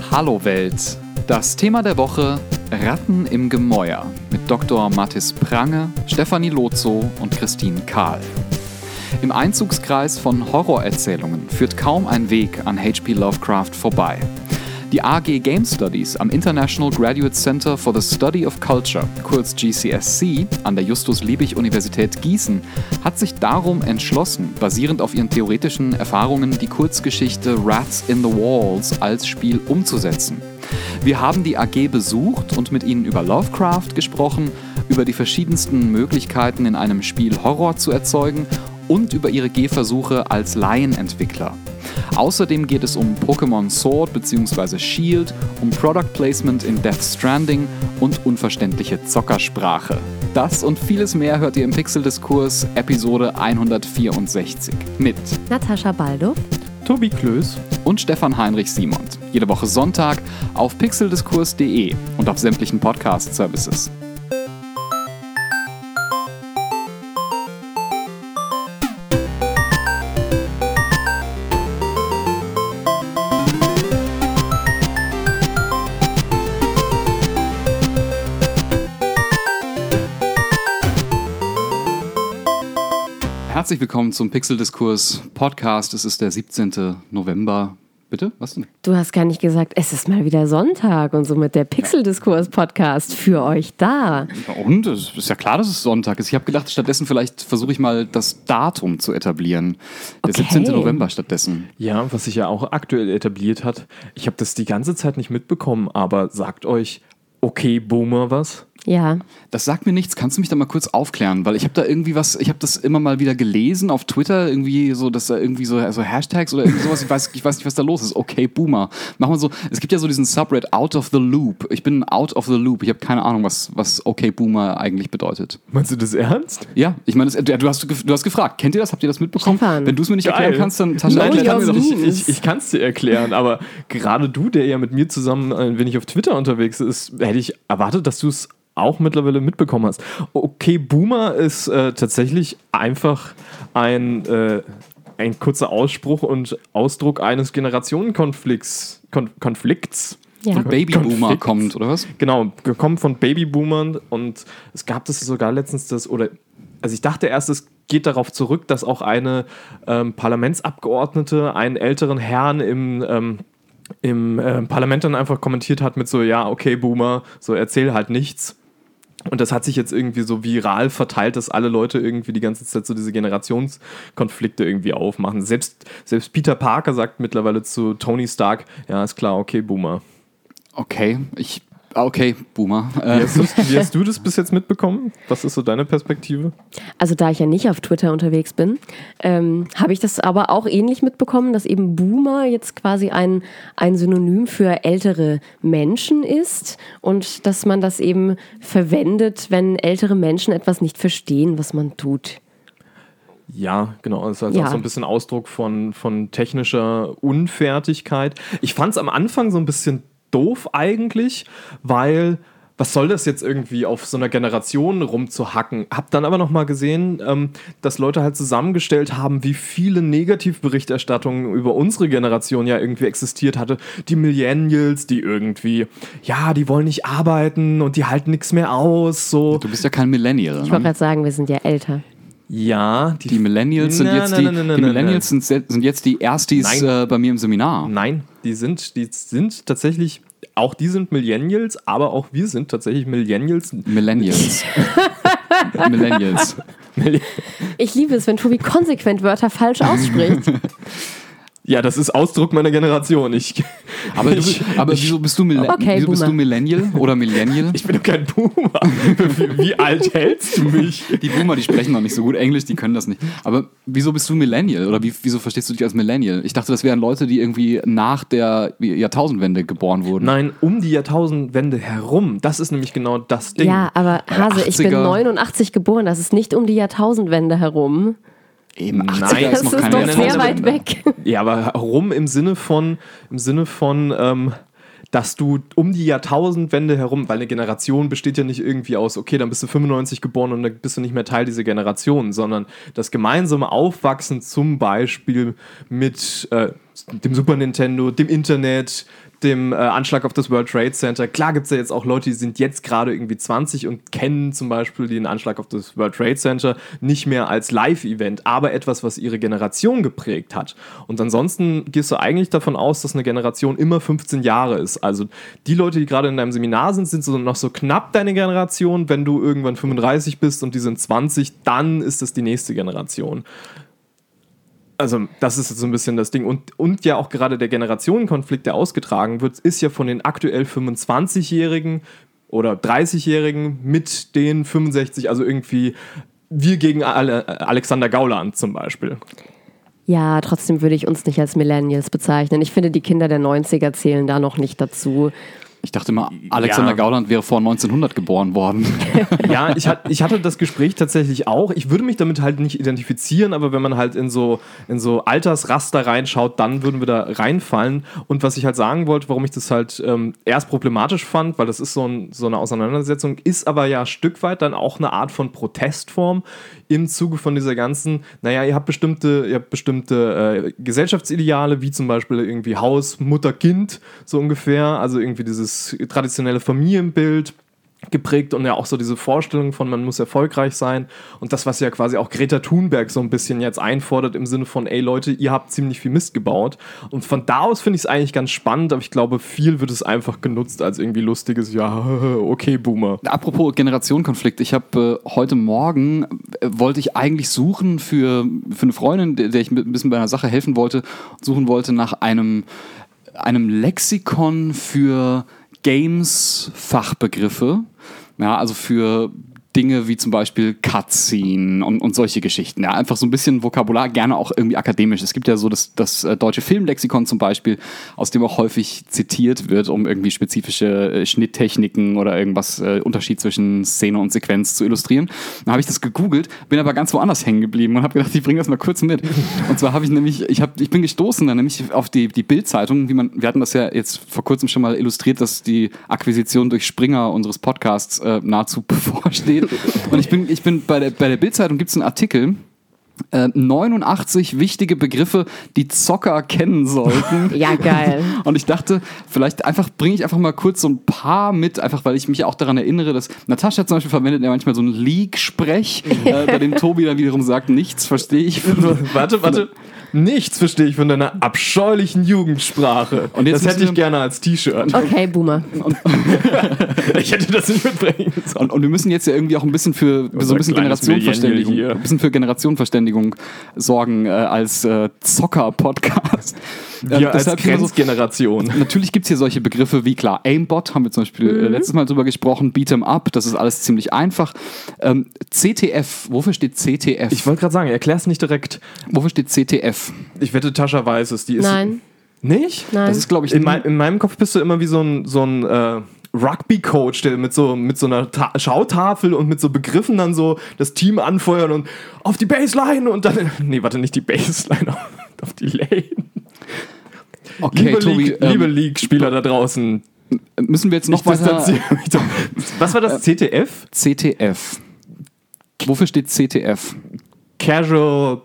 Hallo Welt. Das Thema der Woche: Ratten im Gemäuer mit Dr. Mathis Prange, Stefanie Lotso und Christine Kahl. Im Einzugskreis von Horrorerzählungen führt kaum ein Weg an H.P. Lovecraft vorbei. Die AG Game Studies am International Graduate Center for the Study of Culture, kurz GCSC, an der Justus-Liebig-Universität Gießen, hat sich darum entschlossen, basierend auf ihren theoretischen Erfahrungen die Kurzgeschichte Rats in the Walls als Spiel umzusetzen. Wir haben die AG besucht und mit ihnen über Lovecraft gesprochen, über die verschiedensten Möglichkeiten in einem Spiel Horror zu erzeugen und über ihre Gehversuche als Laienentwickler. Außerdem geht es um Pokémon Sword bzw. Shield, um Product Placement in Death Stranding und unverständliche Zockersprache. Das und vieles mehr hört ihr im Pixeldiskurs Episode 164 mit Natascha Baldow, Tobi Klöß und Stefan Heinrich Simont. Jede Woche Sonntag auf pixeldiskurs.de und auf sämtlichen Podcast-Services. Herzlich willkommen zum Pixeldiskurs Podcast. Es ist der 17. November. Bitte? Was denn? Du hast gar nicht gesagt, es ist mal wieder Sonntag und somit der Pixeldiskurs Podcast für euch da. Und? Es ist ja klar, dass es Sonntag ist. Ich habe gedacht, stattdessen vielleicht versuche ich mal das Datum zu etablieren. Der 17. November stattdessen. Ja, was sich ja auch aktuell etabliert hat. Ich habe das die ganze Zeit nicht mitbekommen, aber sagt euch, okay, Boomer, was? Ja. Das sagt mir nichts. Kannst du mich da mal kurz aufklären? Weil ich habe da irgendwie was, ich habe das immer mal wieder gelesen auf Twitter, irgendwie so, dass da irgendwie so Hashtags oder irgendwie sowas, ich weiß nicht, was da los ist. Okay, Boomer. Machen wir so, es gibt ja so diesen Subreddit Out of the Loop. Ich bin out of the loop. Ich habe keine Ahnung, was Okay, Boomer eigentlich bedeutet. Meinst du das ernst? Ja, ich meine, du hast gefragt. Kennt ihr das? Habt ihr das mitbekommen? Stefan. Wenn du es mir nicht Geil. erklären kannst, dann Ich kann es dir erklären, aber gerade du, der ja mit mir zusammen ein wenig auf Twitter unterwegs ist, hätte ich erwartet, dass du es auch mittlerweile mitbekommen hast. Okay, Boomer ist tatsächlich einfach ein kurzer Ausspruch und Ausdruck eines Generationenkonflikts. Ja. Und Babyboomer kommt, oder was? Genau, kommt von Babyboomern und es gab das sogar letztens also ich dachte erst, es geht darauf zurück, dass auch eine Parlamentsabgeordnete einen älteren Herrn im Parlament dann einfach kommentiert hat mit so, ja, okay, Boomer, so erzähl halt nichts. Und das hat sich jetzt irgendwie so viral verteilt, dass alle Leute irgendwie die ganze Zeit so diese Generationskonflikte irgendwie aufmachen. Selbst Peter Parker sagt mittlerweile zu Tony Stark, ja, ist klar, okay, Boomer. Okay, Boomer. Wie hast du das bis jetzt mitbekommen? Was ist so deine Perspektive? Also da ich ja nicht auf Twitter unterwegs bin, habe ich das aber auch ähnlich mitbekommen, dass eben Boomer jetzt quasi ein Synonym für ältere Menschen ist und dass man das eben verwendet, wenn ältere Menschen etwas nicht verstehen, was man tut. Ja, genau. Das ist halt auch so ein bisschen Ausdruck von technischer Unfertigkeit. Ich fand es am Anfang so ein bisschen doof eigentlich, weil was soll das jetzt irgendwie auf so einer Generation rumzuhacken? Hab dann aber nochmal gesehen, dass Leute halt zusammengestellt haben, wie viele Negativberichterstattungen über unsere Generation ja irgendwie existiert hatte. Die Millennials, die irgendwie, ja, die wollen nicht arbeiten und die halten nichts mehr aus. So. Du bist ja kein Millennial. Ich wollte gerade sagen, wir sind ja älter. Ja, die Millennials sind sind jetzt die Erstis bei mir im Seminar. Nein, die sind tatsächlich, auch die sind Millennials, aber auch wir sind tatsächlich Millennials. Millennials. Ich liebe es, wenn Tobi konsequent Wörter falsch ausspricht. Ja, das ist Ausdruck meiner Generation. Aber wieso bist du Millennial oder Millennial? Ich bin doch kein Boomer. Wie alt hältst du mich? Die Boomer, die sprechen noch nicht so gut Englisch, die können das nicht. Aber wieso bist du Millennial? Oder wieso verstehst du dich als Millennial? Ich dachte, das wären Leute, die irgendwie nach der Jahrtausendwende geboren wurden. Nein, um die Jahrtausendwende herum. Das ist nämlich genau das Ding. Ja, aber Hase, ich bin 89 geboren. Das ist nicht um die Jahrtausendwende herum. Eben, 80er Nein, ist noch das keine ist doch sehr weit weg. Ja, aber herum im Sinne von dass du um die Jahrtausendwende herum, weil eine Generation besteht ja nicht irgendwie aus, okay, dann bist du 95 geboren und dann bist du nicht mehr Teil dieser Generation, sondern das gemeinsame Aufwachsen zum Beispiel mit dem Super Nintendo, dem Internet, dem Anschlag auf das World Trade Center. Klar gibt es ja jetzt auch Leute, die sind jetzt gerade irgendwie 20 und kennen zum Beispiel den Anschlag auf das World Trade Center nicht mehr als Live-Event, aber etwas, was ihre Generation geprägt hat. Und ansonsten gehst du eigentlich davon aus, dass eine Generation immer 15 Jahre ist. Also die Leute, die gerade in deinem Seminar sind so noch so knapp deine Generation. Wenn du irgendwann 35 bist und die sind 20, dann ist das die nächste Generation. Also das ist jetzt so ein bisschen das Ding. Und ja auch gerade der Generationenkonflikt, der ausgetragen wird, ist ja von den aktuell 25-Jährigen oder 30-Jährigen mit den 65, also irgendwie wir gegen Alexander Gauland zum Beispiel. Ja, trotzdem würde ich uns nicht als Millennials bezeichnen. Ich finde, die Kinder der 90er zählen da noch nicht dazu. Ich dachte mal, Alexander Gauland wäre vor 1900 geboren worden. Ja, ich hatte das Gespräch tatsächlich auch. Ich würde mich damit halt nicht identifizieren, aber wenn man halt in so Altersraster reinschaut, dann würden wir da reinfallen. Und was ich halt sagen wollte, warum ich das halt erst problematisch fand, weil das ist so eine Auseinandersetzung, ist aber ja ein Stück weit dann auch eine Art von Protestform im Zuge von dieser ganzen, ihr habt bestimmte Gesellschaftsideale, wie zum Beispiel irgendwie Haus, Mutter, Kind, so ungefähr, also irgendwie dieses traditionelle Familienbild geprägt und ja auch so diese Vorstellung von, man muss erfolgreich sein und das, was ja quasi auch Greta Thunberg so ein bisschen jetzt einfordert im Sinne von, ey Leute, ihr habt ziemlich viel Mist gebaut und von da aus finde ich es eigentlich ganz spannend, aber ich glaube, viel wird es einfach genutzt als irgendwie lustiges, ja, okay, Boomer. Apropos Generationenkonflikt, ich habe heute Morgen, wollte ich eigentlich suchen für eine Freundin, der ich ein bisschen bei einer Sache helfen wollte, suchen wollte nach einem Lexikon für Games-Fachbegriffe, ja, also für Dinge wie zum Beispiel Cutscene und solche Geschichten. Ja, einfach so ein bisschen Vokabular, gerne auch irgendwie akademisch. Es gibt ja so das deutsche Filmlexikon zum Beispiel, aus dem auch häufig zitiert wird, um irgendwie spezifische Schnitttechniken oder irgendwas, Unterschied zwischen Szene und Sequenz zu illustrieren. Dann habe ich das gegoogelt, bin aber ganz woanders hängen geblieben und habe gedacht, ich bringe das mal kurz mit. Und zwar habe ich nämlich, ich bin gestoßen dann nämlich auf die Bild-Zeitung, wir hatten das ja jetzt vor kurzem schon mal illustriert, dass die Akquisition durch Springer unseres Podcasts nahezu bevorsteht. Und ich bin bei der Bild-Zeitung gibt es einen Artikel, 89 wichtige Begriffe, die Zocker kennen sollten. Ja, geil. Und ich dachte, vielleicht bringe ich einfach mal kurz so ein paar mit, einfach weil ich mich auch daran erinnere, dass Natascha zum Beispiel verwendet ja manchmal so einen Leak-Sprech, bei dem Tobi dann wiederum sagt, nichts verstehe ich. Warte. Nichts verstehe ich von deiner abscheulichen Jugendsprache. Und das hätte ich gerne als T-Shirt. Okay, Boomer. Ich hätte das nicht mitbringen sollen. Und wir müssen jetzt ja irgendwie auch ein bisschen für so ein bisschen Generationenverständigung sorgen als Zocker-Podcast. Wir als Grenzgeneration. Natürlich gibt es hier solche Begriffe wie, klar, Aimbot, haben wir zum Beispiel letztes Mal drüber gesprochen, Beat'em Up, das ist alles ziemlich einfach. CTF, wofür steht CTF? Ich wollte gerade sagen, erklär es nicht direkt. Wofür steht CTF? Ich wette, Tascha weiß es. Nein. Nicht? Nein. Das ist, glaube ich, in meinem Kopf bist du immer wie so ein Rugby-Coach, der mit so einer Schautafel und mit so Begriffen dann so das Team anfeuern und auf die Baseline und dann, nicht die Baseline, auf die Lane. Okay, liebe League-Spieler da draußen. Müssen wir jetzt noch weiter... Was war das? CTF? CTF. Wofür steht CTF? Casual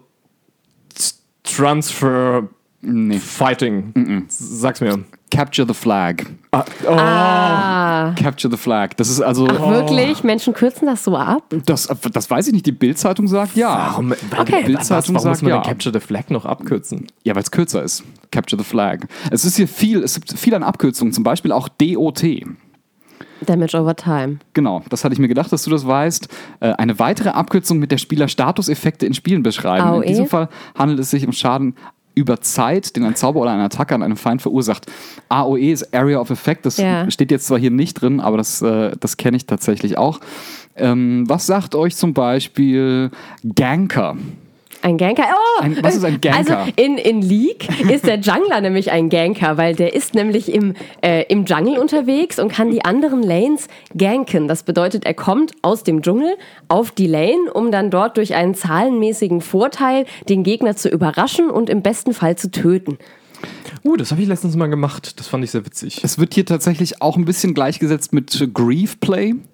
Transfer Fighting. Sag's mir. Capture the Flag. Capture the Flag. Das ist also... Ach, wirklich? Menschen kürzen das so ab? Das weiß ich nicht. Die Bild-Zeitung sagt ja. Warum muss man denn Capture the Flag noch abkürzen? Ja, weil es kürzer ist. Capture the Flag. Es gibt viel an Abkürzungen, zum Beispiel auch DOT. Damage over time. Genau, das hatte ich mir gedacht, dass du das weißt. Eine weitere Abkürzung, mit der Spieler Statuseffekte in Spielen beschreiben. AOE? In diesem Fall handelt es sich um Schaden über Zeit, den ein Zauber oder ein Attacke an einem Feind verursacht. AOE ist Area of Effect, das steht jetzt zwar hier nicht drin, aber das kenne ich tatsächlich auch. Was sagt euch zum Beispiel Ganker? Ein Ganker? Oh! Was ist ein Ganker? Also in League ist der Jungler nämlich ein Ganker, weil der ist nämlich im Jungle unterwegs und kann die anderen Lanes ganken. Das bedeutet, er kommt aus dem Dschungel auf die Lane, um dann dort durch einen zahlenmäßigen Vorteil den Gegner zu überraschen und im besten Fall zu töten. Das habe ich letztens mal gemacht. Das fand ich sehr witzig. Es wird hier tatsächlich auch ein bisschen gleichgesetzt mit Grief Play.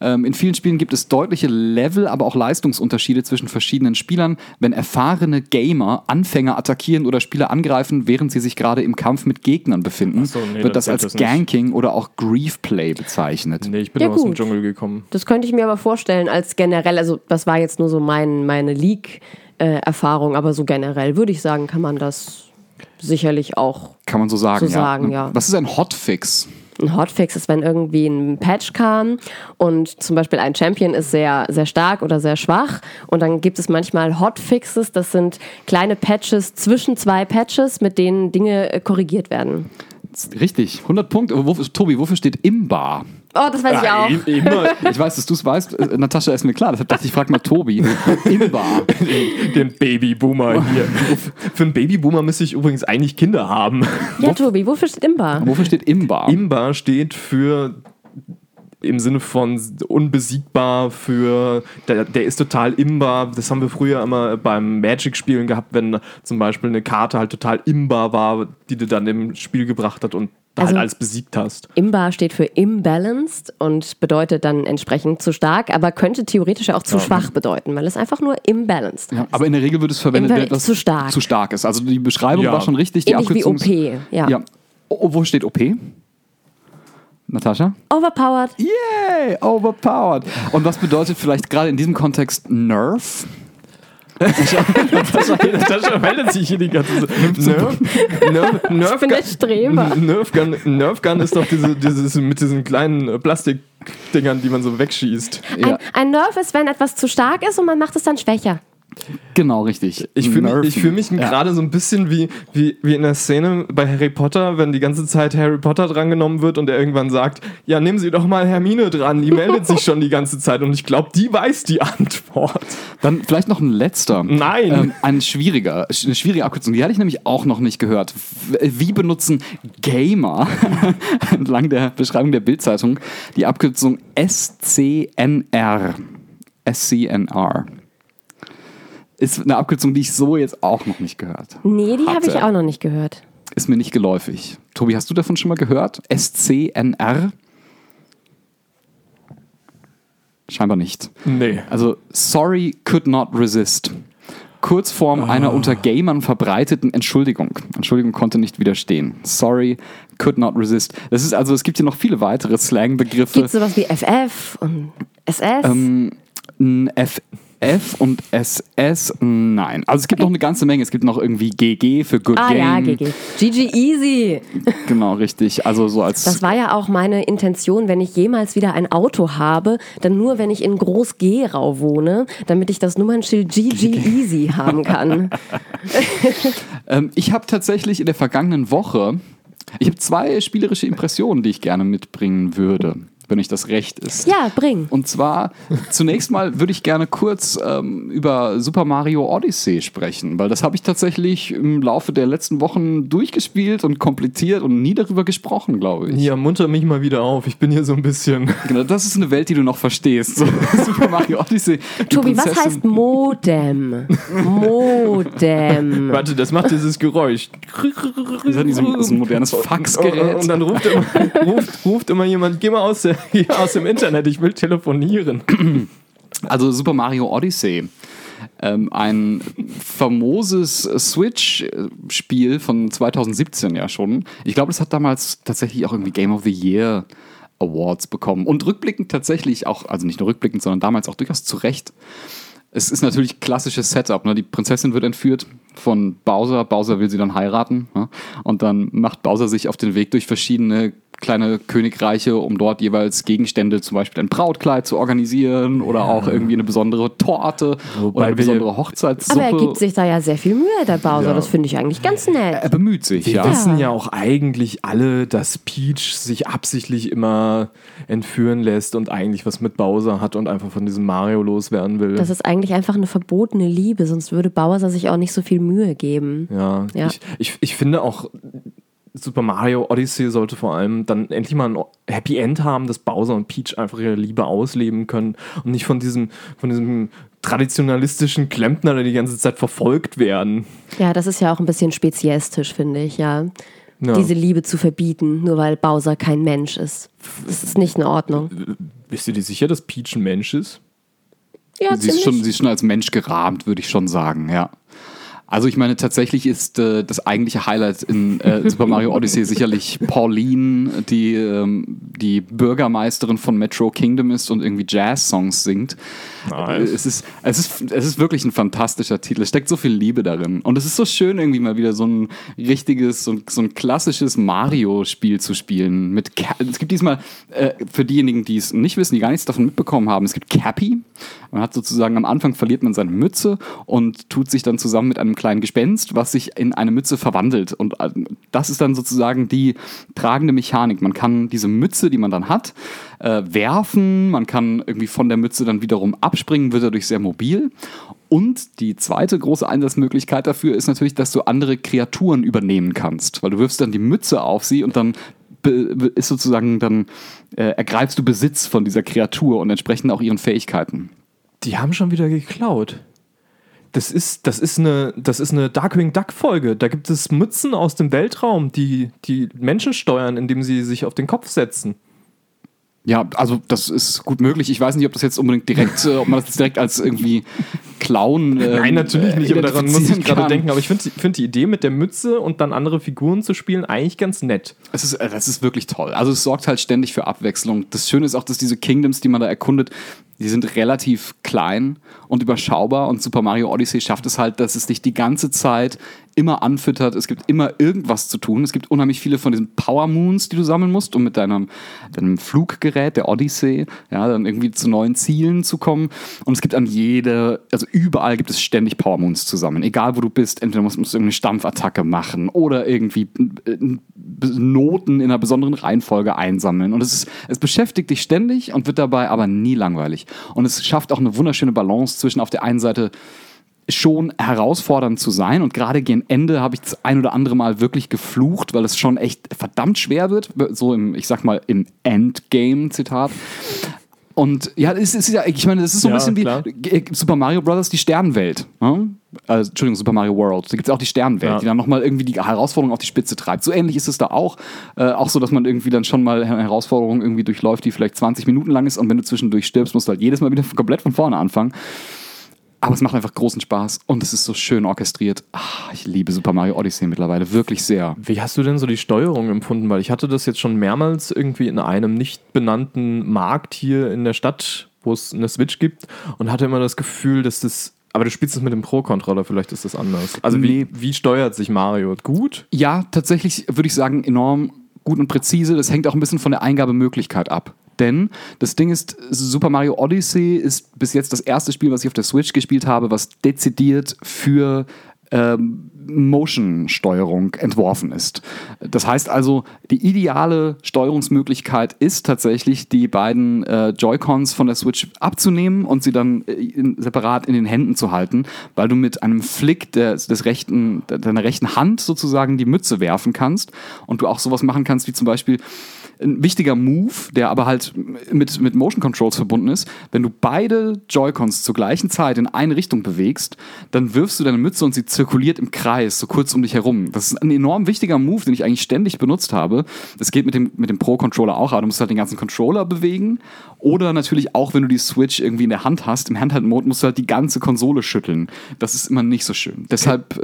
In vielen Spielen gibt es deutliche Level, aber auch Leistungsunterschiede zwischen verschiedenen Spielern. Wenn erfahrene Gamer Anfänger attackieren oder Spieler angreifen, während sie sich gerade im Kampf mit Gegnern befinden, wird das als Ganking oder auch Griefplay bezeichnet. Nee, ich bin aus dem Dschungel gekommen. Das könnte ich mir aber vorstellen als generell, also das war jetzt nur so meine League-Erfahrung, aber so generell würde ich sagen, kann man das sicherlich auch kann man so sagen, ja. Was ist ein Hotfix? Ein Hotfix ist, wenn irgendwie ein Patch kam und zum Beispiel ein Champion ist sehr, sehr stark oder sehr schwach und dann gibt es manchmal Hotfixes, das sind kleine Patches zwischen zwei Patches, mit denen Dinge korrigiert werden. Richtig, 100 Punkte. Tobi, wofür steht Imbar? Oh, das weiß ich auch. Ich weiß, dass du es weißt. Natascha, ist mir klar. Deshalb dachte ich, frag mal Tobi. Imbar. Den Babyboomer hier. Für einen Babyboomer müsste ich übrigens eigentlich Kinder haben. Ja, Tobi, wofür steht Imbar? Wofür steht Imbar? Imbar steht für im Sinne von unbesiegbar, der ist total imbar. Das haben wir früher immer beim Magic-Spielen gehabt, wenn zum Beispiel eine Karte halt total imbar war, die dir dann im Spiel gebracht hat und halt alles besiegt hast. Imbar steht für imbalanced und bedeutet dann entsprechend zu stark, aber könnte theoretisch auch zu schwach bedeuten, weil es einfach nur imbalanced heißt. Ja, aber in der Regel wird es verwendet, wenn etwas zu stark ist. Also die Beschreibung war schon richtig. Ähnlich wie OP. Ja. Wo steht OP? Natascha? Overpowered. Yay, overpowered. Und was bedeutet vielleicht gerade in diesem Kontext Nerf? Natascha meldet sich hier die ganze Zeit. Ich bin der Streber. Nerf Gun ist doch dieses mit diesen kleinen Plastikdingern, die man so wegschießt. Ja. Ein Nerf ist, wenn etwas zu stark ist und man macht es dann schwächer. Genau, richtig. Ich fühl mich gerade so ein bisschen wie in der Szene bei Harry Potter, wenn die ganze Zeit Harry Potter drangenommen wird und er irgendwann sagt, ja, nehmen Sie doch mal Hermine dran, die meldet sich schon die ganze Zeit und ich glaube, die weiß die Antwort. Dann vielleicht noch ein letzter. Nein. Eine schwierige Abkürzung, die hatte ich nämlich auch noch nicht gehört. Wie benutzen Gamer entlang der Beschreibung der Bild-Zeitung die Abkürzung SCNR? SCNR. Ist eine Abkürzung, die ich so jetzt auch noch nicht gehört habe. Nee, die habe ich auch noch nicht gehört. Ist mir nicht geläufig. Tobi, hast du davon schon mal gehört? SCNR? Scheinbar nicht. Nee. Also, sorry, could not resist. Kurzform einer unter Gamern verbreiteten Entschuldigung. Entschuldigung konnte nicht widerstehen. Sorry, could not resist. Das ist also, es gibt hier noch viele weitere Slang-Begriffe. Gibt es sowas wie FF und SS? F und SS, nein. Also es gibt noch eine ganze Menge. Es gibt noch irgendwie GG für Good Game. Ja, GG. GG Easy. Genau, richtig. Also so als. Das war ja auch meine Intention, wenn ich jemals wieder ein Auto habe, dann nur, wenn ich in Groß-Gerau wohne, damit ich das Nummernschild GG Easy haben kann. Ich habe tatsächlich in der vergangenen Woche, ich habe 2 spielerische Impressionen, die ich gerne mitbringen würde. Wenn euch das recht ist. Ja, bring. Und zwar, zunächst mal würde ich gerne kurz über Super Mario Odyssey sprechen, weil das habe ich tatsächlich im Laufe der letzten Wochen durchgespielt und komplettiert und nie darüber gesprochen, glaube ich. Ja, munter mich mal wieder auf. Ich bin hier so ein bisschen... Genau, das ist eine Welt, die du noch verstehst. So, Super Mario Odyssey. Tobi, was heißt Modem? Modem. Warte, das macht dieses Geräusch. Das ist ja so ein modernes Faxgerät. Und dann ruft immer jemand, geh mal aus dem Internet, ich will telefonieren. Also Super Mario Odyssey. Ein famoses Switch-Spiel von 2017 ja schon. Ich glaube, das hat damals tatsächlich auch irgendwie Game of the Year Awards bekommen. Und rückblickend tatsächlich auch, also nicht nur rückblickend, sondern damals auch durchaus zu Recht. Es ist natürlich klassisches Setup. Ne? Die Prinzessin wird entführt von Bowser. Bowser will sie dann heiraten. Ne? Und dann macht Bowser sich auf den Weg durch verschiedene kleine Königreiche, um dort jeweils Gegenstände, zum Beispiel ein Brautkleid zu organisieren oder auch irgendwie eine besondere Torte oder eine besondere Hochzeitssuppe. Aber er gibt sich da ja sehr viel Mühe, der Bowser. Ja. Das finde ich eigentlich ganz nett. Er bemüht sich, Wir wissen ja auch eigentlich alle, dass Peach sich absichtlich immer entführen lässt und eigentlich was mit Bowser hat und einfach von diesem Mario loswerden will. Das ist eigentlich einfach eine verbotene Liebe, sonst würde Bowser sich auch nicht so viel Mühe geben. Ja. Ich finde auch, Super Mario Odyssey sollte vor allem dann endlich mal ein Happy End haben, dass Bowser und Peach einfach ihre Liebe ausleben können und nicht von diesem traditionalistischen Klempner, der die ganze Zeit verfolgt werden. Ja, das ist ja auch ein bisschen speziestisch, finde ich, ja. Diese Liebe zu verbieten, nur weil Bowser kein Mensch ist. Das ist nicht in Ordnung. Bist du dir sicher, dass Peach ein Mensch ist? Ja, sie ist schon als Mensch gerahmt, würde ich schon sagen, ja. Also ich meine, tatsächlich ist das eigentliche Highlight in Super Mario Odyssey sicherlich Pauline, die Bürgermeisterin von Metro Kingdom ist und irgendwie Jazz-Songs singt. Nice. Es ist wirklich ein fantastischer Titel. Es steckt so viel Liebe darin. Und es ist so schön, irgendwie mal wieder so ein richtiges, so ein klassisches Mario-Spiel zu spielen. Es gibt diesmal, für diejenigen, die es nicht wissen, die gar nichts davon mitbekommen haben, es gibt Cappy. Man hat sozusagen, am Anfang verliert man seine Mütze und tut sich dann zusammen mit einem kleinen Gespenst, was sich in eine Mütze verwandelt. Und das ist dann sozusagen die tragende Mechanik. Man kann diese Mütze, die man dann hat, werfen. Man kann irgendwie von der Mütze dann wiederum abspringen, wird dadurch sehr mobil. Und die zweite große Einsatzmöglichkeit dafür ist natürlich, dass du andere Kreaturen übernehmen kannst. Weil du wirfst dann die Mütze auf sie und dann ist sozusagen, dann ergreifst du Besitz von dieser Kreatur und entsprechend auch ihren Fähigkeiten. Die haben schon wieder geklaut. Das ist eine Darkwing Duck Folge. Da gibt es Mützen aus dem Weltraum, die Menschen steuern, indem sie sich auf den Kopf setzen. Ja, also das ist gut möglich. Ich weiß nicht, ob das jetzt unbedingt direkt, ob man das jetzt direkt als irgendwie Clown. Nein, natürlich nicht, aber daran muss ich gerade denken. Aber ich finde die Idee mit der Mütze und dann andere Figuren zu spielen eigentlich ganz nett. Das ist wirklich toll. Also es sorgt halt ständig für Abwechslung. Das Schöne ist auch, dass diese Kingdoms, die man da erkundet, die sind relativ klein und überschaubar und Super Mario Odyssey schafft es halt, dass es dich die ganze Zeit immer anfüttert. Es gibt immer irgendwas zu tun. Es gibt unheimlich viele von diesen Power Moons, die du sammeln musst, um mit deinem Fluggerät, der Odyssey, ja, dann irgendwie zu neuen Zielen zu kommen. Und es gibt also überall gibt es ständig Power Moons zu sammeln. Egal wo du bist, entweder musst du irgendeine Stampfattacke machen oder irgendwie Noten in einer besonderen Reihenfolge einsammeln. Und es beschäftigt dich ständig und wird dabei aber nie langweilig. Und es schafft auch eine wunderschöne Balance zwischen auf der einen Seite schon herausfordernd zu sein und gerade gegen Ende habe ich das ein oder andere Mal wirklich geflucht, weil es schon echt verdammt schwer wird, so im Endgame, Zitat. Und ja, es ist ja, ich meine, das ist so ein bisschen klar, wie Super Mario Bros., die Sternenwelt. Ne? Entschuldigung, Super Mario World. Da gibt es auch die Sternenwelt, die dann nochmal irgendwie die Herausforderung auf die Spitze treibt. So ähnlich ist es da auch. Auch so, dass man irgendwie dann schon mal eine Herausforderung irgendwie durchläuft, die vielleicht 20 Minuten lang ist und wenn du zwischendurch stirbst, musst du halt jedes Mal wieder komplett von vorne anfangen. Aber es macht einfach großen Spaß und es ist so schön orchestriert. Ich liebe Super Mario Odyssey mittlerweile wirklich sehr. Wie hast du denn so die Steuerung empfunden? Weil ich hatte das jetzt schon mehrmals irgendwie in einem nicht benannten Markt hier in der Stadt, wo es eine Switch gibt und hatte immer das Gefühl, dass das... Aber du spielst es mit dem Pro-Controller, vielleicht ist das anders. Also wie steuert sich Mario? Gut? Ja, tatsächlich würde ich sagen enorm gut und präzise. Das hängt auch ein bisschen von der Eingabemöglichkeit ab. Denn das Ding ist, Super Mario Odyssey ist bis jetzt das erste Spiel, was ich auf der Switch gespielt habe, was dezidiert für Motion-Steuerung entworfen ist. Das heißt also, die ideale Steuerungsmöglichkeit ist tatsächlich, die beiden Joy-Cons von der Switch abzunehmen und sie dann separat in den Händen zu halten, weil du mit einem Flick deiner rechten Hand sozusagen die Mütze werfen kannst und du auch sowas machen kannst wie zum Beispiel ein wichtiger Move, der aber halt mit Motion Controls verbunden ist. Wenn du beide Joy-Cons zur gleichen Zeit in eine Richtung bewegst, dann wirfst du deine Mütze und sie zirkuliert im Kreis, so kurz um dich herum. Das ist ein enorm wichtiger Move, den ich eigentlich ständig benutzt habe. Das geht mit dem Pro-Controller auch, aber du musst halt den ganzen Controller bewegen. Oder natürlich auch, wenn du die Switch irgendwie in der Hand hast, im Handheld-Mode musst du halt die ganze Konsole schütteln. Das ist immer nicht so schön. Deshalb,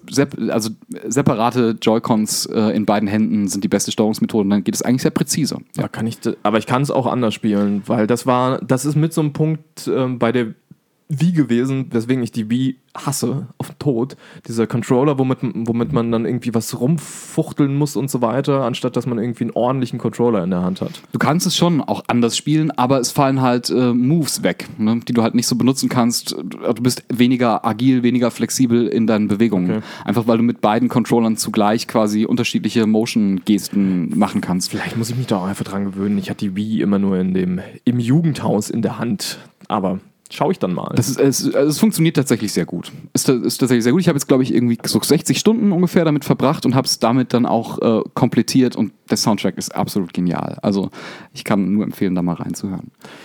separate Joy-Cons in beiden Händen sind die beste Steuerungsmethode und dann geht es eigentlich sehr präzise. Ja. Aber ich kann es auch anders spielen, weil das ist mit so einem Punkt bei der Wii gewesen, weswegen ich die Wii hasse auf den Tod. Dieser Controller, womit man dann irgendwie was rumfuchteln muss und so weiter, anstatt dass man irgendwie einen ordentlichen Controller in der Hand hat. Du kannst es schon auch anders spielen, aber es fallen halt Moves weg, ne, die du halt nicht so benutzen kannst. Du bist weniger agil, weniger flexibel in deinen Bewegungen. Okay. Einfach weil du mit beiden Controllern zugleich quasi unterschiedliche Motion-Gesten machen kannst. Vielleicht muss ich mich da auch einfach dran gewöhnen. Ich hatte die Wii immer nur im Jugendhaus in der Hand, aber schaue ich dann mal. Es funktioniert tatsächlich sehr gut. Ist tatsächlich sehr gut. Ich habe jetzt, glaube ich, irgendwie so 60 Stunden ungefähr damit verbracht und habe es damit dann auch komplettiert und der Soundtrack ist absolut genial. Also ich kann nur empfehlen, da mal reinzuhören.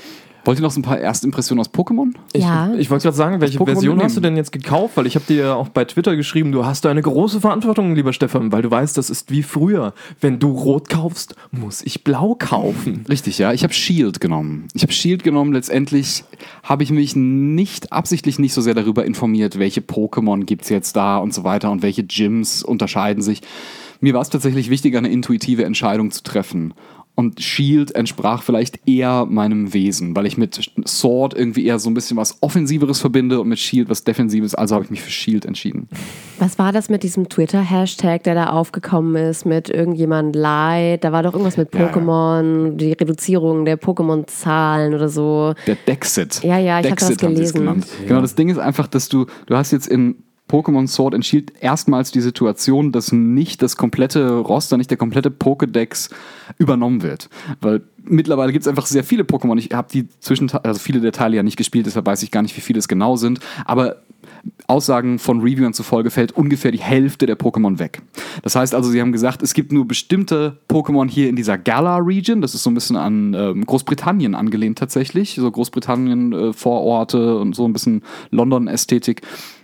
Wollt ihr noch so ein paar Erstimpressionen aus Pokémon? Ja. Ich wollte gerade sagen, welche Version hast du denn jetzt gekauft? Weil ich habe dir ja auch bei Twitter geschrieben, du hast eine große Verantwortung, lieber Stefan, weil du weißt, das ist wie früher. Wenn du Rot kaufst, muss ich Blau kaufen. Richtig, ja. Ich habe Shield genommen. Letztendlich habe ich mich absichtlich nicht so sehr darüber informiert, welche Pokémon gibt es jetzt da und so weiter und welche Gyms unterscheiden sich. Mir war es tatsächlich wichtiger, eine intuitive Entscheidung zu treffen. Und Shield entsprach vielleicht eher meinem Wesen, weil ich mit Sword irgendwie eher so ein bisschen was Offensiveres verbinde und mit Shield was Defensives, also habe ich mich für Shield entschieden. Was war das mit diesem Twitter-Hashtag, der da aufgekommen ist, mit irgendjemand Leid? Da war doch irgendwas mit Pokémon, die Reduzierung der Pokémon-Zahlen oder so. Der Dexit. Ja, ich habe das gelesen. Ja. Genau, das Ding ist einfach, dass du hast jetzt in Pokémon Sword and Shield erstmals die Situation, dass nicht das komplette Roster, nicht der komplette Pokédex übernommen wird. Weil mittlerweile gibt es einfach sehr viele Pokémon. Ich habe viele der Teile ja nicht gespielt, deshalb weiß ich gar nicht, wie viele es genau sind. Aber Aussagen von Reviewern zufolge fällt ungefähr die Hälfte der Pokémon weg. Das heißt also, sie haben gesagt, es gibt nur bestimmte Pokémon hier in dieser Galar-Region. Das ist so ein bisschen an Großbritannien angelehnt tatsächlich. So Großbritannien, Vororte und so ein bisschen London-Ästhetik.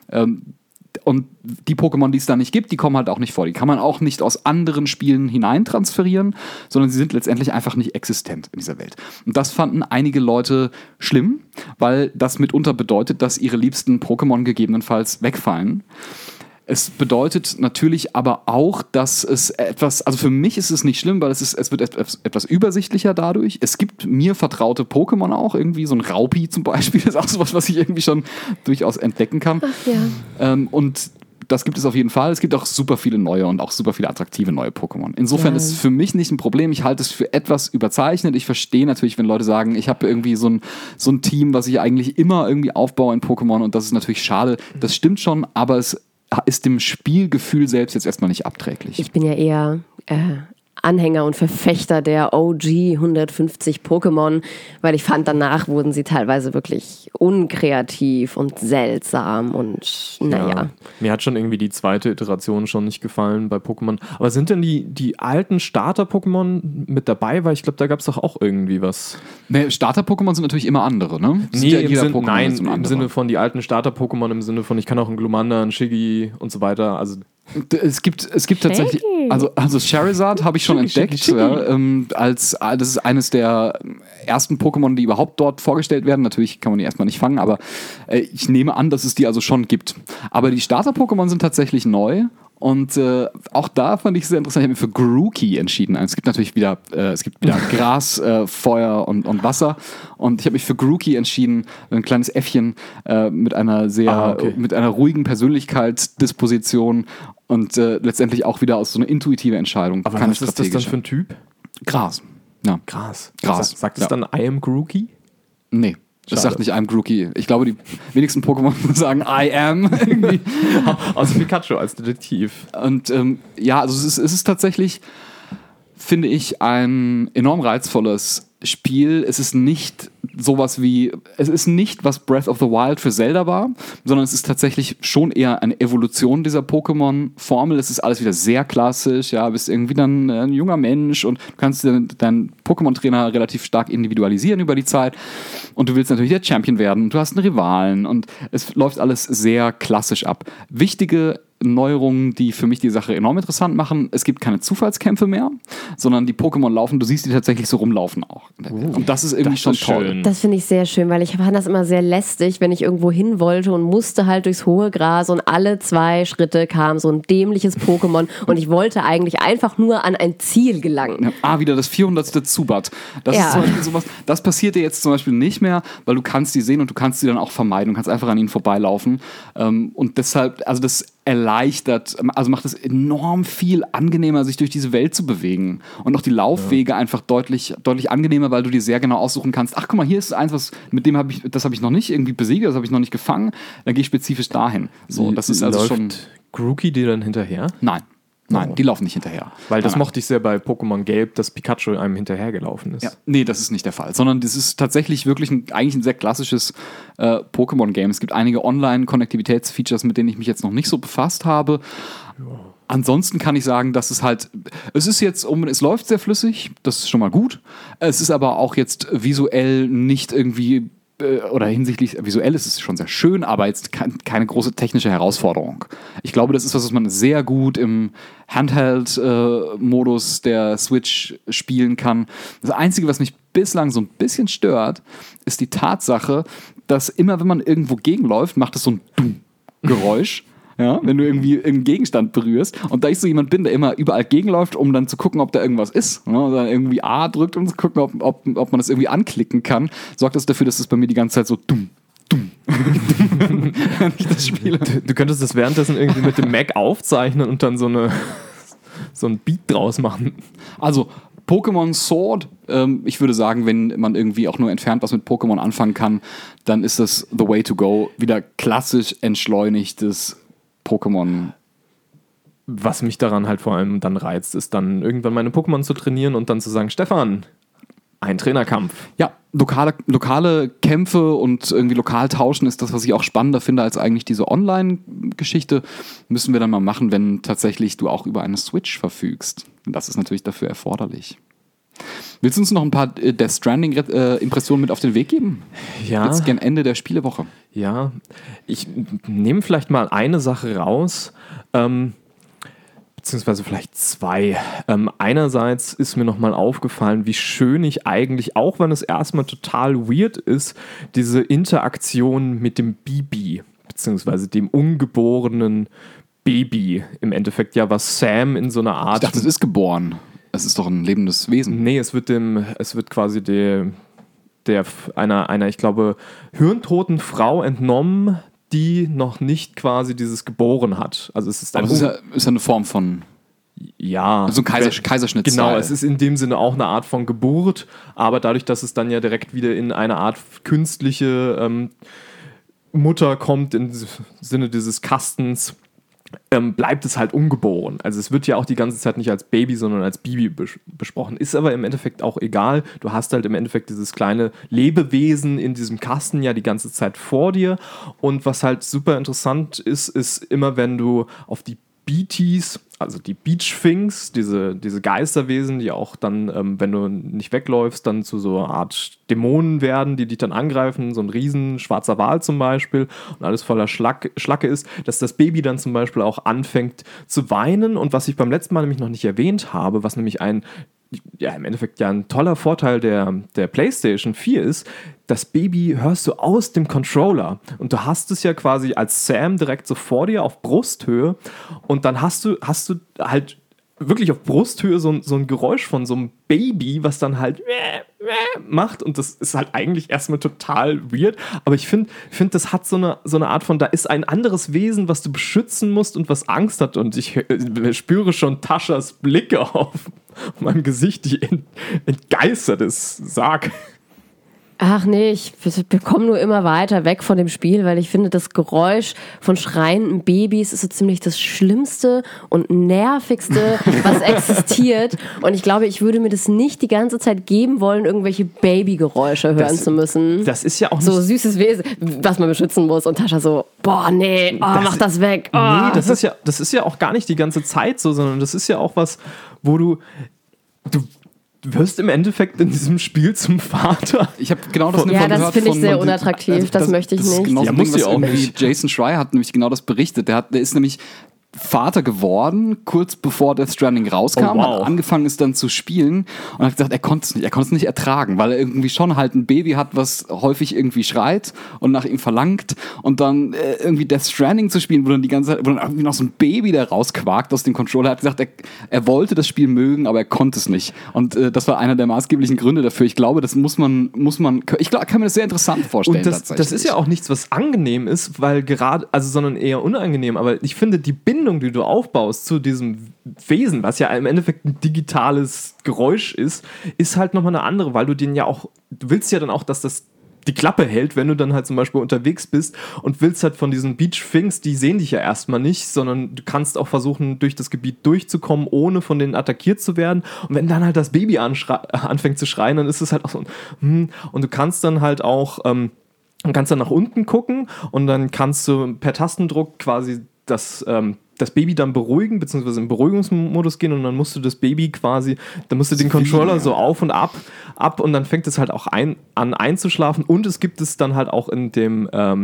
Und die Pokémon, die es da nicht gibt, die kommen halt auch nicht vor. Die kann man auch nicht aus anderen Spielen hineintransferieren, sondern sie sind letztendlich einfach nicht existent in dieser Welt. Und das fanden einige Leute schlimm, weil das mitunter bedeutet, dass ihre liebsten Pokémon gegebenenfalls wegfallen. Es bedeutet natürlich aber auch, dass es also für mich ist es nicht schlimm, weil es wird etwas übersichtlicher dadurch. Es gibt mir vertraute Pokémon auch, irgendwie so ein Raupi zum Beispiel, das ist auch sowas, was ich irgendwie schon durchaus entdecken kann. Ach ja. Und das gibt es auf jeden Fall. Es gibt auch super viele neue und auch super viele attraktive neue Pokémon. Insofern ist es für mich nicht ein Problem. Ich halte es für etwas überzeichnet. Ich verstehe natürlich, wenn Leute sagen, ich habe irgendwie so ein Team, was ich eigentlich immer irgendwie aufbaue in Pokémon und das ist natürlich schade. Das stimmt schon, aber es ist dem Spielgefühl selbst jetzt erstmal nicht abträglich. Ich bin ja eher Anhänger und Verfechter der OG 150 Pokémon, weil ich fand, danach wurden sie teilweise wirklich unkreativ und seltsam und naja. Ja, mir hat schon irgendwie die zweite Iteration schon nicht gefallen bei Pokémon. Aber sind denn die alten Starter-Pokémon mit dabei? Weil ich glaube, da gab es doch auch irgendwie was. Nee, Starter-Pokémon sind natürlich immer andere, ne? Im Sinne von die alten Starter-Pokémon, im Sinne von ich kann auch einen Glumanda, einen Shiggy und so weiter, also es gibt tatsächlich, also Charizard habe ich schon entdeckt, ja, das ist eines der ersten Pokémon, die überhaupt dort vorgestellt werden. Natürlich kann man die erstmal nicht fangen, aber ich nehme an, dass es die also schon gibt. Aber die Starter-Pokémon sind tatsächlich neu. Und auch da fand ich es sehr interessant. Ich habe mich für Grookey entschieden. Es gibt natürlich wieder Gras, Feuer und Wasser. Und ich habe mich für Grookey entschieden, ein kleines Äffchen mit einer mit einer ruhigen Persönlichkeitsdisposition und letztendlich auch wieder aus so einer intuitive Entscheidung. Aber was ist das dann für ein Typ? Gras. Ja. Gras. Sagt es dann I am Grookey? Nee. Das sagt nicht I am Grookey. Ich glaube, die wenigsten Pokémon sagen I am. Also Pikachu als Detektiv. Und also es ist tatsächlich, finde ich, ein enorm reizvolles Spiel. Es ist nicht was Breath of the Wild für Zelda war, sondern es ist tatsächlich schon eher eine Evolution dieser Pokémon-Formel. Es ist alles wieder sehr klassisch, ja, bist irgendwie dann ein junger Mensch und du kannst deinen Pokémon-Trainer relativ stark individualisieren über die Zeit und du willst natürlich der Champion werden und du hast einen Rivalen und es läuft alles sehr klassisch ab. Wichtige Neuerungen, die für mich die Sache enorm interessant machen. Es gibt keine Zufallskämpfe mehr, sondern die Pokémon laufen, du siehst die tatsächlich so rumlaufen auch. Und das ist irgendwie schon toll. Das finde ich sehr schön, weil ich fand das immer sehr lästig, wenn ich irgendwo hin wollte und musste halt durchs hohe Gras und alle 2 Schritte kam so ein dämliches Pokémon und ich wollte eigentlich einfach nur an ein Ziel gelangen. Wieder das 400. Zubat. Das ist zum Beispiel sowas, das passiert dir jetzt zum Beispiel nicht mehr, weil du kannst die sehen und du kannst sie dann auch vermeiden. Du kannst einfach an ihnen vorbeilaufen. Und deshalb, also das erleichtert, also macht es enorm viel angenehmer, sich durch diese Welt zu bewegen. Und auch die Laufwege einfach deutlich angenehmer, weil du dir sehr genau aussuchen kannst, ach guck mal, hier ist eins, das habe ich noch nicht irgendwie besiegt, das habe ich noch nicht gefangen, dann gehe ich spezifisch dahin. So, das ist also schon. Grookey dir dann hinterher? Nein, die laufen nicht hinterher. Weil das mochte ich sehr bei Pokémon Gelb, dass Pikachu einem hinterhergelaufen ist. Ja, nee, das ist nicht der Fall. Sondern das ist tatsächlich wirklich eigentlich ein sehr klassisches Pokémon-Game. Es gibt einige Online-Konnektivitätsfeatures, mit denen ich mich jetzt noch nicht so befasst habe. Ansonsten kann ich sagen, dass es läuft sehr flüssig, das ist schon mal gut. Es ist aber auch jetzt visuell nicht irgendwie, oder hinsichtlich visuell ist es schon sehr schön, aber jetzt keine große technische Herausforderung. Ich glaube, das ist was man sehr gut im Handheld-Modus der Switch spielen kann. Das Einzige, was mich bislang so ein bisschen stört, ist die Tatsache, dass immer, wenn man irgendwo gegenläuft, macht es so ein Geräusch. Ja, wenn du irgendwie irgendeinen Gegenstand berührst. Und da ich so jemand bin, der immer überall gegenläuft, um dann zu gucken, ob da irgendwas ist, ne? Und dann irgendwie A drückt, um zu gucken, ob man das irgendwie anklicken kann, sorgt das dafür, dass das bei mir die ganze Zeit so wenn ich das spiele. Du könntest das währenddessen irgendwie mit dem Mac aufzeichnen und dann so ein Beat draus machen. Also Pokémon Sword, ich würde sagen, wenn man irgendwie auch nur entfernt was mit Pokémon anfangen kann, dann ist das the way to go. Wieder klassisch entschleunigtes Pokémon. Was mich daran halt vor allem dann reizt, ist dann irgendwann meine Pokémon zu trainieren und dann zu sagen, Stefan, ein Trainerkampf. Ja, lokale Kämpfe und irgendwie lokal tauschen ist das, was ich auch spannender finde als eigentlich diese Online-Geschichte. Müssen wir dann mal machen, wenn tatsächlich du auch über eine Switch verfügst. Und das ist natürlich dafür erforderlich. Willst du uns noch ein paar Death Stranding-Impressionen mit auf den Weg geben? Ja. Jetzt gern Ende der Spielewoche. Ja, ich nehme vielleicht mal eine Sache raus, beziehungsweise vielleicht zwei. Einerseits ist mir nochmal aufgefallen, wie schön ich eigentlich, auch wenn es erstmal total weird ist, diese Interaktion mit dem Bibi, beziehungsweise dem ungeborenen Baby, im Endeffekt ja, was Sam in so einer Art... Ich dachte, es ist geboren. Es ist doch ein lebendes Wesen. Nee, es wird quasi einer, ich glaube, hirntoten Frau entnommen, die noch nicht quasi dieses geboren hat. Also es ist ist ja eine Form von... Ja. So ein Kaiserschnitt. Genau, es ist in dem Sinne auch eine Art von Geburt, aber dadurch, dass es dann ja direkt wieder in eine Art künstliche Mutter kommt, im Sinne dieses Kastens, bleibt es halt ungeboren. Also es wird ja auch die ganze Zeit nicht als Baby, sondern als Bibi besprochen. Ist aber im Endeffekt auch egal. Du hast halt im Endeffekt dieses kleine Lebewesen in diesem Kasten ja die ganze Zeit vor dir. Und was halt super interessant ist immer, wenn du auf die Beaties, also die Beach Sphinx, diese Geisterwesen, die auch dann, wenn du nicht wegläufst, dann zu so einer Art Dämonen werden, die dich dann angreifen, so ein riesen schwarzer Wal zum Beispiel und alles voller Schlacke ist, dass das Baby dann zum Beispiel auch anfängt zu weinen. Und was ich beim letzten Mal nämlich noch nicht erwähnt habe, was nämlich im Endeffekt ja ein toller Vorteil der PlayStation 4 ist, das Baby hörst du aus dem Controller und du hast es ja quasi als Sam direkt so vor dir auf Brusthöhe und dann hast du halt wirklich auf Brusthöhe so ein Geräusch von so einem Baby, was dann halt macht und das ist halt eigentlich erstmal total weird, aber ich finde, das hat so eine Art von, da ist ein anderes Wesen, was du beschützen musst und was Angst hat und ich spüre schon Taschas Blicke auf meinem Gesicht, die entgeistert ist, sag. Ach nee, ich bekomme nur immer weiter weg von dem Spiel, weil ich finde, das Geräusch von schreienden Babys ist so ziemlich das Schlimmste und Nervigste, was existiert. Und ich glaube, ich würde mir das nicht die ganze Zeit geben wollen, irgendwelche Babygeräusche hören zu müssen. Das ist ja auch so süßes Wesen, was man beschützen muss. Und Tascha so, boah, nee, mach das weg. Oh. Nee, das ist ja auch gar nicht die ganze Zeit so, sondern das ist ja auch was, wo du wirst im Endeffekt in diesem Spiel zum Vater. Ich habe genau das gehört. Ja, das finde ich sehr unattraktiv. Das möchte ich nicht. Genau, ja, muss ja auch nicht. Jason Schreier hat nämlich genau das berichtet. Der ist nämlich Vater geworden, kurz bevor Death Stranding rauskam, hat angefangen es dann zu spielen und hat gesagt, er konnte es nicht ertragen, weil er irgendwie schon halt ein Baby hat, was häufig irgendwie schreit und nach ihm verlangt und dann irgendwie Death Stranding zu spielen, wo dann irgendwie noch so ein Baby da rausquakt aus dem Controller, hat gesagt, er wollte das Spiel mögen, aber er konnte es nicht und das war einer der maßgeblichen Gründe dafür. Ich glaube, das muss man ich kann mir das sehr interessant vorstellen. Und das ist ja auch nichts, was angenehm ist, weil sondern eher unangenehm, aber ich finde, die Bindung, die du aufbaust zu diesem Wesen, was ja im Endeffekt ein digitales Geräusch ist halt nochmal eine andere, weil du willst ja dann auch, dass das die Klappe hält, wenn du dann halt zum Beispiel unterwegs bist und willst halt von diesen Beach Sphinx, die sehen dich ja erstmal nicht, sondern du kannst auch versuchen, durch das Gebiet durchzukommen, ohne von denen attackiert zu werden. Und wenn dann halt das Baby anfängt zu schreien, dann ist es halt auch so und du kannst dann halt auch kannst dann nach unten gucken und dann kannst du per Tastendruck quasi das Baby dann beruhigen, beziehungsweise im Beruhigungsmodus gehen und dann musst du das Baby quasi, dann musst du den Controller so auf und ab und dann fängt es halt auch an einzuschlafen und es gibt es dann halt auch in dem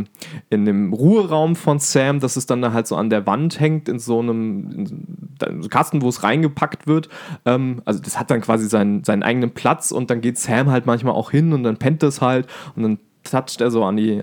Ruheraum von Sam, dass es dann halt so an der Wand hängt in so einem Kasten, wo es reingepackt wird. Also das hat dann quasi seinen eigenen Platz und dann geht Sam halt manchmal auch hin und dann pennt es halt und dann toucht er so an die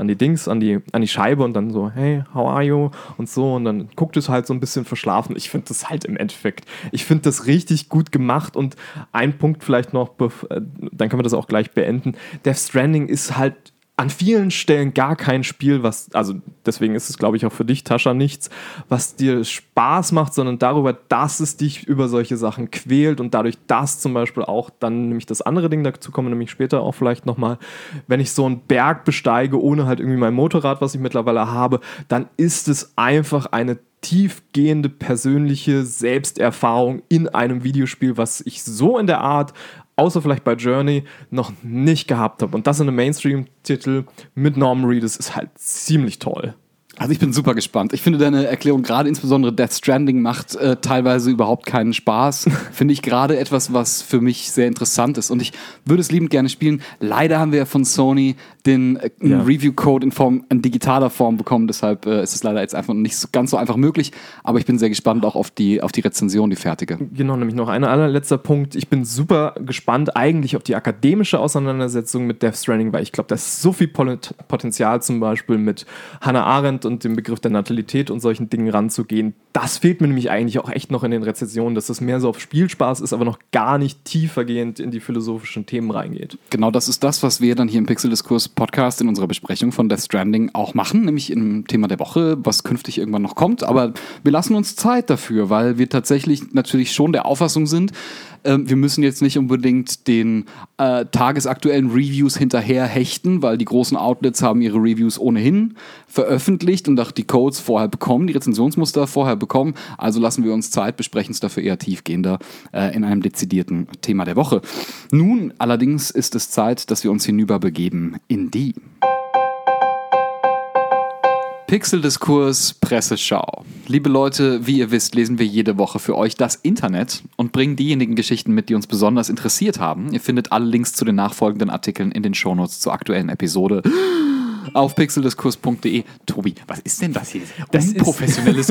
Scheibe und dann so, hey, how are you? Und so und dann guckt es halt so ein bisschen verschlafen. Ich finde das halt im Endeffekt, ich finde das richtig gut gemacht und ein Punkt vielleicht noch, dann können wir das auch gleich beenden. Death Stranding ist halt an vielen Stellen gar kein Spiel, also deswegen ist es, glaube ich, auch für dich, Tascha, nichts, was dir Spaß macht, sondern darüber, dass es dich über solche Sachen quält und dadurch, dass zum Beispiel auch dann nämlich das andere Ding, dazu kommen wir nämlich später auch vielleicht nochmal, wenn ich so einen Berg besteige, ohne halt irgendwie mein Motorrad, was ich mittlerweile habe, dann ist es einfach eine tiefgehende persönliche Selbsterfahrung in einem Videospiel, was ich so in der Art außer vielleicht bei Journey, noch nicht gehabt habe. Und das in einem Mainstream-Titel mit Norman Reedus ist halt ziemlich toll. Also ich bin super gespannt. Ich finde deine Erklärung, gerade insbesondere Death Stranding, macht teilweise überhaupt keinen Spaß. Finde ich gerade etwas, was für mich sehr interessant ist. Und ich würde es liebend gerne spielen. Leider haben wir ja von Sony den Review-Code in digitaler Form bekommen. Deshalb ist es leider jetzt einfach nicht so, ganz so einfach möglich. Aber ich bin sehr gespannt auch auf die Rezension, die fertige. Genau, nämlich noch ein allerletzter Punkt. Ich bin super gespannt eigentlich auf die akademische Auseinandersetzung mit Death Stranding, weil ich glaube, da ist so viel Potenzial zum Beispiel mit Hannah Arendt und dem Begriff der Natalität und solchen Dingen ranzugehen. Das fehlt mir nämlich eigentlich auch echt noch in den Rezensionen, dass das mehr so auf Spielspaß ist, aber noch gar nicht tiefergehend in die philosophischen Themen reingeht. Genau, das ist das, was wir dann hier im Pixel-Diskurs-Podcast in unserer Besprechung von Death Stranding auch machen, nämlich im Thema der Woche, was künftig irgendwann noch kommt. Aber wir lassen uns Zeit dafür, weil wir tatsächlich natürlich schon der Auffassung sind, wir müssen jetzt nicht unbedingt den tagesaktuellen Reviews hinterher hechten, weil die großen Outlets haben ihre Reviews ohnehin veröffentlicht und auch die Codes vorher bekommen, die Rezensionsmuster vorher bekommen. Also lassen wir uns Zeit, besprechen es dafür eher tiefgehender in einem dezidierten Thema der Woche. Nun allerdings ist es Zeit, dass wir uns hinüberbegeben in die Pixel-Diskurs Presseschau. Liebe Leute, wie ihr wisst, lesen wir jede Woche für euch das Internet und bringen diejenigen Geschichten mit, die uns besonders interessiert haben. Ihr findet alle Links zu den nachfolgenden Artikeln in den Shownotes zur aktuellen Episode auf pixeldiskurs.de. Tobi, was ist denn das hier? Das unprofessionelles.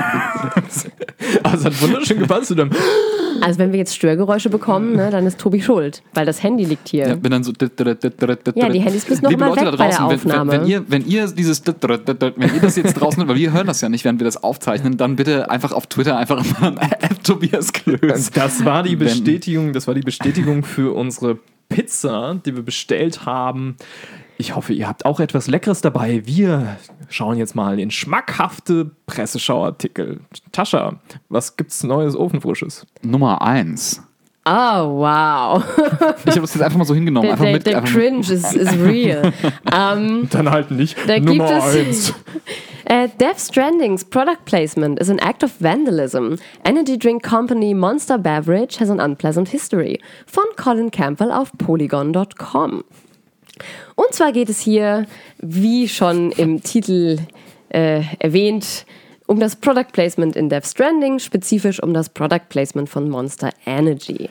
Also hat wunderschön gepasst zu dem. Also wenn wir jetzt Störgeräusche bekommen, ne, dann ist Tobi schuld, weil das Handy liegt hier. Ja, wenn dann so ja, die Handys müssen noch Liebe mal Leute weg da draußen, bei der Aufnahme. wenn ihr das jetzt draußen hört, weil wir hören das ja nicht, während wir das aufzeichnen, dann bitte einfach auf Twitter einfach mal Tobias Klöß. Das war die Bestätigung für unsere Pizza, die wir bestellt haben. Ich hoffe, ihr habt auch etwas Leckeres dabei. Wir schauen jetzt mal in schmackhafte Presseschauartikel. Tascha, was gibt's Neues, Ofenfrisches? Nummer 1. Oh, wow. Ich habe das jetzt einfach mal so hingenommen. Der Cringe is real. Dann halt nicht da Nummer gibt 1. Death Stranding's product placement is an act of vandalism. Energy drink company Monster Beverage has an unpleasant history. Von Colin Campbell auf Polygon.com. Und zwar geht es hier, wie schon im Titel erwähnt, um das Product Placement in Death Stranding, spezifisch um das Product Placement von Monster Energy.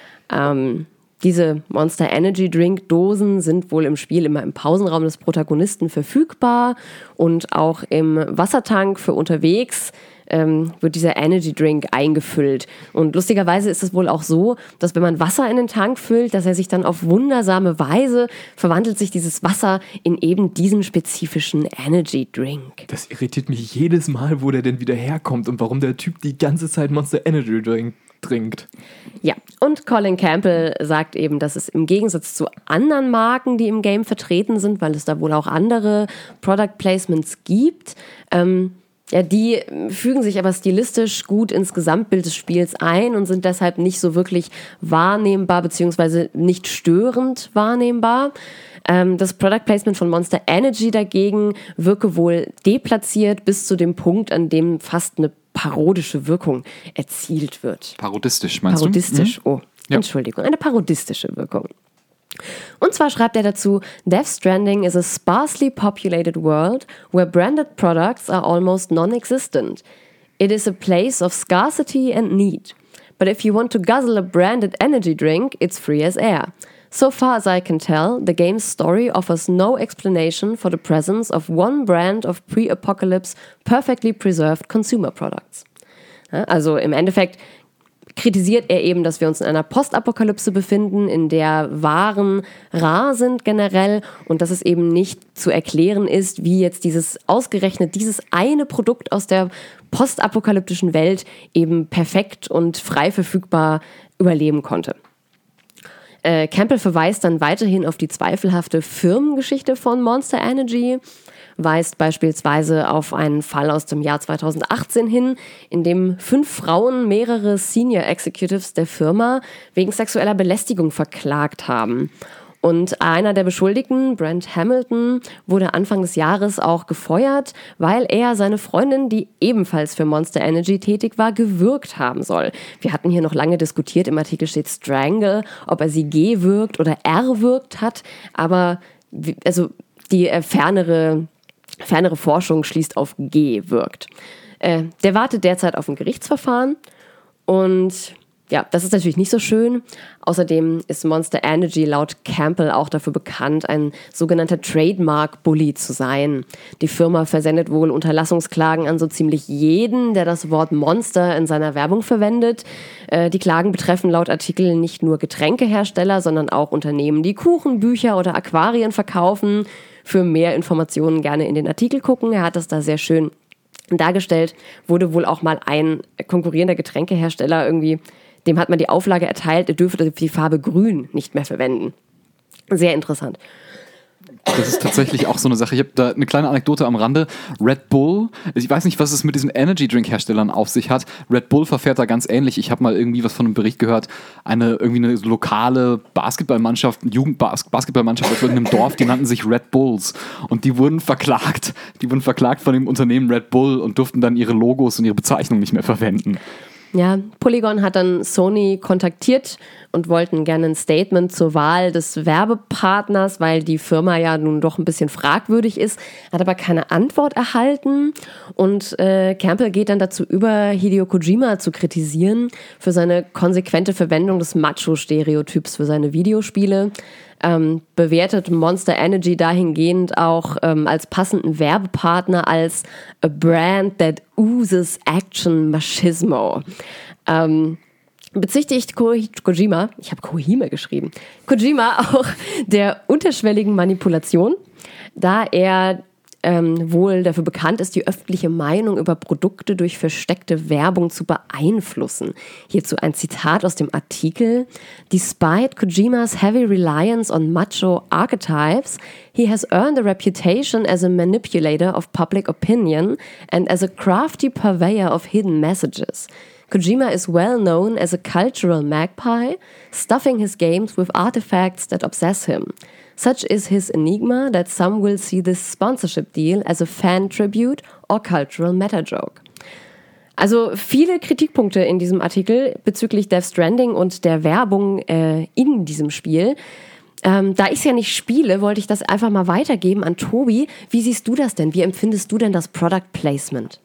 Diese Monster Energy Drink Dosen sind wohl im Spiel immer im Pausenraum des Protagonisten verfügbar und auch im Wassertank für unterwegs wird dieser Energy Drink eingefüllt. Und lustigerweise ist es wohl auch so, dass wenn man Wasser in den Tank füllt, dass er sich dann auf wundersame Weise verwandelt sich dieses Wasser in eben diesen spezifischen Energy Drink. Das irritiert mich jedes Mal, wo der denn wieder herkommt und warum der Typ die ganze Zeit Monster Energy Drink trinkt. Ja, und Colin Campbell sagt eben, dass es im Gegensatz zu anderen Marken, die im Game vertreten sind, weil es da wohl auch andere Product Placements gibt, die fügen sich aber stilistisch gut ins Gesamtbild des Spiels ein und sind deshalb nicht so wirklich wahrnehmbar beziehungsweise nicht störend wahrnehmbar. Das Product Placement von Monster Energy dagegen wirke wohl deplatziert bis zu dem Punkt, an dem fast eine parodische Wirkung erzielt wird. Parodistisch, meinst du? Parodistisch, oh, ja. Entschuldigung, eine parodistische Wirkung. Und zwar schreibt er dazu, Death Stranding is a sparsely populated world where branded products are almost non-existent. It is a place of scarcity and need. But if you want to guzzle a branded energy drink, it's free as air. So far as I can tell, the game's story offers no explanation for the presence of one brand of pre-apocalypse perfectly preserved consumer products. Also im Endeffekt kritisiert er eben, dass wir uns in einer Postapokalypse befinden, in der Waren rar sind generell und dass es eben nicht zu erklären ist, wie jetzt dieses eine Produkt aus der postapokalyptischen Welt eben perfekt und frei verfügbar überleben konnte. Campbell verweist dann weiterhin auf die zweifelhafte Firmengeschichte von Monster Energy, weist beispielsweise auf einen Fall aus dem Jahr 2018 hin, in dem 5 Frauen mehrere Senior Executives der Firma wegen sexueller Belästigung verklagt haben. Und einer der Beschuldigten, Brent Hamilton, wurde Anfang des Jahres auch gefeuert, weil er seine Freundin, die ebenfalls für Monster Energy tätig war, gewürgt haben soll. Wir hatten hier noch lange diskutiert, im Artikel steht Strangle, ob er sie gewürgt oder erwürgt hat, aber also die fernere Forschung schließt auf gewürgt. Der wartet derzeit auf ein Gerichtsverfahren und ja, das ist natürlich nicht so schön. Außerdem ist Monster Energy laut Campbell auch dafür bekannt, ein sogenannter Trademark-Bully zu sein. Die Firma versendet wohl Unterlassungsklagen an so ziemlich jeden, der das Wort Monster in seiner Werbung verwendet. Die Klagen betreffen laut Artikel nicht nur Getränkehersteller, sondern auch Unternehmen, die Kuchen, Bücher oder Aquarien verkaufen. Für mehr Informationen gerne in den Artikel gucken. Er hat das da sehr schön dargestellt. Wurde wohl auch mal ein konkurrierender Getränkehersteller irgendwie, dem hat man die Auflage erteilt, er dürfe die Farbe Grün nicht mehr verwenden. Sehr interessant. Das ist tatsächlich auch so eine Sache. Ich habe da eine kleine Anekdote am Rande. Red Bull, ich weiß nicht, was es mit diesen Energy-Drink-Herstellern auf sich hat. Red Bull verfährt da ganz ähnlich. Ich habe mal irgendwie was von einem Bericht gehört, eine lokale Basketballmannschaft, Jugendbasketballmannschaft aus irgendeinem Dorf, die nannten sich Red Bulls. Und die wurden verklagt. Die wurden verklagt von dem Unternehmen Red Bull und durften dann ihre Logos und ihre Bezeichnung nicht mehr verwenden. Ja, Polygon hat dann Sony kontaktiert und wollten gerne ein Statement zur Wahl des Werbepartners, weil die Firma ja nun doch ein bisschen fragwürdig ist, hat aber keine Antwort erhalten und Campbell geht dann dazu über, Hideo Kojima zu kritisieren für seine konsequente Verwendung des Macho-Stereotyps für seine Videospiele. Bewertet Monster Energy dahingehend auch als passenden Werbepartner als a brand that oozes action machismo. Bezichtigt Kojima, ich habe Kohime geschrieben, Kojima auch der unterschwelligen Manipulation, da er wohl dafür bekannt ist, die öffentliche Meinung über Produkte durch versteckte Werbung zu beeinflussen. Hierzu ein Zitat aus dem Artikel. Despite Kojima's heavy reliance on macho archetypes, he has earned a reputation as a manipulator of public opinion and as a crafty purveyor of hidden messages. Kojima is well known as a cultural magpie, stuffing his games with artifacts that obsess him. Such is his enigma that some will see this sponsorship deal as a fan tribute or cultural meta-joke. Also viele Kritikpunkte in diesem Artikel bezüglich Death Stranding und der Werbung in diesem Spiel. Da ich es ja nicht spiele, wollte ich das einfach mal weitergeben an Tobi. Wie siehst du das denn? Wie empfindest du denn das Product Placement?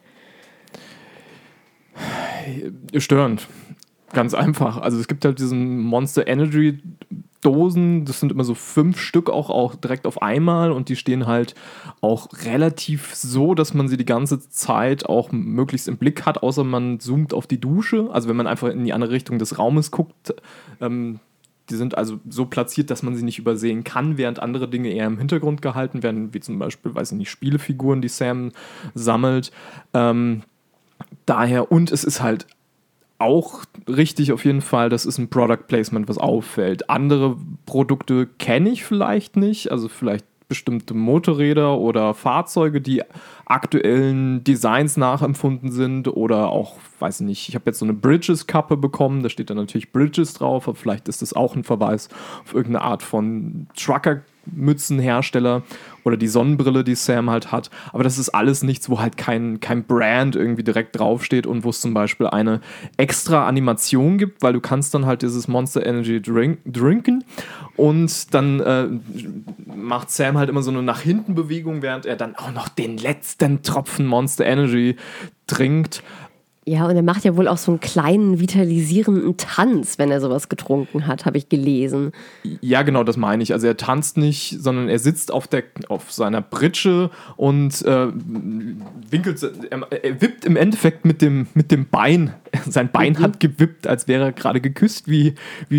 Störend. Ganz einfach. Also es gibt halt diesen Monster Energy Dosen, das sind immer so 5 Stück auch direkt auf einmal und die stehen halt auch relativ so, dass man sie die ganze Zeit auch möglichst im Blick hat, außer man zoomt auf die Dusche. Also wenn man einfach in die andere Richtung des Raumes guckt, die sind also so platziert, dass man sie nicht übersehen kann, während andere Dinge eher im Hintergrund gehalten werden, wie zum Beispiel, weiß ich nicht, Spielefiguren, die Sam sammelt. Daher, und es ist halt auch richtig auf jeden Fall, das ist ein Product Placement, was auffällt. Andere Produkte kenne ich vielleicht nicht, also vielleicht bestimmte Motorräder oder Fahrzeuge, die aktuellen Designs nachempfunden sind oder auch, weiß ich nicht, ich habe jetzt so eine Bridges-Kappe bekommen, da steht dann natürlich Bridges drauf, aber vielleicht ist das auch ein Verweis auf irgendeine Art von Trucker-Mützenhersteller oder die Sonnenbrille, die Sam halt hat. Aber das ist alles nichts, wo halt kein Brand irgendwie direkt draufsteht und wo es zum Beispiel eine extra Animation gibt, weil du kannst dann halt dieses Monster Energy trinken und dann macht Sam halt immer so eine nach hinten Bewegung, während er dann auch noch den letzten Tropfen Monster Energy trinkt. Ja, und er macht ja wohl auch so einen kleinen, vitalisierenden Tanz, wenn er sowas getrunken hat, habe ich gelesen. Ja, genau, das meine ich. Also er tanzt nicht, sondern er sitzt auf seiner Pritsche und winkelt, er wippt im Endeffekt mit dem Bein. Sein Bein hat gewippt, als wäre er gerade geküsst, wie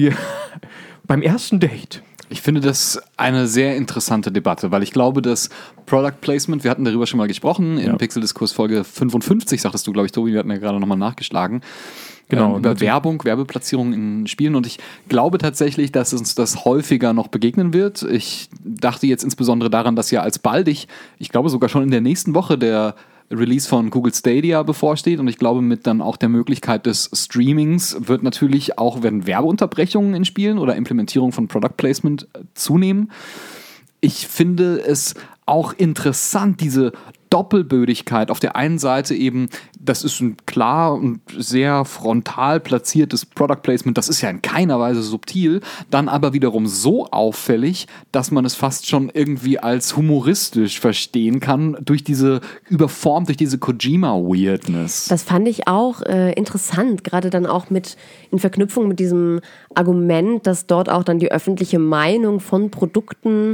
beim ersten Date. Ich finde das eine sehr interessante Debatte, weil ich glaube, dass Product Placement, wir hatten darüber schon mal gesprochen, in Pixel-Diskurs Folge 55, sagtest du, glaube ich, Tobi, wir hatten ja gerade nochmal nachgeschlagen, genau, über Werbung, Werbeplatzierung in Spielen, und ich glaube tatsächlich, dass uns das häufiger noch begegnen wird. Ich dachte jetzt insbesondere daran, dass ja alsbaldig, ich glaube sogar schon in der nächsten Woche, der Release von Google Stadia bevorsteht, und ich glaube, mit dann auch der Möglichkeit des Streamings werden Werbeunterbrechungen in Spielen oder Implementierung von Product Placement zunehmen. Ich finde es auch interessant, diese Doppelbödigkeit. Auf der einen Seite eben, das ist ein klar und sehr frontal platziertes Product Placement, das ist ja in keiner Weise subtil, dann aber wiederum so auffällig, dass man es fast schon irgendwie als humoristisch verstehen kann, durch diese Kojima-Weirdness. Das fand ich auch interessant, gerade dann auch in Verknüpfung mit diesem Argument, dass dort auch dann die öffentliche Meinung von Produkten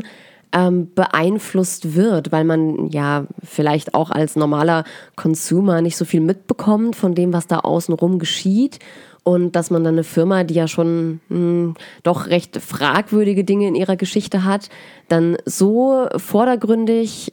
beeinflusst wird, weil man ja vielleicht auch als normaler Consumer nicht so viel mitbekommt von dem, was da außenrum geschieht, und dass man dann eine Firma, die ja schon doch recht fragwürdige Dinge in ihrer Geschichte hat, dann so vordergründig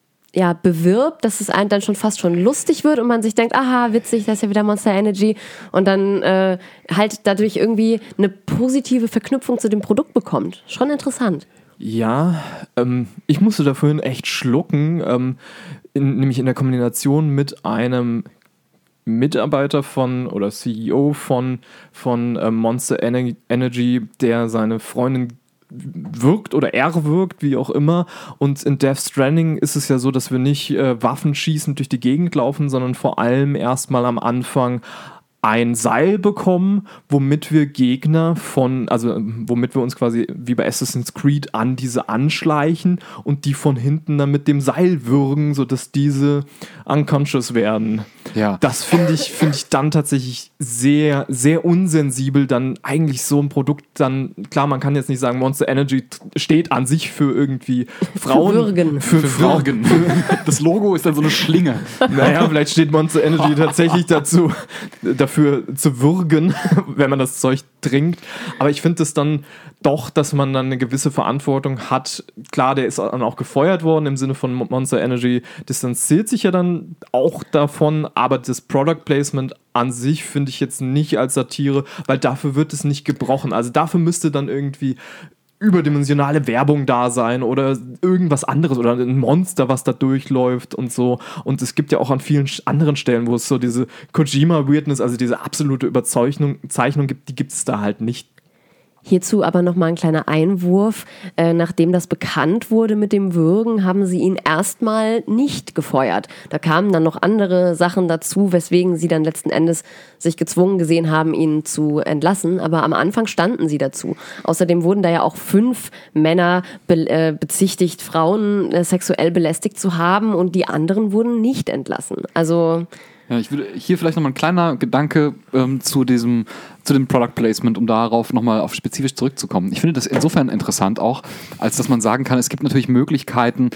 bewirbt, dass es einem dann schon fast schon lustig wird und man sich denkt, aha, witzig, das ist ja wieder Monster Energy, und dann halt dadurch irgendwie eine positive Verknüpfung zu dem Produkt bekommt. Schon interessant. Ja, ich musste da vorhin echt schlucken, nämlich in der Kombination mit einem Mitarbeiter oder CEO von Monster Energy, der seine Freundin wirkt oder erwirkt, wie auch immer. Und in Death Stranding ist es ja so, dass wir nicht waffenschießend durch die Gegend laufen, sondern vor allem erstmal am Anfang ein Seil bekommen, womit wir womit wir uns quasi wie bei Assassin's Creed an diese anschleichen und die von hinten dann mit dem Seil würgen, sodass diese unconscious werden. Ja. Das finde ich dann tatsächlich sehr, sehr unsensibel, dann eigentlich so ein Produkt dann, klar, man kann jetzt nicht sagen, Monster Energy steht an sich für irgendwie Frauen. Für Würgen. Das Logo ist dann so eine Schlinge. Naja, vielleicht steht Monster Energy tatsächlich dafür zu würgen, wenn man das Zeug trinkt. Aber ich finde es dann doch, dass man dann eine gewisse Verantwortung hat. Klar, der ist dann auch gefeuert worden im Sinne von Monster Energy, distanziert sich ja dann auch davon, aber das Product Placement an sich finde ich jetzt nicht als Satire, weil dafür wird es nicht gebrochen. Also dafür müsste dann irgendwie überdimensionale Werbung da sein oder irgendwas anderes oder ein Monster, was da durchläuft und so. Und es gibt ja auch an vielen anderen Stellen, wo es so diese Kojima-Weirdness, also diese absolute Überzeichnung gibt, die gibt es da halt nicht. Hierzu aber nochmal ein kleiner Einwurf. Nachdem das bekannt wurde mit dem Würgen, haben sie ihn erstmal nicht gefeuert. Da kamen dann noch andere Sachen dazu, weswegen sie dann letzten Endes sich gezwungen gesehen haben, ihn zu entlassen. Aber am Anfang standen sie dazu. Außerdem wurden da ja auch 5 Männer bezichtigt, Frauen sexuell belästigt zu haben, und die anderen wurden nicht entlassen. Also... Ja, ich würde hier vielleicht nochmal ein kleiner Gedanke zu dem Product Placement, um darauf nochmal auf spezifisch zurückzukommen. Ich finde das insofern interessant auch, als dass man sagen kann, es gibt natürlich Möglichkeiten,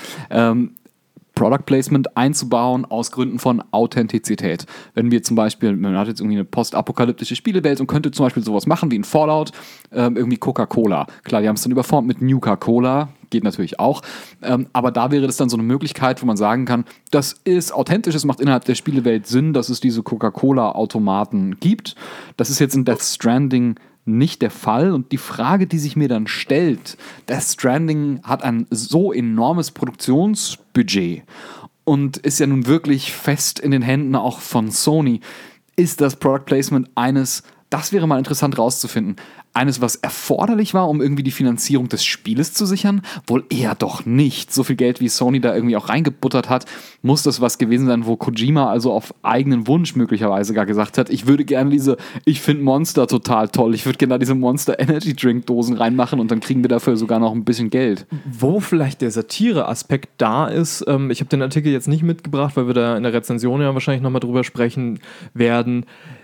Product Placement einzubauen aus Gründen von Authentizität. Wenn wir zum Beispiel, man hat jetzt irgendwie eine postapokalyptische Spielewelt und könnte zum Beispiel sowas machen wie in Fallout, irgendwie Coca-Cola. Klar, die haben es dann überformt mit Nuka-Cola, geht natürlich auch, aber da wäre das dann so eine Möglichkeit, wo man sagen kann, das ist authentisch, es macht innerhalb der Spielewelt Sinn, dass es diese Coca-Cola-Automaten gibt. Das ist jetzt in Death Stranding nicht der Fall, und die Frage, die sich mir dann stellt, Death Stranding hat ein so enormes Produktionsbudget und ist ja nun wirklich fest in den Händen auch von Sony. Ist das Product Placement eines das wäre mal interessant rauszufinden. Eines, was erforderlich war, um irgendwie die Finanzierung des Spieles zu sichern? Wohl eher doch nicht. So viel Geld, wie Sony da irgendwie auch reingebuttert hat, muss das was gewesen sein, wo Kojima also auf eigenen Wunsch möglicherweise gar gesagt hat, ich würde gerne ich finde Monster total toll, ich würde gerne da diese Monster Energy Drink Dosen reinmachen und dann kriegen wir dafür sogar noch ein bisschen Geld. Wo vielleicht der Satire-Aspekt da ist, ich habe den Artikel jetzt nicht mitgebracht, weil wir da in der Rezension ja wahrscheinlich nochmal drüber sprechen werden.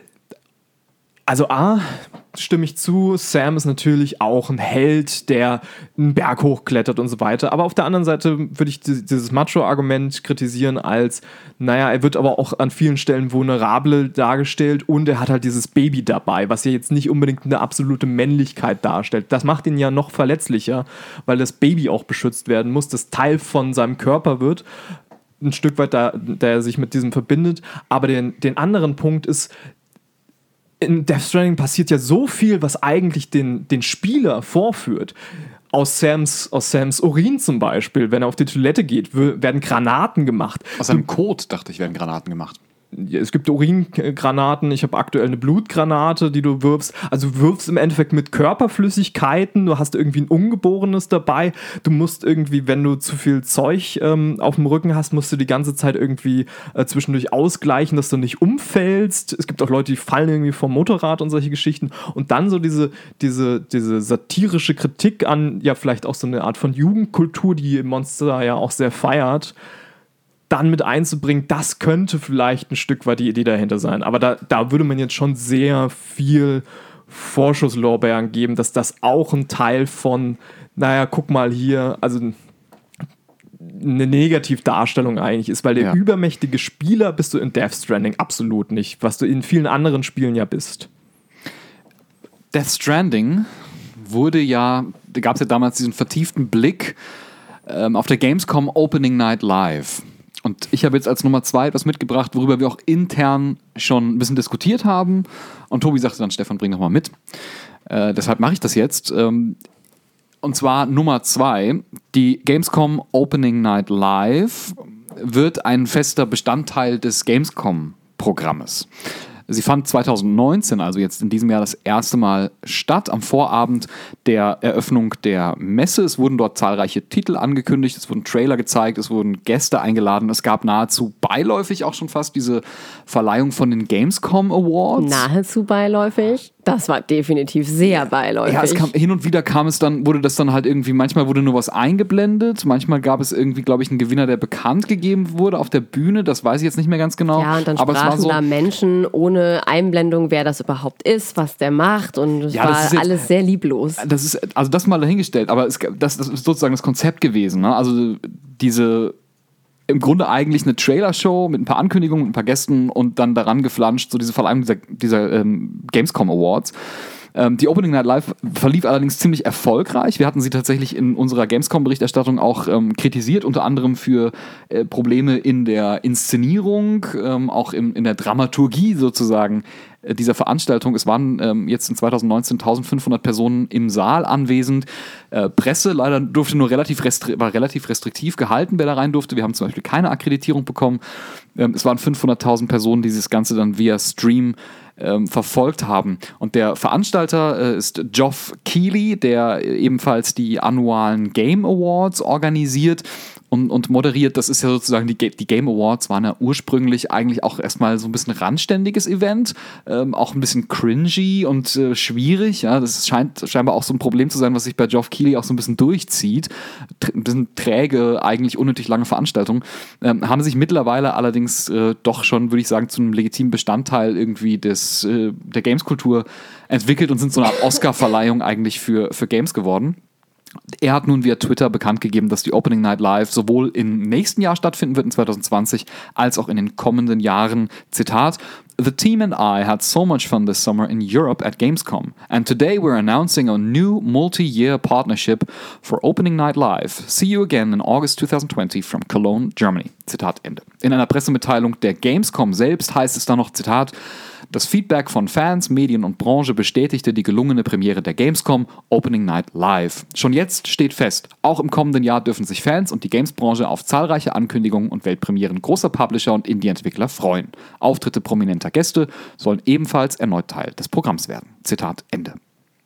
Also stimme ich zu, Sam ist natürlich auch ein Held, der einen Berg hochklettert und so weiter. Aber auf der anderen Seite würde ich dieses Macho-Argument kritisieren als, er wird aber auch an vielen Stellen vulnerabel dargestellt und er hat halt dieses Baby dabei, was ja jetzt nicht unbedingt eine absolute Männlichkeit darstellt. Das macht ihn ja noch verletzlicher, weil das Baby auch beschützt werden muss, das Teil von seinem Körper wird. Ein Stück weit, da er sich mit diesem verbindet. Aber den anderen Punkt ist, in Death Stranding passiert ja so viel, was eigentlich den Spieler vorführt. Aus Sams Urin zum Beispiel, wenn er auf die Toilette geht, werden Granaten gemacht. Aus seinem Kot, dachte ich, werden Granaten gemacht. Es gibt Uringranaten, ich habe aktuell eine Blutgranate, die du wirfst. Also du wirfst im Endeffekt mit Körperflüssigkeiten, du hast irgendwie ein Ungeborenes dabei. Du musst irgendwie, wenn du zu viel Zeug auf dem Rücken hast, musst du die ganze Zeit irgendwie zwischendurch ausgleichen, dass du nicht umfällst. Es gibt auch Leute, die fallen irgendwie vom Motorrad und solche Geschichten. Und dann so diese satirische Kritik an, ja vielleicht auch so eine Art von Jugendkultur, die Monster ja auch sehr feiert, dann mit einzubringen, das könnte vielleicht ein Stück weit die Idee dahinter sein. Aber da würde man jetzt schon sehr viel Vorschusslorbeeren geben, dass das auch ein Teil von, guck mal hier, also eine Negativdarstellung eigentlich ist, weil der übermächtige Spieler bist du in Death Stranding absolut nicht, was du in vielen anderen Spielen ja bist. Death Stranding da gab es ja damals diesen vertieften Blick auf der Gamescom Opening Night Live. Und ich habe jetzt als Nummer 2 etwas mitgebracht, worüber wir auch intern schon ein bisschen diskutiert haben. Und Tobi sagte dann, Stefan, bring doch mal mit. Deshalb mache ich das jetzt. Und zwar Nummer 2. Die Gamescom Opening Night Live wird ein fester Bestandteil des Gamescom-Programmes. Sie fand 2019, also jetzt in diesem Jahr, das erste Mal statt, am Vorabend der Eröffnung der Messe. Es wurden dort zahlreiche Titel angekündigt, es wurden Trailer gezeigt, es wurden Gäste eingeladen. Es gab nahezu beiläufig auch schon fast diese Verleihung von den Gamescom Awards. Nahezu beiläufig? Das war definitiv sehr beiläufig. Ja, hin und wieder wurde das dann halt irgendwie, manchmal wurde nur was eingeblendet, manchmal gab es irgendwie, glaube ich, einen Gewinner, der bekannt gegeben wurde auf der Bühne, das weiß ich jetzt nicht mehr ganz genau. Ja, und dann sprachen da Menschen ohne Einblendung, wer das überhaupt ist, was der macht und es war alles sehr lieblos. Das ist mal dahingestellt, aber das ist sozusagen das Konzept gewesen, ne? Also im Grunde eigentlich eine Trailer-Show mit ein paar Ankündigungen, mit ein paar Gästen und dann daran geflanscht, so diese Verleihung dieser Gamescom Awards. Die Opening Night Live verlief allerdings ziemlich erfolgreich. Wir hatten sie tatsächlich in unserer Gamescom-Berichterstattung auch kritisiert, unter anderem für Probleme in der Inszenierung, auch in der Dramaturgie sozusagen dieser Veranstaltung. Es waren jetzt in 2019 1500 Personen im Saal anwesend. Presse leider war relativ restriktiv gehalten, wer da rein durfte. Wir haben zum Beispiel keine Akkreditierung bekommen. Es waren 500.000 Personen, die dieses Ganze dann via Stream verfolgt haben. Und der Veranstalter ist Geoff Keighley, der ebenfalls die annualen Game Awards organisiert und moderiert. Das ist ja sozusagen, die Game Awards waren ja ursprünglich eigentlich auch erstmal so ein bisschen randständiges Event, auch ein bisschen cringy und schwierig. Ja? Das scheint scheinbar auch so ein Problem zu sein, was sich bei Geoff Keighley auch so ein bisschen durchzieht. Ein bisschen träge, eigentlich unnötig lange Veranstaltungen. Haben sich mittlerweile allerdings doch schon, würde ich sagen, zu einem legitimen Bestandteil irgendwie der Games-Kultur entwickelt und sind so eine Art Oscar-Verleihung eigentlich für Games geworden. Er hat nun via Twitter bekannt gegeben, dass die Opening Night Live sowohl im nächsten Jahr stattfinden wird, in 2020, als auch in den kommenden Jahren. Zitat: "The team and I had so much fun this summer in Europe at Gamescom. And today we're announcing a new multi-year partnership for Opening Night Live. See you again in August 2020 from Cologne, Germany." Zitat Ende. In einer Pressemitteilung der Gamescom selbst heißt es dann noch, Zitat: Das Feedback von Fans, Medien und Branche bestätigte die gelungene Premiere der Gamescom Opening Night Live. Schon jetzt steht fest, auch im kommenden Jahr dürfen sich Fans und die Gamesbranche auf zahlreiche Ankündigungen und Weltpremieren großer Publisher und Indie-Entwickler freuen. Auftritte prominenter Gäste sollen ebenfalls erneut Teil des Programms werden. Zitat Ende.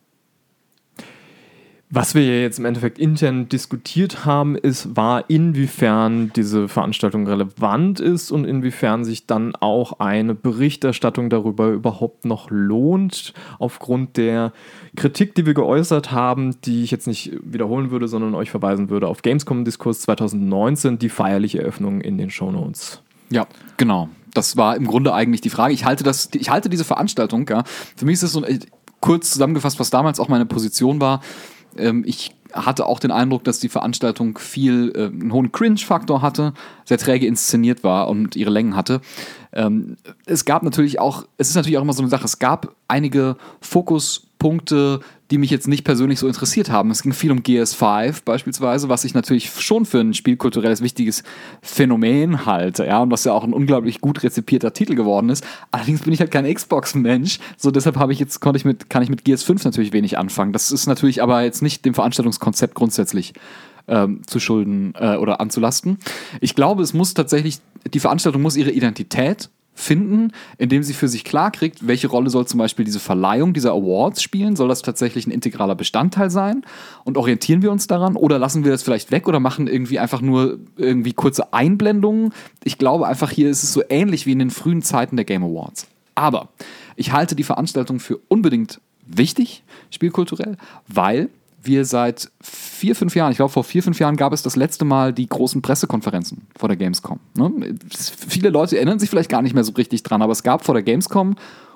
Was wir jetzt im Endeffekt intern diskutiert haben, war, inwiefern diese Veranstaltung relevant ist und inwiefern sich dann auch eine Berichterstattung darüber überhaupt noch lohnt, aufgrund der Kritik, die wir geäußert haben, die ich jetzt nicht wiederholen würde, sondern euch verweisen würde auf Gamescom-Diskurs 2019, die feierliche Eröffnung in den Shownotes. Ja, genau. Das war im Grunde eigentlich die Frage. Ich halte diese Veranstaltung, ja, für mich ist es so kurz zusammengefasst, was damals auch meine Position war. Ich hatte auch den Eindruck, dass die Veranstaltung einen hohen Cringe-Faktor hatte, sehr träge inszeniert war und ihre Längen hatte. Es ist natürlich auch immer so eine Sache, es gab einige Fokuspunkte, die mich jetzt nicht persönlich so interessiert haben. Es ging viel um GS5 beispielsweise, was ich natürlich schon für ein spielkulturelles wichtiges Phänomen halte, ja, und was ja auch ein unglaublich gut rezipierter Titel geworden ist. Allerdings bin ich halt kein Xbox-Mensch, so deshalb kann ich mit GS5 natürlich wenig anfangen. Das ist natürlich aber jetzt nicht dem Veranstaltungskonzept grundsätzlich zu schulden oder anzulasten. Ich glaube, die Veranstaltung muss ihre Identität finden, indem sie für sich klar kriegt, welche Rolle soll zum Beispiel diese Verleihung dieser Awards spielen? Soll das tatsächlich ein integraler Bestandteil sein? Und orientieren wir uns daran? Oder lassen wir das vielleicht weg oder machen irgendwie einfach nur irgendwie kurze Einblendungen? Ich glaube einfach, hier ist es so ähnlich wie in den frühen Zeiten der Game Awards. Aber ich halte die Veranstaltung für unbedingt wichtig, spielkulturell, weil wir seit 4-5 Jahren, ich glaube vor 4-5 Jahren gab es das letzte Mal die großen Pressekonferenzen vor der Gamescom. Ne? Viele Leute erinnern sich vielleicht gar nicht mehr so richtig dran, aber es gab vor der Gamescom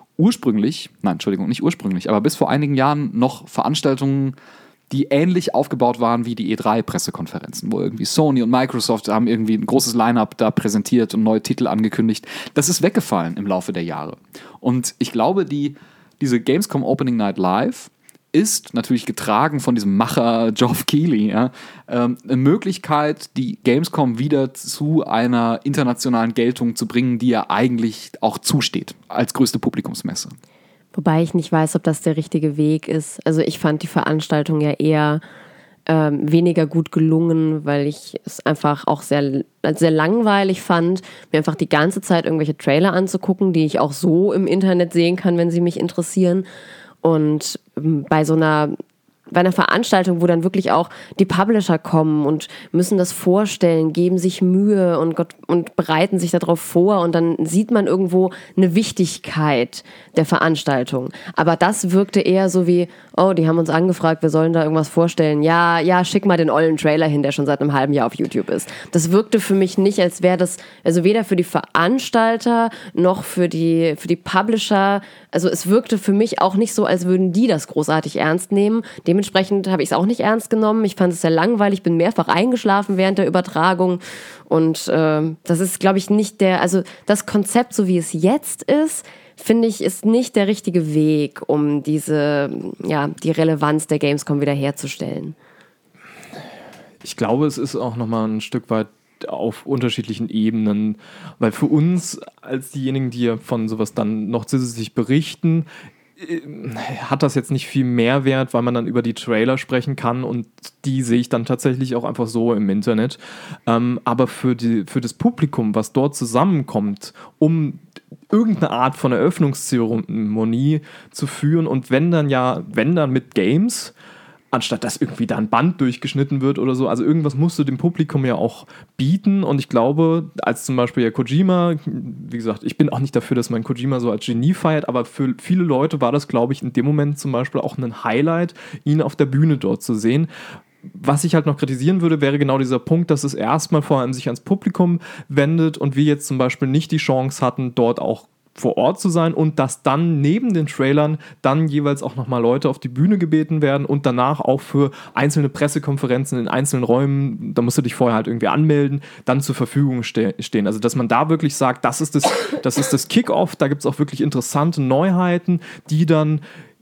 aber bis vor einigen Jahren noch Veranstaltungen, die ähnlich aufgebaut waren wie die E3-Pressekonferenzen, wo irgendwie Sony und Microsoft haben irgendwie ein großes Line-Up da präsentiert und neue Titel angekündigt. Das ist weggefallen im Laufe der Jahre. Und ich glaube, diese Gamescom Opening Night Live ist natürlich getragen von diesem Macher Geoff Keighley, ja, eine Möglichkeit, die Gamescom wieder zu einer internationalen Geltung zu bringen, die ja eigentlich auch zusteht, als größte Publikumsmesse. Wobei ich nicht weiß, ob das der richtige Weg ist. Also ich fand die Veranstaltung ja eher weniger gut gelungen, weil ich es einfach auch sehr, sehr langweilig fand, mir einfach die ganze Zeit irgendwelche Trailer anzugucken, die ich auch so im Internet sehen kann, wenn sie mich interessieren. Und bei einer Veranstaltung, wo dann wirklich auch die Publisher kommen und müssen das vorstellen, geben sich Mühe und bereiten sich darauf vor und dann sieht man irgendwo eine Wichtigkeit der Veranstaltung. Aber das wirkte eher so wie, oh, die haben uns angefragt, wir sollen da irgendwas vorstellen. Ja, schick mal den ollen Trailer hin, der schon seit einem halben Jahr auf YouTube ist. Das wirkte für mich nicht, als wäre das, also weder für die Veranstalter noch für die Publisher, also es wirkte für mich auch nicht so, als würden die das großartig ernst nehmen. Dementsprechend habe ich es auch nicht ernst genommen. Ich fand es sehr langweilig, bin mehrfach eingeschlafen während der Übertragung und das ist, glaube ich, nicht also das Konzept, so wie es jetzt ist, finde ich, ist nicht der richtige Weg, um die Relevanz der Gamescom wiederherzustellen. Ich glaube, es ist auch nochmal ein Stück weit auf unterschiedlichen Ebenen, weil für uns als diejenigen, die ja von sowas dann noch zusätzlich berichten, hat das jetzt nicht viel Mehrwert, weil man dann über die Trailer sprechen kann und die sehe ich dann tatsächlich auch einfach so im Internet. Aber für das Publikum, was dort zusammenkommt, um irgendeine Art von Eröffnungszeremonie zu führen und wenn dann mit Games, anstatt dass irgendwie da ein Band durchgeschnitten wird oder so. Also irgendwas musst du dem Publikum ja auch bieten. Und ich glaube, als zum Beispiel ja Kojima, wie gesagt, ich bin auch nicht dafür, dass man Kojima so als Genie feiert, aber für viele Leute war das, glaube ich, in dem Moment zum Beispiel auch ein Highlight, ihn auf der Bühne dort zu sehen. Was ich halt noch kritisieren würde, wäre genau dieser Punkt, dass es erstmal vor allem sich ans Publikum wendet und wir jetzt zum Beispiel nicht die Chance hatten, dort auch vor Ort zu sein und dass dann neben den Trailern dann jeweils auch nochmal Leute auf die Bühne gebeten werden und danach auch für einzelne Pressekonferenzen in einzelnen Räumen, da musst du dich vorher halt irgendwie anmelden, dann zur Verfügung stehen. Also dass man da wirklich sagt, das ist das Kick-Off, da gibt es auch wirklich interessante Neuheiten, die dann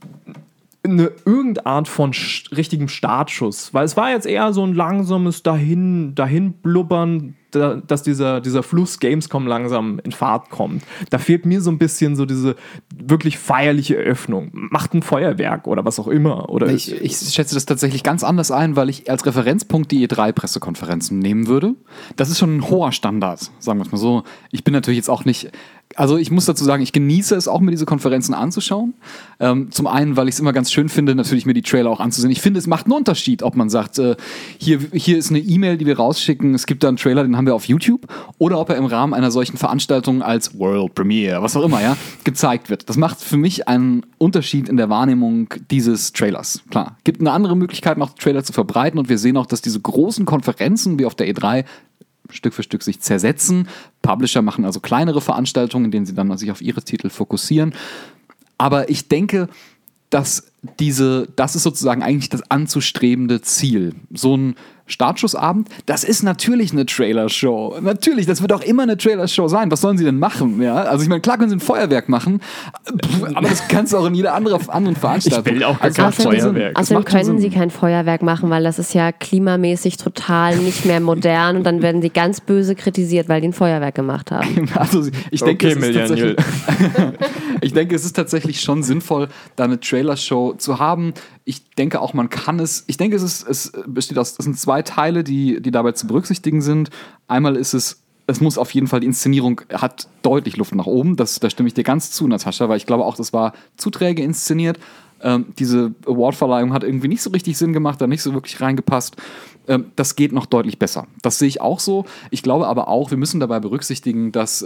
irgendeine Art von richtigem Startschuss, weil es war jetzt eher so ein langsames dahin blubbern, dass dieser Fluss Gamescom langsam in Fahrt kommt. Da fehlt mir so ein bisschen so diese wirklich feierliche Eröffnung. Macht ein Feuerwerk oder was auch immer. Oder ich schätze das tatsächlich ganz anders ein, weil ich als Referenzpunkt die E3-Pressekonferenzen nehmen würde. Das ist schon ein hoher Standard, sagen wir es mal so. Ich bin natürlich jetzt auch nicht... Also ich muss dazu sagen, ich genieße es auch, mir diese Konferenzen anzuschauen. Zum einen, weil ich es immer ganz schön finde, natürlich mir die Trailer auch anzusehen. Ich finde, es macht einen Unterschied, ob man sagt, hier ist eine E-Mail, die wir rausschicken, es gibt da einen Trailer, den haben wir auf YouTube, oder ob er im Rahmen einer solchen Veranstaltung als World Premiere, was auch immer, ja, gezeigt wird. Das macht für mich einen Unterschied in der Wahrnehmung dieses Trailers. Klar, gibt eine andere Möglichkeit, noch Trailer zu verbreiten, und wir sehen auch, dass diese großen Konferenzen wie auf der E3 Stück für Stück sich zersetzen. Publisher machen also kleinere Veranstaltungen, in denen sie dann sich auf ihre Titel fokussieren. Aber ich denke, das ist sozusagen eigentlich das anzustrebende Ziel. So ein Startschussabend, das ist natürlich eine Trailershow. Natürlich, das wird auch immer eine Trailershow sein. Was sollen sie denn machen? Ja? Also ich meine, klar können sie ein Feuerwerk machen, aber das kannst du auch in jeder anderen Veranstaltung. Ich will auch kein Feuerwerk. Außerdem können sie kein Feuerwerk machen, weil das ist ja klimamäßig total nicht mehr modern, und dann werden sie ganz böse kritisiert, weil die ein Feuerwerk gemacht haben. Also ich denke, es ist tatsächlich schon sinnvoll, da eine Trailershow zu haben. Ich denke auch, man kann es. Ich denke, es sind zwei Teile, die dabei zu berücksichtigen sind. Einmal ist es muss auf jeden Fall, die Inszenierung hat deutlich Luft nach oben. Da stimme ich dir ganz zu, Natascha, weil ich glaube auch, das war zu träge inszeniert. Diese Awardverleihung hat irgendwie nicht so richtig Sinn gemacht, da nicht so wirklich reingepasst. Das geht noch deutlich besser. Das sehe ich auch so. Ich glaube aber auch, wir müssen dabei berücksichtigen, dass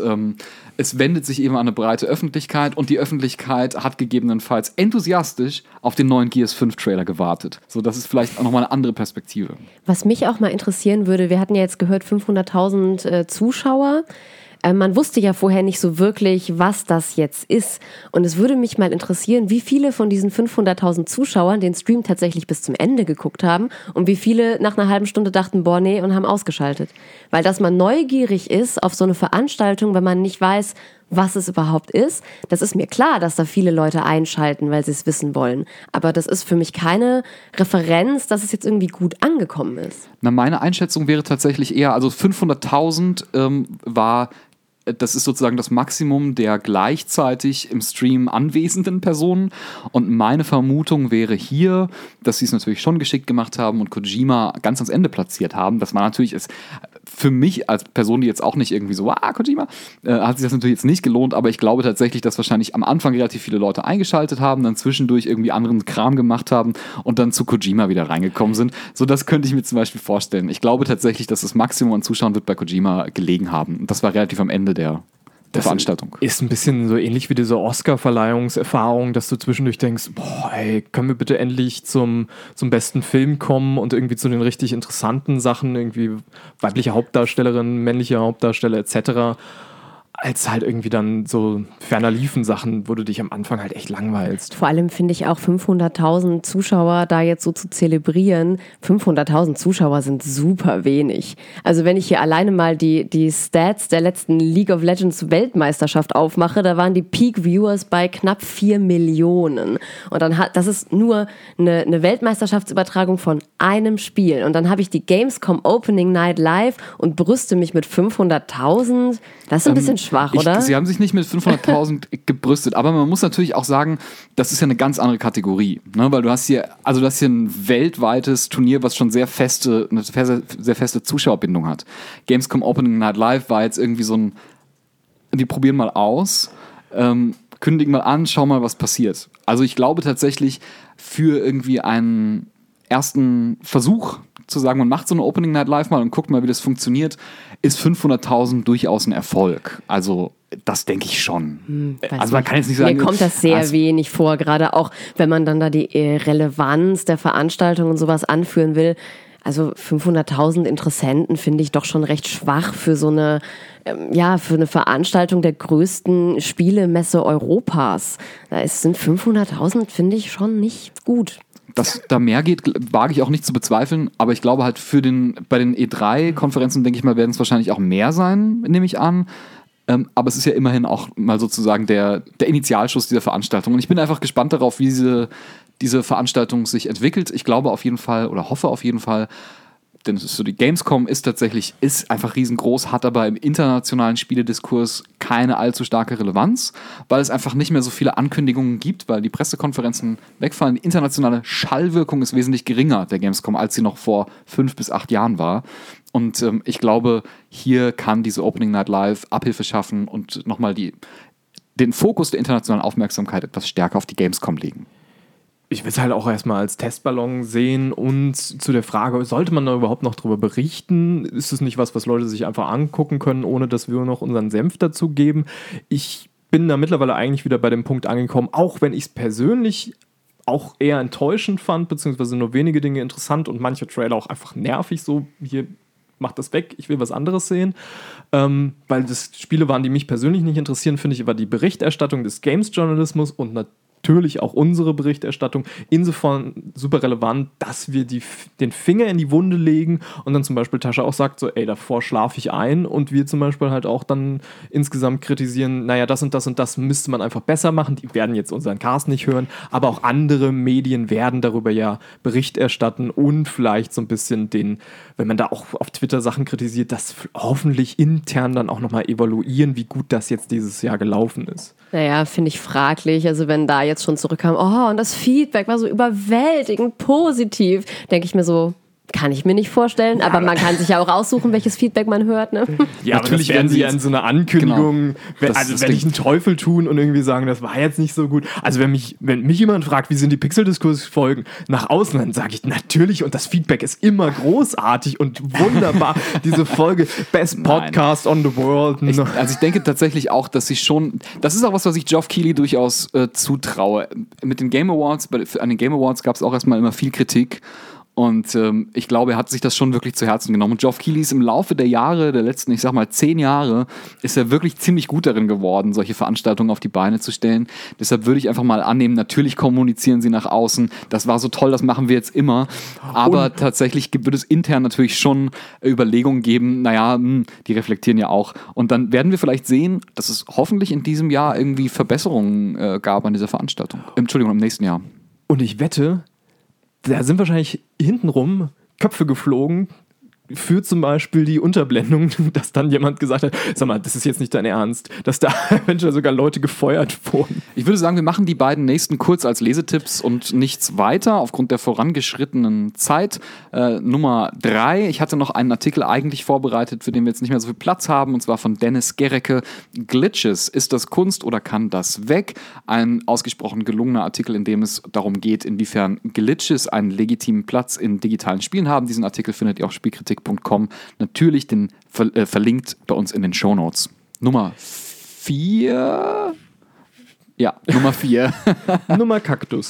es wendet sich eben an eine breite Öffentlichkeit, und die Öffentlichkeit hat gegebenenfalls enthusiastisch auf den neuen Gears 5 Trailer gewartet. So, das ist vielleicht auch nochmal eine andere Perspektive. Was mich auch mal interessieren würde, wir hatten ja jetzt gehört 500.000 Zuschauer. Man wusste ja vorher nicht so wirklich, was das jetzt ist. Und es würde mich mal interessieren, wie viele von diesen 500.000 Zuschauern den Stream tatsächlich bis zum Ende geguckt haben und wie viele nach einer halben Stunde dachten, boah, nee, und haben ausgeschaltet. Weil dass man neugierig ist auf so eine Veranstaltung, wenn man nicht weiß, was es überhaupt ist, das ist mir klar, dass da viele Leute einschalten, weil sie es wissen wollen. Aber das ist für mich keine Referenz, dass es jetzt irgendwie gut angekommen ist. Na, meine Einschätzung wäre tatsächlich eher, also 500.000 das ist sozusagen das Maximum der gleichzeitig im Stream anwesenden Personen. Und meine Vermutung wäre hier, dass sie es natürlich schon geschickt gemacht haben und Kojima ganz ans Ende platziert haben. Das war natürlich für mich als Person, die jetzt auch nicht irgendwie so, Kojima, hat sich das natürlich jetzt nicht gelohnt, aber ich glaube tatsächlich, dass wahrscheinlich am Anfang relativ viele Leute eingeschaltet haben, dann zwischendurch irgendwie anderen Kram gemacht haben und dann zu Kojima wieder reingekommen sind. So, das könnte ich mir zum Beispiel vorstellen. Ich glaube tatsächlich, dass das Maximum an Zuschauern wird bei Kojima gelegen haben. Und das war relativ am Ende der Veranstaltung. Ist ein bisschen so ähnlich wie diese Oscar-Verleihungserfahrung, dass du zwischendurch denkst, boah, ey, können wir bitte endlich zum besten Film kommen und irgendwie zu den richtig interessanten Sachen, irgendwie weibliche Hauptdarstellerin, männliche Hauptdarsteller etc., als halt irgendwie dann so ferner liefen Sachen, wo du dich am Anfang halt echt langweilst. Vor allem finde ich auch 500.000 Zuschauer da jetzt so zu zelebrieren. 500.000 Zuschauer sind super wenig. Also wenn ich hier alleine mal die Stats der letzten League of Legends Weltmeisterschaft aufmache, da waren die Peak Viewers bei knapp 4 Millionen. Und dann das ist nur eine Weltmeisterschaftsübertragung von einem Spiel. Und dann habe ich die Gamescom Opening Night live und brüste mich mit 500.000. Das ist ein bisschen schwach, oder? Sie haben sich nicht mit 500.000 gebrüstet, aber man muss natürlich auch sagen, das ist ja eine ganz andere Kategorie, ne? Weil du hast hier ein weltweites Turnier, was schon eine sehr feste Zuschauerbindung hat. Gamescom Opening Night Live war jetzt irgendwie so die probieren mal aus, kündigen mal an, schauen mal, was passiert. Also ich glaube tatsächlich, für irgendwie einen ersten Versuch zu sagen, man macht so eine Opening Night Live mal und guckt mal, wie das funktioniert, ist 500.000 durchaus ein Erfolg. Also das denke ich schon. Also man kann jetzt nicht sagen... Mir kommt das sehr wenig vor, gerade auch, wenn man dann da die Relevanz der Veranstaltung und sowas anführen will. Also 500.000 Interessenten finde ich doch schon recht schwach für so eine, für eine Veranstaltung der größten Spielemesse Europas. Sind 500.000, finde ich, schon nicht gut. Dass da mehr geht, wage ich auch nicht zu bezweifeln, aber ich glaube halt bei den E3-Konferenzen, denke ich mal, werden es wahrscheinlich auch mehr sein, nehme ich an. Aber es ist ja immerhin auch mal sozusagen der Initialschuss dieser Veranstaltung. Und ich bin einfach gespannt darauf, wie diese Veranstaltung sich entwickelt. Ich glaube auf jeden Fall oder hoffe auf jeden Fall, denn so die Gamescom ist einfach riesengroß, hat aber im internationalen Spielediskurs keine allzu starke Relevanz, weil es einfach nicht mehr so viele Ankündigungen gibt, weil die Pressekonferenzen wegfallen. Die internationale Schallwirkung ist wesentlich geringer der Gamescom, als sie noch vor 5 bis 8 Jahren war. Und ich glaube, hier kann diese Opening Night Live Abhilfe schaffen und nochmal den Fokus der internationalen Aufmerksamkeit etwas stärker auf die Gamescom legen. Ich will es halt auch erstmal als Testballon sehen und zu der Frage, sollte man da überhaupt noch drüber berichten? Ist es nicht was Leute sich einfach angucken können, ohne dass wir noch unseren Senf dazu geben? Ich bin da mittlerweile eigentlich wieder bei dem Punkt angekommen, auch wenn ich es persönlich auch eher enttäuschend fand, beziehungsweise nur wenige Dinge interessant und manche Trailer auch einfach nervig, so hier macht das weg, ich will was anderes sehen. Weil das Spiele waren, die mich persönlich nicht interessieren, finde ich, war die Berichterstattung des Games-Journalismus und natürlich auch unsere Berichterstattung insofern super relevant, dass wir den Finger in die Wunde legen und dann zum Beispiel Tascha auch sagt so, ey, davor schlafe ich ein und wir zum Beispiel halt auch dann insgesamt kritisieren, naja, das und das und das müsste man einfach besser machen, die werden jetzt unseren Cast nicht hören, aber auch andere Medien werden darüber ja Bericht erstatten und vielleicht so ein bisschen wenn man da auch auf Twitter Sachen kritisiert, das hoffentlich intern dann auch nochmal evaluieren, wie gut das jetzt dieses Jahr gelaufen ist. Naja, finde ich fraglich. Also wenn da jetzt schon zurückkam, und das Feedback war so überwältigend positiv, denke ich mir so, kann ich mir nicht vorstellen, aber man kann sich ja auch aussuchen, welches Feedback man hört. Ne? Ja, natürlich werden sie ja in so einer Ankündigung, wenn ich einen Teufel tun und irgendwie sagen, das war jetzt nicht so gut. Also wenn mich jemand fragt, wie sind die Pixel-Diskurs-Folgen nach außen, dann sage ich natürlich und das Feedback ist immer großartig und wunderbar. Diese Folge Best Podcast on the World. Ich denke tatsächlich auch, dass sie schon, das ist auch was ich Geoff Keighley durchaus zutraue. Mit den Game Awards, an den Game Awards gab es auch erstmal immer viel Kritik. Und ich glaube, er hat sich das schon wirklich zu Herzen genommen. Und Geoff Keighley ist im Laufe der Jahre, der letzten, 10 Jahre, ist er wirklich ziemlich gut darin geworden, solche Veranstaltungen auf die Beine zu stellen. Deshalb würde ich einfach mal annehmen, natürlich kommunizieren sie nach außen. Das war so toll, das machen wir jetzt immer. Aber tatsächlich wird es intern natürlich schon Überlegungen geben, die reflektieren ja auch. Und dann werden wir vielleicht sehen, dass es hoffentlich in diesem Jahr irgendwie Verbesserungen gab an dieser Veranstaltung. Entschuldigung, im nächsten Jahr. Und ich wette, da sind wahrscheinlich hintenrum Köpfe geflogen für zum Beispiel die Unterblendung, dass dann jemand gesagt hat, sag mal, das ist jetzt nicht dein Ernst, dass da eventuell sogar Leute gefeuert wurden. Ich würde sagen, wir machen die beiden nächsten kurz als Lesetipps und nichts weiter aufgrund der vorangeschrittenen Zeit. Nummer 3, ich hatte noch einen Artikel eigentlich vorbereitet, für den wir jetzt nicht mehr so viel Platz haben, und zwar von Dennis Gericke. Glitches, ist das Kunst oder kann das weg? Ein ausgesprochen gelungener Artikel, in dem es darum geht, inwiefern Glitches einen legitimen Platz in digitalen Spielen haben. Diesen Artikel findet ihr auf Spielkritik.com. Natürlich verlinkt bei uns in den Shownotes. Nummer 4. Ja, Nummer 4. Nummer Kaktus.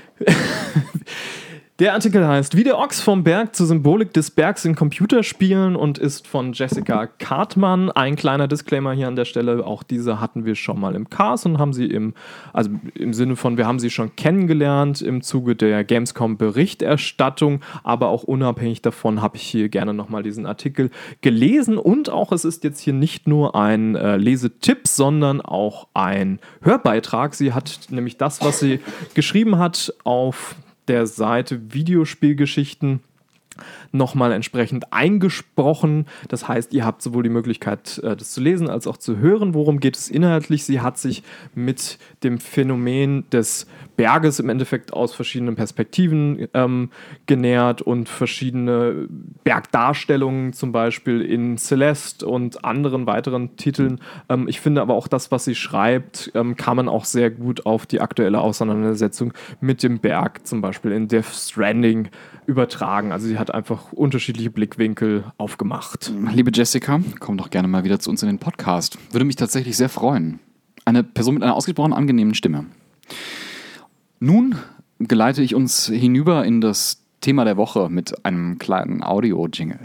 Der Artikel heißt, wie der Ochs vom Berg zur Symbolik des Bergs in Computerspielen und ist von Jessica Kartmann. Ein kleiner Disclaimer hier an der Stelle, auch diese hatten wir schon mal im Cast und haben sie im Sinne von, wir haben sie schon kennengelernt im Zuge der Gamescom-Berichterstattung, aber auch unabhängig davon habe ich hier gerne nochmal diesen Artikel gelesen und auch es ist jetzt hier nicht nur ein Lesetipp, sondern auch ein Hörbeitrag. Sie hat nämlich das, was sie geschrieben hat, auf der Seite Videospielgeschichten nochmal entsprechend eingesprochen. Das heißt, ihr habt sowohl die Möglichkeit, das zu lesen, als auch zu hören. Worum geht es inhaltlich? Sie hat sich mit dem Phänomen des Berges im Endeffekt aus verschiedenen Perspektiven genähert und verschiedene Bergdarstellungen, zum Beispiel in Celeste und anderen weiteren Titeln. Ich finde aber auch das, was sie schreibt, kann man auch sehr gut auf die aktuelle Auseinandersetzung mit dem Berg, zum Beispiel in Death Stranding, übertragen. Also sie hat einfach unterschiedliche Blickwinkel aufgemacht. Liebe Jessica, komm doch gerne mal wieder zu uns in den Podcast. Würde mich tatsächlich sehr freuen. Eine Person mit einer ausgesprochen angenehmen Stimme. Nun geleite ich uns hinüber in das Thema der Woche mit einem kleinen Audio-Jingle.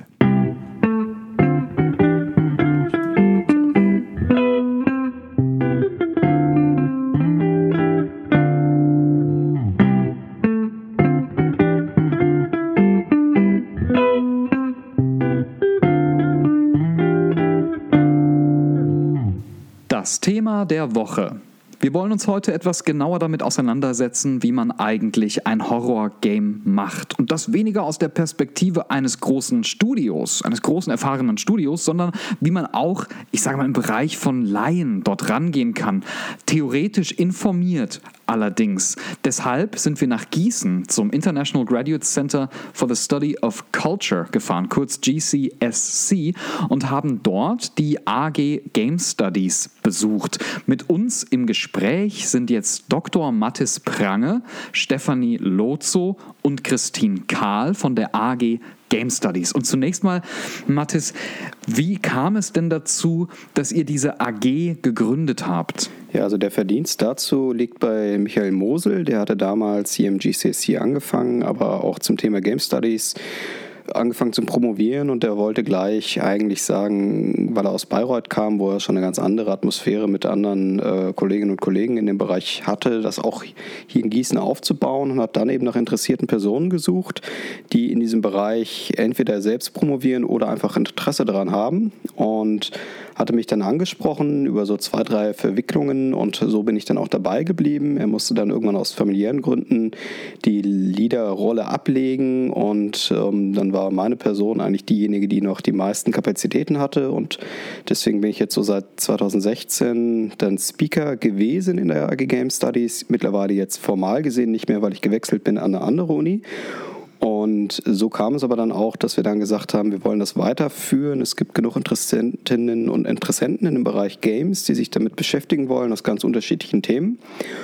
Das Thema der Woche Wir wollen uns heute etwas genauer damit auseinandersetzen, wie man eigentlich ein Horror-Game macht. Und das weniger aus der Perspektive eines großen Studios, eines großen erfahrenen Studios, sondern wie man auch, ich sage mal, im Bereich von Laien dort rangehen kann. Theoretisch informiert allerdings. Deshalb sind wir nach Gießen zum International Graduate Center for the Study of Culture gefahren, kurz GCSC, und haben dort die AG Game Studies besucht. Mit uns im Gespräch sind jetzt Dr. Mathis Prange, Stefanie Lotso und Christine Kahl von der AG Game Studies. Und zunächst mal, Mathis, wie kam es denn dazu, dass ihr diese AG gegründet habt? Ja, also der Verdienst dazu liegt bei Michael Mosel. Der hatte damals hier im GCSC angefangen, aber auch zum Thema Game Studies angefangen zu promovieren, und der wollte gleich eigentlich sagen, weil er aus Bayreuth kam, wo er schon eine ganz andere Atmosphäre mit anderen Kolleginnen und Kollegen in dem Bereich hatte, das auch hier in Gießen aufzubauen, und hat dann eben nach interessierten Personen gesucht, die in diesem Bereich entweder selbst promovieren oder einfach Interesse daran haben, und hatte mich dann angesprochen über so 2, 3 Verwicklungen, und so bin ich dann auch dabei geblieben. Er musste dann irgendwann aus familiären Gründen die Leaderrolle ablegen, und dann war meine Person eigentlich diejenige, die noch die meisten Kapazitäten hatte, und deswegen bin ich jetzt so seit 2016 dann Speaker gewesen in der AG Game Studies, mittlerweile jetzt formal gesehen nicht mehr, weil ich gewechselt bin an eine andere Uni. Und so kam es aber dann auch, dass wir dann gesagt haben, wir wollen das weiterführen. Es gibt genug Interessentinnen und Interessenten in dem Bereich Games, die sich damit beschäftigen wollen, aus ganz unterschiedlichen Themen.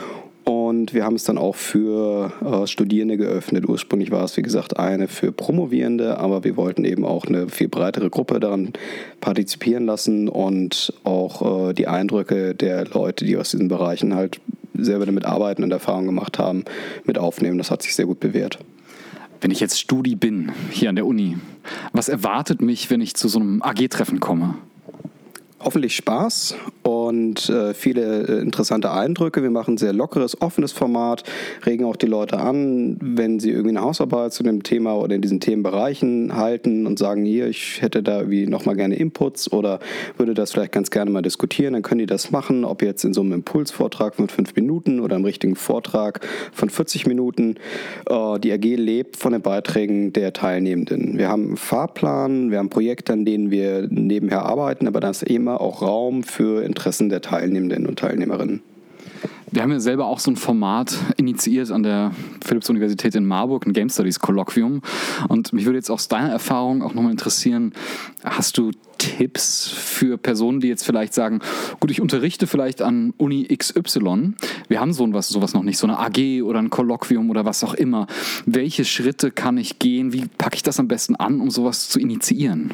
Und wir haben es dann auch für Studierende geöffnet. Ursprünglich war es, wie gesagt, eine für Promovierende, aber wir wollten eben auch eine viel breitere Gruppe daran partizipieren lassen und auch die Eindrücke der Leute, die aus diesen Bereichen halt selber damit arbeiten und Erfahrung gemacht haben, mit aufnehmen. Das hat sich sehr gut bewährt. Wenn ich jetzt Studi bin, hier an der Uni, was erwartet mich, wenn ich zu so einem AG-Treffen komme? Hoffentlich Spaß und viele interessante Eindrücke. Wir machen ein sehr lockeres, offenes Format, regen auch die Leute an, wenn sie irgendwie eine Hausarbeit zu dem Thema oder in diesen Themenbereichen halten und sagen, hier, ich hätte da irgendwie nochmal gerne Inputs oder würde das vielleicht ganz gerne mal diskutieren, dann können die das machen, ob jetzt in so einem Impulsvortrag von 5 Minuten oder einem richtigen Vortrag von 40 Minuten. Die AG lebt von den Beiträgen der Teilnehmenden. Wir haben einen Fahrplan, wir haben Projekte, an denen wir nebenher arbeiten, aber da ist immer auch Raum für Interessen der Teilnehmenden und Teilnehmerinnen. Wir haben ja selber auch so ein Format initiiert an der Philipps-Universität in Marburg, ein Game Studies Kolloquium. Und mich würde jetzt aus deiner Erfahrung auch nochmal interessieren, hast du Tipps für Personen, die jetzt vielleicht sagen, gut, ich unterrichte vielleicht an Uni XY, wir haben sowas noch nicht, so eine AG oder ein Kolloquium oder was auch immer. Welche Schritte kann ich gehen? Wie packe ich das am besten an, um sowas zu initiieren?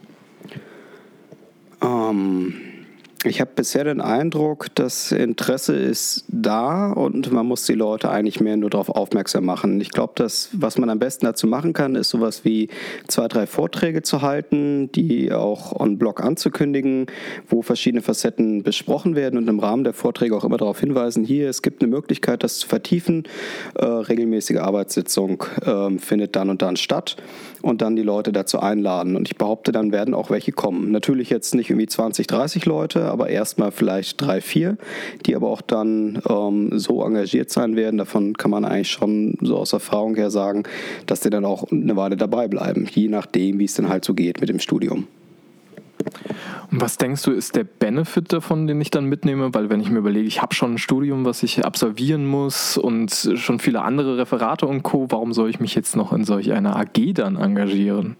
Ich habe bisher den Eindruck, das Interesse ist da und man muss die Leute eigentlich mehr nur darauf aufmerksam machen. Ich glaube, was man am besten dazu machen kann, ist sowas wie 2, 3 Vorträge zu halten, die auch on Blog anzukündigen, wo verschiedene Facetten besprochen werden und im Rahmen der Vorträge auch immer darauf hinweisen, hier, es gibt eine Möglichkeit, das zu vertiefen. Regelmäßige Arbeitssitzung findet dann und dann statt und dann die Leute dazu einladen. Und ich behaupte, dann werden auch welche kommen. Natürlich jetzt nicht irgendwie 20, 30 Leute, aber erstmal vielleicht 3, 4, die aber auch dann so engagiert sein werden. Davon kann man eigentlich schon so aus Erfahrung her sagen, dass die dann auch eine Weile dabei bleiben, je nachdem, wie es dann halt so geht mit dem Studium. Und was denkst du, ist der Benefit davon, den ich dann mitnehme? Weil wenn ich mir überlege, ich habe schon ein Studium, was ich absolvieren muss und schon viele andere Referate und Co., warum soll ich mich jetzt noch in solch einer AG dann engagieren?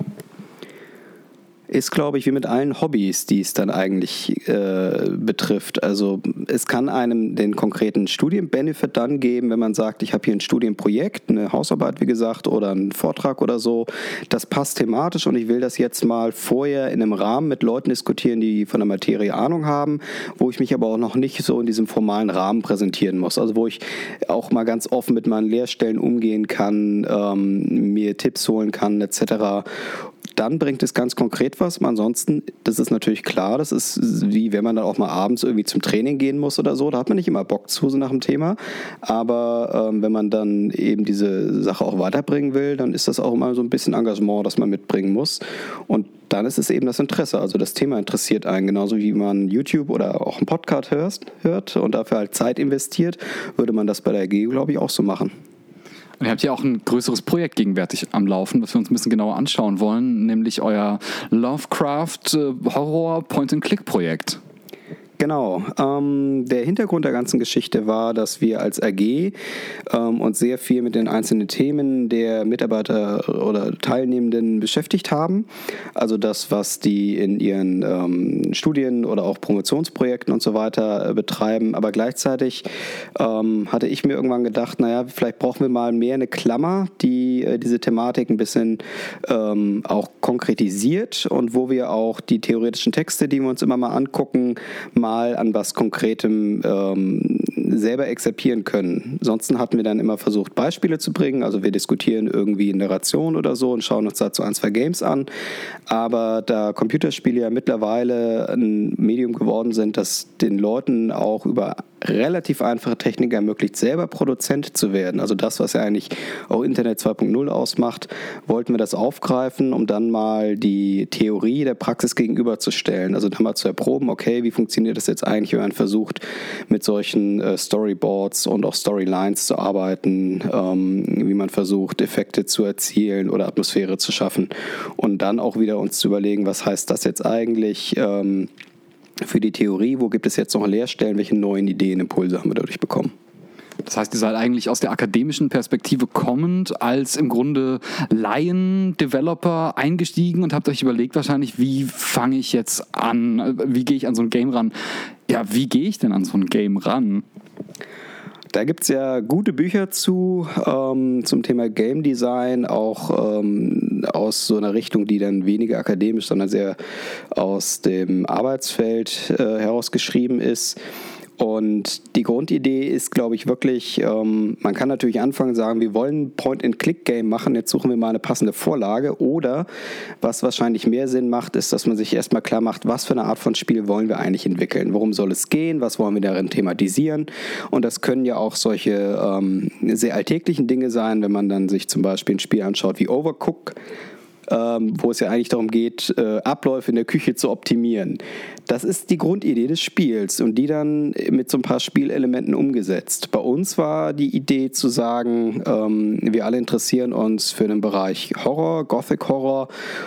Ist, glaube ich, wie mit allen Hobbys, die es dann eigentlich betrifft. Also es kann einem den konkreten Studienbenefit dann geben, wenn man sagt, ich habe hier ein Studienprojekt, eine Hausarbeit, wie gesagt, oder einen Vortrag oder so. Das passt thematisch und ich will das jetzt mal vorher in einem Rahmen mit Leuten diskutieren, die von der Materie Ahnung haben, wo ich mich aber auch noch nicht so in diesem formalen Rahmen präsentieren muss. Also wo ich auch mal ganz offen mit meinen Lehrstellen umgehen kann, mir Tipps holen kann, etc. Dann bringt es ganz konkret etwas. Ansonsten, das ist natürlich klar, das ist wie wenn man dann auch mal abends irgendwie zum Training gehen muss oder so, da hat man nicht immer Bock zu, so nach dem Thema. Aber wenn man dann eben diese Sache auch weiterbringen will, dann ist das auch immer so ein bisschen Engagement, das man mitbringen muss. Und dann ist es eben das Interesse. Also das Thema interessiert einen, genauso wie man YouTube oder auch einen Podcast hört und dafür halt Zeit investiert, würde man das bei der AG, glaube ich, auch so machen. Und ihr habt ja auch ein größeres Projekt gegenwärtig am Laufen, das wir uns ein bisschen genauer anschauen wollen, nämlich euer Lovecraft Horror Point-and-Click-Projekt. Genau. Der Hintergrund der ganzen Geschichte war, dass wir als AG uns sehr viel mit den einzelnen Themen der Mitarbeiter oder Teilnehmenden beschäftigt haben. Also das, was die in ihren Studien oder auch Promotionsprojekten und so weiter betreiben. Aber gleichzeitig hatte ich mir irgendwann gedacht, naja, vielleicht brauchen wir mal mehr eine Klammer, die diese Thematik ein bisschen auch konkretisiert und wo wir auch die theoretischen Texte, die wir uns immer mal angucken, mal an was Konkretem selber exerpieren können. Ansonsten hatten wir dann immer versucht, Beispiele zu bringen. Also wir diskutieren irgendwie Narration oder so und schauen uns dazu 1, 2 Games an. Aber da Computerspiele ja mittlerweile ein Medium geworden sind, das den Leuten auch über relativ einfache Technik ermöglicht, selber Produzent zu werden. Also das, was ja eigentlich auch Internet 2.0 ausmacht, wollten wir das aufgreifen, um dann mal die Theorie der Praxis gegenüberzustellen. Also dann mal zu erproben, okay, wie funktioniert das jetzt eigentlich, wenn man versucht, mit solchen Storyboards und auch Storylines zu arbeiten, wie man versucht, Effekte zu erzielen oder Atmosphäre zu schaffen. Und dann auch wieder uns zu überlegen, was heißt das jetzt eigentlich für die Theorie, wo gibt es jetzt noch Leerstellen, welche neuen Ideen, Impulse haben wir dadurch bekommen? Das heißt, ihr seid eigentlich aus der akademischen Perspektive kommend als im Grunde Laien-Developer eingestiegen und habt euch überlegt wahrscheinlich, wie fange ich jetzt an, wie gehe ich an so ein Game ran? Ja, wie gehe ich denn an so ein Game ran? Da gibt es ja gute Bücher zum Thema Game Design, auch aus so einer Richtung, die dann weniger akademisch, sondern sehr aus dem Arbeitsfeld heraus geschrieben ist. Und die Grundidee ist, glaube ich, wirklich, man kann natürlich anfangen und sagen, wir wollen ein Point-and-Click-Game machen, jetzt suchen wir mal eine passende Vorlage. Oder, was wahrscheinlich mehr Sinn macht, ist, dass man sich erstmal klar macht, was für eine Art von Spiel wollen wir eigentlich entwickeln? Worum soll es gehen? Was wollen wir darin thematisieren? Und das können ja auch solche sehr alltäglichen Dinge sein, wenn man dann sich zum Beispiel ein Spiel anschaut wie Overcooked, wo es ja eigentlich darum geht, Abläufe in der Küche zu optimieren. Das ist die Grundidee des Spiels und die dann mit so ein paar Spielelementen umgesetzt. Bei uns war die Idee zu sagen, wir alle interessieren uns für den Bereich Horror, Gothic Horror,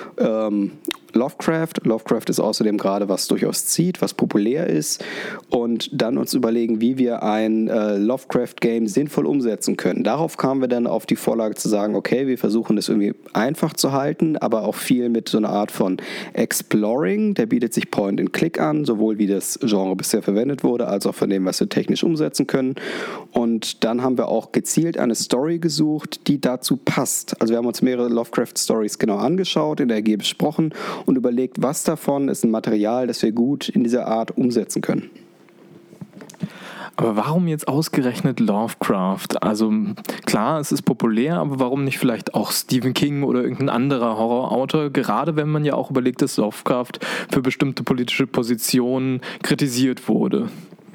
Lovecraft. Lovecraft ist außerdem gerade, was durchaus zieht, was populär ist. Und dann uns überlegen, wie wir ein Lovecraft-Game sinnvoll umsetzen können. Darauf kamen wir dann auf die Vorlage zu sagen, okay, wir versuchen das irgendwie einfach zu halten, aber auch viel mit so einer Art von Exploring. Der bietet sich Point-and-Click an, sowohl wie das Genre bisher verwendet wurde, als auch von dem, was wir technisch umsetzen können. Und dann haben wir auch gezielt eine Story gesucht, die dazu passt. Also wir haben uns mehrere Lovecraft-Stories genau angeschaut, in der AG besprochen und überlegt, was davon ist ein Material, das wir gut in dieser Art umsetzen können. Aber warum jetzt ausgerechnet Lovecraft? Also klar, es ist populär, aber warum nicht vielleicht auch Stephen King oder irgendein anderer Horrorautor? Gerade wenn man ja auch überlegt, dass Lovecraft für bestimmte politische Positionen kritisiert wurde.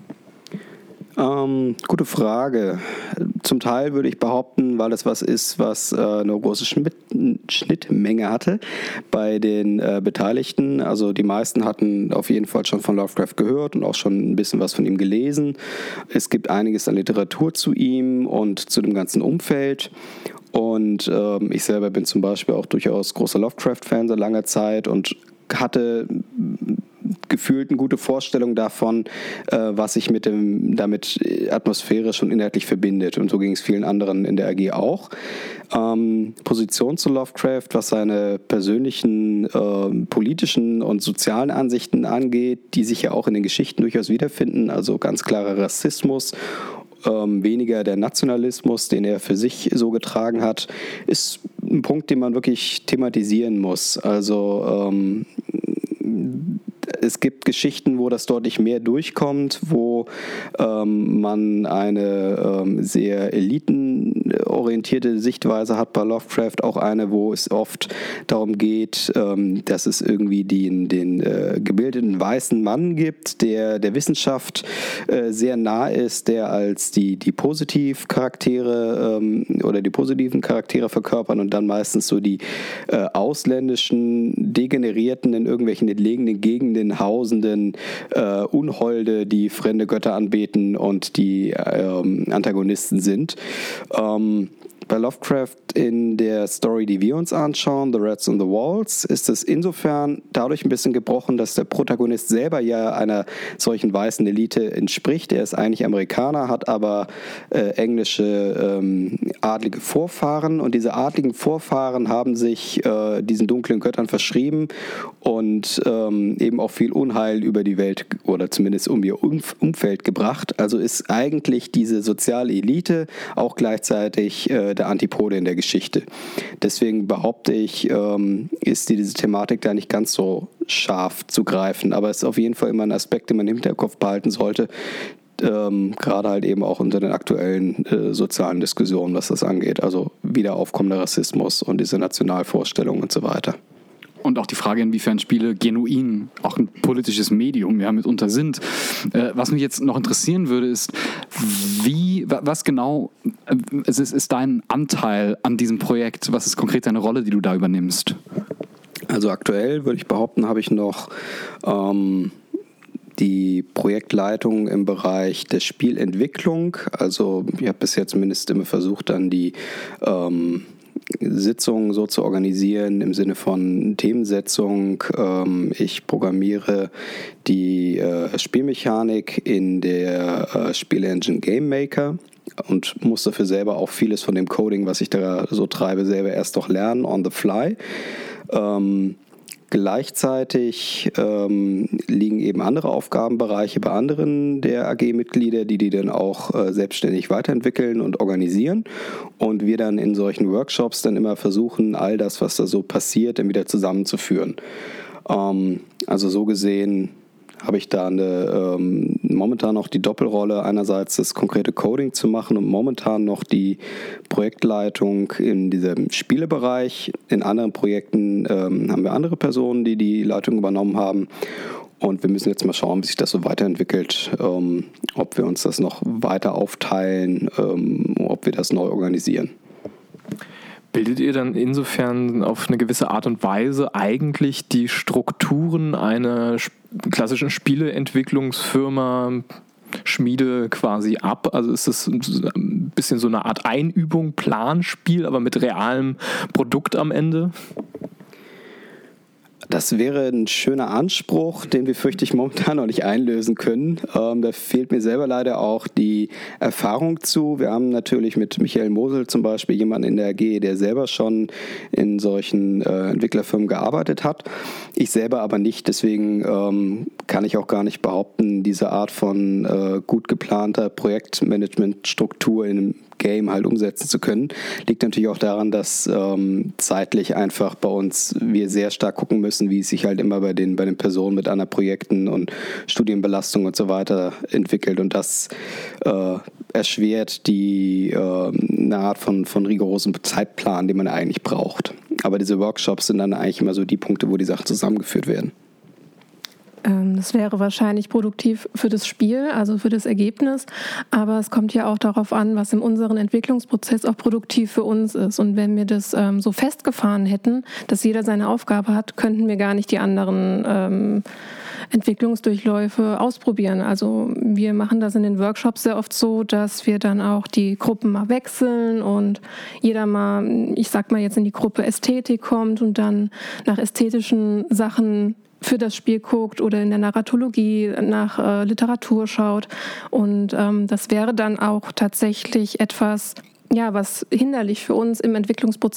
Gute Frage. Zum Teil würde ich behaupten, weil es was ist, was eine große Schnittmenge hatte bei den Beteiligten. Also die meisten hatten auf jeden Fall schon von Lovecraft gehört und auch schon ein bisschen was von ihm gelesen. Es gibt einiges an Literatur zu ihm und zu dem ganzen Umfeld. Und ich selber bin zum Beispiel auch durchaus großer Lovecraft-Fan seit langer Zeit und hatte gefühlt eine gute Vorstellung davon, was sich damit atmosphärisch und inhaltlich verbindet. Und so ging es vielen anderen in der AG auch. Position zu Lovecraft, was seine persönlichen politischen und sozialen Ansichten angeht, die sich ja auch in den Geschichten durchaus wiederfinden, also ganz klarer Rassismus, weniger der Nationalismus, den er für sich so getragen hat, ist ein Punkt, den man wirklich thematisieren muss. Also es gibt Geschichten, wo das deutlich mehr durchkommt, wo man eine sehr orientierte Sichtweise hat bei Lovecraft, auch eine, wo es oft darum geht, dass es irgendwie den gebildeten weißen Mann gibt, der Wissenschaft sehr nah ist, der als die Positivcharaktere oder die positiven Charaktere verkörpern und dann meistens so die ausländischen, degenerierten, in irgendwelchen entlegenen Gegenden hausenden Unholde, die fremde Götter anbeten und die Antagonisten sind. Bei Lovecraft in der Story, die wir uns anschauen, The Rats on the Walls, ist es insofern dadurch ein bisschen gebrochen, dass der Protagonist selber ja einer solchen weißen Elite entspricht. Er ist eigentlich Amerikaner, hat aber englische adlige Vorfahren und diese adligen Vorfahren haben sich diesen dunklen Göttern verschrieben und eben auch viel Unheil über die Welt oder zumindest um ihr Umfeld gebracht. Also ist eigentlich diese soziale Elite auch gleichzeitig der Antipode in der Geschichte. Deswegen behaupte ich, ist diese Thematik da nicht ganz so scharf zu greifen, aber es ist auf jeden Fall immer ein Aspekt, den man im Hinterkopf behalten sollte, gerade halt eben auch unter den aktuellen sozialen Diskussionen, was das angeht, also wiederaufkommender Rassismus und diese Nationalvorstellungen und so weiter. Und auch die Frage, inwiefern Spiele genuin auch ein politisches Medium ja mitunter sind. Was mich jetzt noch interessieren würde, ist, was genau ist dein Anteil an diesem Projekt? Was ist konkret deine Rolle, die du da übernimmst? Also aktuell würde ich behaupten, habe ich noch die Projektleitung im Bereich der Spielentwicklung. Also ich habe bisher zumindest immer versucht, dann die Sitzungen so zu organisieren im Sinne von Themensetzung. Ich programmiere die Spielmechanik in der Spielengine Game Maker und muss dafür selber auch vieles von dem Coding, was ich da so treibe, selber erst noch lernen on the fly. Gleichzeitig liegen eben andere Aufgabenbereiche bei anderen der AG-Mitglieder, die dann auch selbstständig weiterentwickeln und organisieren und wir dann in solchen Workshops dann immer versuchen, all das, was da so passiert, dann wieder zusammenzuführen. Also so gesehen habe ich da momentan noch die Doppelrolle, einerseits das konkrete Coding zu machen und momentan noch die Projektleitung in diesem Spielebereich. In anderen Projekten haben wir andere Personen, die die Leitung übernommen haben. Und wir müssen jetzt mal schauen, wie sich das so weiterentwickelt, ob wir uns das noch weiter aufteilen, ob wir das neu organisieren. Bildet ihr dann insofern auf eine gewisse Art und Weise eigentlich die Strukturen einer klassischen Spieleentwicklungsfirma, Schmiede quasi ab? Also ist das ein bisschen so eine Art Einübung, Planspiel, aber mit realem Produkt am Ende? Das wäre ein schöner Anspruch, den wir, fürchte ich, momentan noch nicht einlösen können. Da fehlt mir selber leider auch die Erfahrung zu. Wir haben natürlich mit Michael Mosel zum Beispiel jemanden in der AG, der selber schon in solchen Entwicklerfirmen gearbeitet hat. Ich selber aber nicht, deswegen kann ich auch gar nicht behaupten, diese Art von gut geplanter Projektmanagementstruktur in einem Game halt umsetzen zu können. Liegt natürlich auch daran, dass zeitlich einfach bei uns wir sehr stark gucken müssen, wie es sich halt immer bei den Personen mit anderen Projekten und Studienbelastung und so weiter entwickelt und das erschwert eine Art von rigorosem Zeitplan, den man eigentlich braucht. Aber diese Workshops sind dann eigentlich immer so die Punkte, wo die Sachen zusammengeführt werden. Das wäre wahrscheinlich produktiv für das Spiel, also für das Ergebnis, aber es kommt ja auch darauf an, was in unserem Entwicklungsprozess auch produktiv für uns ist. Und wenn wir das so festgefahren hätten, dass jeder seine Aufgabe hat, könnten wir gar nicht die anderen Entwicklungsdurchläufe ausprobieren. Also wir machen das in den Workshops sehr oft so, dass wir dann auch die Gruppen mal wechseln und jeder mal, ich sag mal jetzt in die Gruppe Ästhetik kommt und dann nach ästhetischen Sachen für das Spiel guckt oder in der Narratologie nach Literatur schaut. Und das wäre dann auch tatsächlich etwas, ja, was hinderlich für uns im Entwicklungsprozess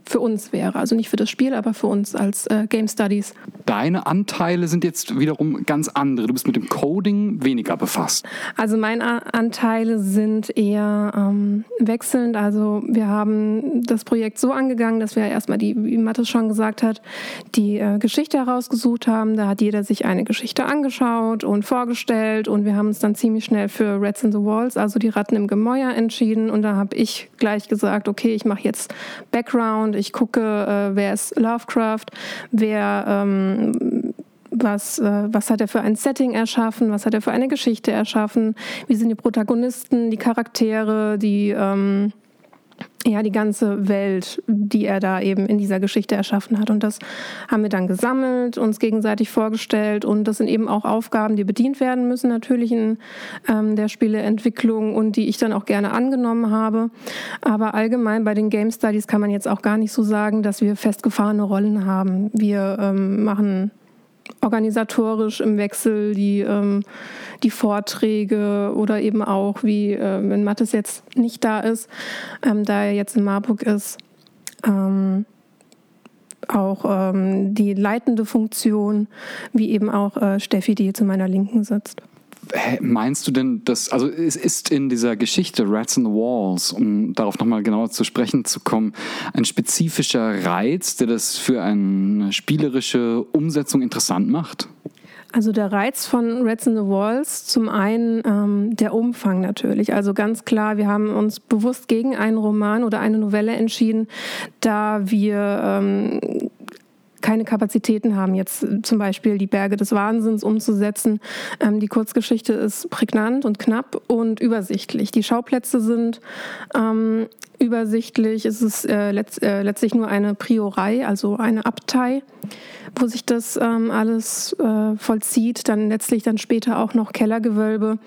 für uns wäre. Also nicht für das Spiel, aber für uns als Game Studies. Deine Anteile sind jetzt wiederum ganz andere. Du bist mit dem Coding weniger befasst. Also meine Anteile sind eher wechselnd. Also wir haben das Projekt so angegangen, dass wir erstmal, wie Mathis schon gesagt hat, die Geschichte herausgesucht haben. Da hat jeder sich eine Geschichte angeschaut und vorgestellt und wir haben uns dann ziemlich schnell für Rats in the Walls, also die Ratten im Gemäuer, entschieden. Und da habe ich gleich gesagt, okay, ich mache jetzt Background, ich gucke, wer ist Lovecraft, was hat er für ein Setting erschaffen, was hat er für eine Geschichte erschaffen, wie sind die Protagonisten, die Charaktere, die ganze Welt, die er da eben in dieser Geschichte erschaffen hat. Und das haben wir dann gesammelt, uns gegenseitig vorgestellt und das sind eben auch Aufgaben, die bedient werden müssen natürlich in der Spieleentwicklung und die ich dann auch gerne angenommen habe. Aber allgemein bei den Game Studies kann man jetzt auch gar nicht so sagen, dass wir festgefahrene Rollen haben. Wir machen organisatorisch im Wechsel die Vorträge oder eben auch, wie wenn Mathis jetzt nicht da ist, da er jetzt in Marburg ist, auch die leitende Funktion, wie eben auch Steffi, die zu meiner Linken sitzt. Meinst du denn, also es ist in dieser Geschichte Rats in the Walls, um darauf nochmal genauer zu sprechen zu kommen, ein spezifischer Reiz, der das für eine spielerische Umsetzung interessant macht? Also der Reiz von Rats in the Walls, zum einen der Umfang natürlich. Also ganz klar, wir haben uns bewusst gegen einen Roman oder eine Novelle entschieden, da wir keine Kapazitäten haben, jetzt zum Beispiel die Berge des Wahnsinns umzusetzen. Die Kurzgeschichte ist prägnant und knapp und übersichtlich. Die Schauplätze sind übersichtlich. Es ist letztlich nur eine Priorei, also eine Abtei, wo sich das alles vollzieht. Dann letztlich dann später auch noch Kellergewölbe.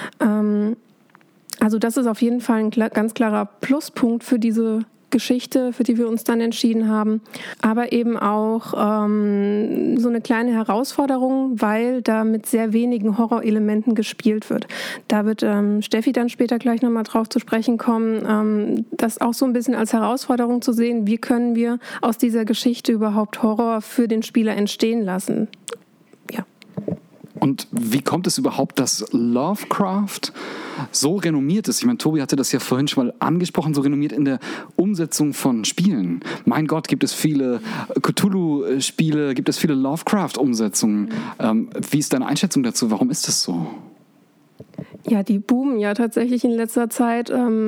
Also das ist auf jeden Fall ein ganz klarer Pluspunkt für diese Geschichte, für die wir uns dann entschieden haben, aber eben auch so eine kleine Herausforderung, weil da mit sehr wenigen Horrorelementen gespielt wird. Da wird Steffi dann später gleich nochmal drauf zu sprechen kommen, das auch so ein bisschen als Herausforderung zu sehen, wie können wir aus dieser Geschichte überhaupt Horror für den Spieler entstehen lassen. Ja. Und wie kommt es überhaupt, dass Lovecraft so renommiert ist? Ich meine, Tobi hatte das ja vorhin schon mal angesprochen, so renommiert in der Umsetzung von Spielen. Mein Gott, gibt es viele Cthulhu-Spiele, gibt es viele Lovecraft-Umsetzungen. Wie ist deine Einschätzung dazu? Warum ist das so? Ja, die boomen ja tatsächlich in letzter Zeit.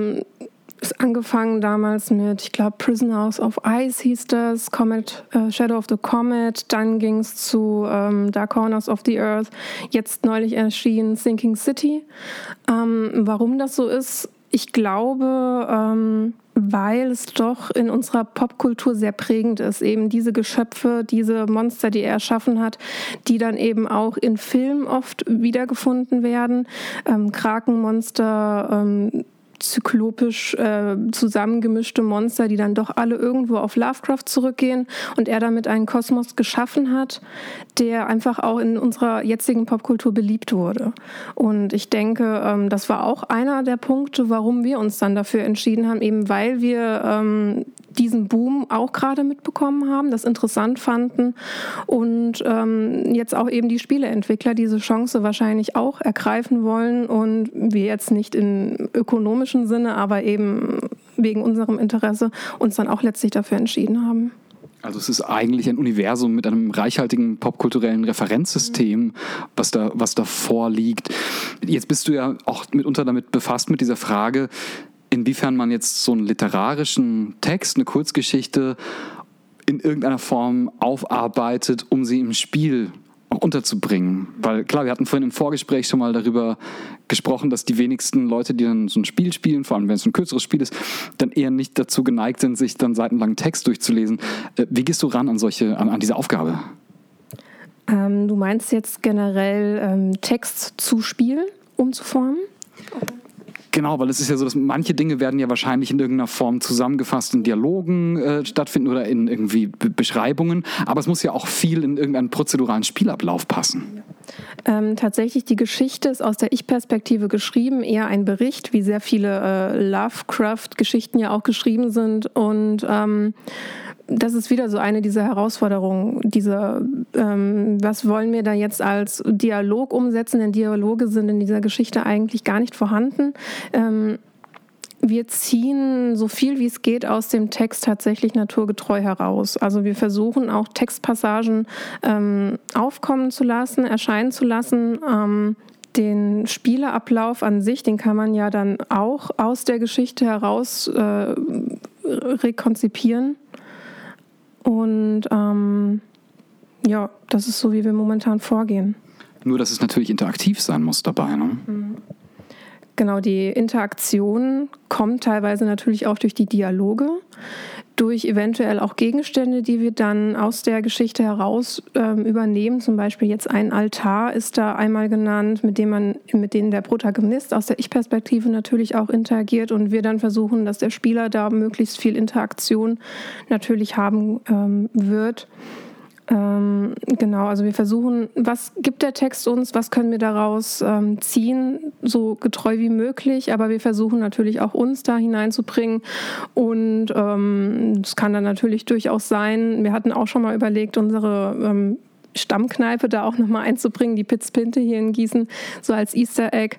Ist angefangen damals mit, ich glaube, Prisoners of Ice hieß das, Shadow of the Comet, dann ging es zu Dark Corners of the Earth, jetzt neulich erschienen Sinking City. Warum das so ist, ich glaube, weil es doch in unserer Popkultur sehr prägend ist, eben diese Geschöpfe, diese Monster, die er erschaffen hat, die dann eben auch in Filmen oft wiedergefunden werden, Krakenmonster, zyklopisch zusammengemischte Monster, die dann doch alle irgendwo auf Lovecraft zurückgehen und er damit einen Kosmos geschaffen hat, der einfach auch in unserer jetzigen Popkultur beliebt wurde. Und ich denke, das war auch einer der Punkte, warum wir uns dann dafür entschieden haben, eben weil wir diesen Boom auch gerade mitbekommen haben, das interessant fanden und jetzt auch eben die Spieleentwickler diese Chance wahrscheinlich auch ergreifen wollen und wir jetzt nicht in ökonomischen Sinne, aber eben wegen unserem Interesse uns dann auch letztlich dafür entschieden haben. Also es ist eigentlich ein Universum mit einem reichhaltigen popkulturellen Referenzsystem, was da vorliegt. Jetzt bist du ja auch mitunter damit befasst mit dieser Frage, inwiefern man jetzt so einen literarischen Text, eine Kurzgeschichte in irgendeiner Form aufarbeitet, um sie im Spiel auch unterzubringen. Weil klar, wir hatten vorhin im Vorgespräch schon mal darüber gesprochen, dass die wenigsten Leute, die dann so ein Spiel spielen, vor allem wenn es ein kürzeres Spiel ist, dann eher nicht dazu geneigt sind, sich dann seitenlangen Text durchzulesen. Wie gehst du ran an diese Aufgabe? Du meinst jetzt generell Text zu Spiel umzuformen? Genau, weil es ist ja so, dass manche Dinge werden ja wahrscheinlich in irgendeiner Form zusammengefasst in Dialogen stattfinden oder in irgendwie Beschreibungen, aber es muss ja auch viel in irgendeinen prozeduralen Spielablauf passen. Tatsächlich, die Geschichte ist aus der Ich-Perspektive geschrieben, eher ein Bericht, wie sehr viele Lovecraft-Geschichten ja auch geschrieben sind und das ist wieder so eine dieser Herausforderungen, was wollen wir da jetzt als Dialog umsetzen, denn Dialoge sind in dieser Geschichte eigentlich gar nicht vorhanden. Wir ziehen so viel wie es geht aus dem Text tatsächlich naturgetreu heraus. Also wir versuchen auch Textpassagen aufkommen zu lassen, erscheinen zu lassen. Den Spieleablauf an sich, den kann man ja dann auch aus der Geschichte heraus rekonzipieren. Und das ist so, wie wir momentan vorgehen. Nur, dass es natürlich interaktiv sein muss dabei, ne? Genau, die Interaktion kommt teilweise natürlich auch durch die Dialoge, durch eventuell auch Gegenstände, die wir dann aus der Geschichte heraus übernehmen. Zum Beispiel jetzt ein Altar ist da einmal genannt, mit dem der Protagonist aus der Ich-Perspektive natürlich auch interagiert und wir dann versuchen, dass der Spieler da möglichst viel Interaktion natürlich haben wird. Genau, also wir versuchen, was gibt der Text uns, was können wir daraus ziehen, so getreu wie möglich, aber wir versuchen natürlich auch uns da hineinzubringen und es kann dann natürlich durchaus sein, wir hatten auch schon mal überlegt, unsere Stammkneipe da auch nochmal einzubringen, die Piz Pinte hier in Gießen, so als Easter Egg.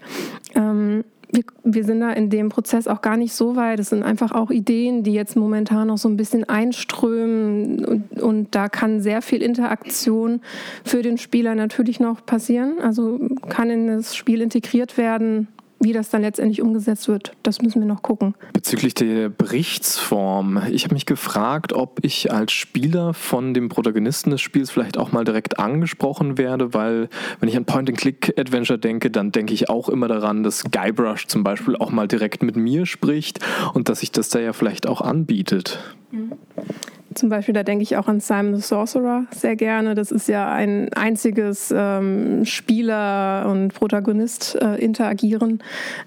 Wir sind da in dem Prozess auch gar nicht so weit. Es sind einfach auch Ideen, die jetzt momentan noch so ein bisschen einströmen und da kann sehr viel Interaktion für den Spieler natürlich noch passieren. Also kann in das Spiel integriert werden. Wie das dann letztendlich umgesetzt wird, das müssen wir noch gucken. Bezüglich der Berichtsform, ich habe mich gefragt, ob ich als Spieler von dem Protagonisten des Spiels vielleicht auch mal direkt angesprochen werde, weil wenn ich an Point-and-Click-Adventure denke, dann denke ich auch immer daran, dass Guybrush zum Beispiel auch mal direkt mit mir spricht und dass sich das da ja vielleicht auch anbietet. Zum Beispiel, da denke ich auch an Simon the Sorcerer sehr gerne. Das ist ja ein einziges Spieler- und Protagonist-Interagieren.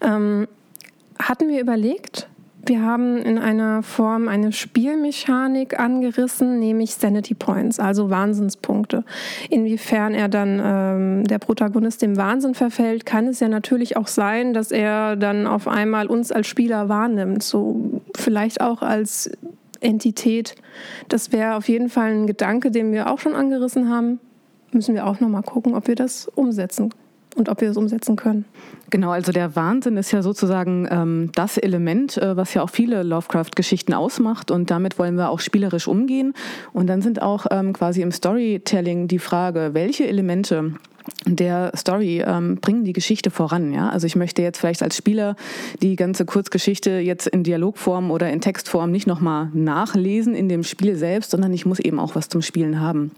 Hatten wir überlegt, wir haben in einer Form eine Spielmechanik angerissen, nämlich Sanity Points, also Wahnsinnspunkte. Inwiefern er dann der Protagonist dem Wahnsinn verfällt, kann es ja natürlich auch sein, dass er dann auf einmal uns als Spieler wahrnimmt, so vielleicht auch als Entität. Das wäre auf jeden Fall ein Gedanke, den wir auch schon angerissen haben. Müssen wir auch nochmal gucken, ob wir das umsetzen und ob wir das umsetzen können. Genau, also der Wahnsinn ist ja sozusagen das Element, was ja auch viele Lovecraft-Geschichten ausmacht und damit wollen wir auch spielerisch umgehen. Und dann sind auch quasi im Storytelling die Frage, welche Elemente der Story bringen die Geschichte voran. Ja? Also ich möchte jetzt vielleicht als Spieler die ganze Kurzgeschichte jetzt in Dialogform oder in Textform nicht nochmal nachlesen in dem Spiel selbst, sondern ich muss eben auch was zum Spielen haben.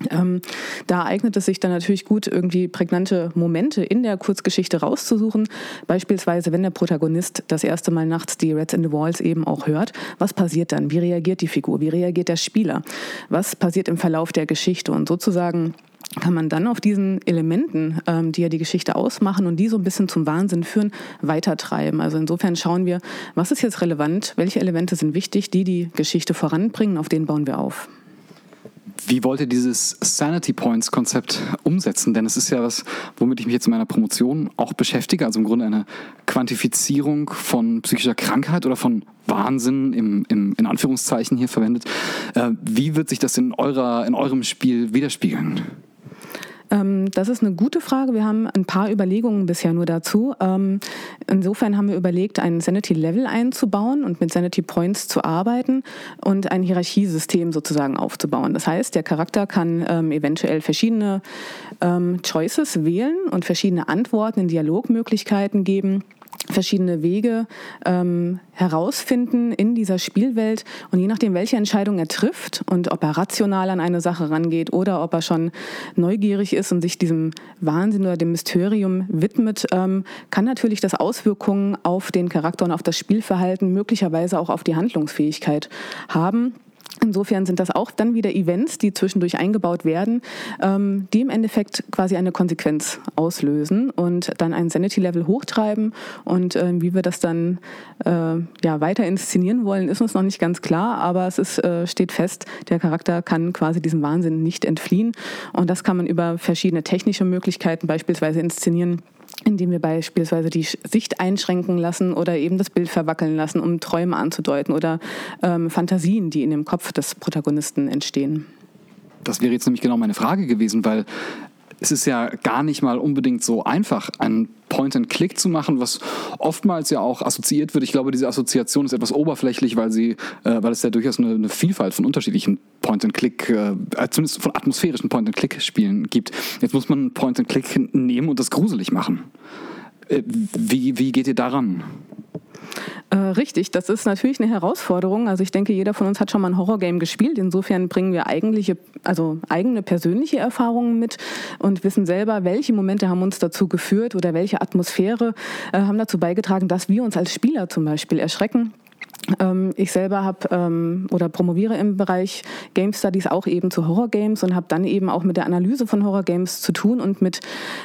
Da eignet es sich dann natürlich gut, irgendwie prägnante Momente in der Kurzgeschichte rauszusuchen. Beispielsweise, wenn der Protagonist das erste Mal nachts die Rats in the Walls eben auch hört. Was passiert dann? Wie reagiert die Figur? Wie reagiert der Spieler? Was passiert im Verlauf der Geschichte? Und sozusagen kann man dann auf diesen Elementen, die ja die Geschichte ausmachen und die so ein bisschen zum Wahnsinn führen, weitertreiben. Also insofern schauen wir, was ist jetzt relevant, welche Elemente sind wichtig, die Geschichte voranbringen, auf denen bauen wir auf. Wie wollt ihr dieses Sanity Points Konzept umsetzen? Denn es ist ja was, womit ich mich jetzt in meiner Promotion auch beschäftige, also im Grunde eine Quantifizierung von psychischer Krankheit oder von Wahnsinn in Anführungszeichen hier verwendet. Wie wird sich das in eurem Spiel widerspiegeln? Das ist eine gute Frage. Wir haben ein paar Überlegungen bisher nur dazu. Insofern haben wir überlegt, ein Sanity-Level einzubauen und mit Sanity Points zu arbeiten und ein Hierarchiesystem sozusagen aufzubauen. Das heißt, der Charakter kann eventuell verschiedene Choices wählen und verschiedene Antworten in Dialogmöglichkeiten geben, verschiedene Wege herausfinden in dieser Spielwelt und je nachdem, welche Entscheidung er trifft und ob er rational an eine Sache rangeht oder ob er schon neugierig ist und sich diesem Wahnsinn oder dem Mysterium widmet, kann natürlich das Auswirkungen auf den Charakter und auf das Spielverhalten, möglicherweise auch auf die Handlungsfähigkeit haben. Insofern sind das auch dann wieder Events, die zwischendurch eingebaut werden, die im Endeffekt quasi eine Konsequenz auslösen und dann ein Sanity-Level hochtreiben. Und wie wir das dann weiter inszenieren wollen, ist uns noch nicht ganz klar, aber es steht fest, der Charakter kann quasi diesem Wahnsinn nicht entfliehen. Und das kann man über verschiedene technische Möglichkeiten beispielsweise inszenieren, indem wir beispielsweise die Sicht einschränken lassen oder eben das Bild verwackeln lassen, um Träume anzudeuten oder Fantasien, die in dem Kopf des Protagonisten entstehen. Das wäre jetzt nämlich genau meine Frage gewesen, weil es ist ja gar nicht mal unbedingt so einfach, einen Point-and-Click zu machen, was oftmals ja auch assoziiert wird. Ich glaube, diese Assoziation ist etwas oberflächlich, weil es ja durchaus eine Vielfalt von unterschiedlichen Point-and-Click, zumindest von atmosphärischen Point-and-Click-Spielen gibt. Jetzt muss man einen Point-and-Click nehmen und das gruselig machen. Wie geht ihr daran? Richtig, das ist natürlich eine Herausforderung. Also ich denke, jeder von uns hat schon mal ein Horrorgame gespielt. Insofern bringen wir eigene persönliche Erfahrungen mit und wissen selber, welche Momente haben uns dazu geführt oder welche Atmosphäre haben dazu beigetragen, dass wir uns als Spieler zum Beispiel erschrecken. Ich selber habe oder promoviere im Bereich Game Studies auch eben zu Horrorgames und habe dann eben auch mit der Analyse von Horrorgames zu tun und mit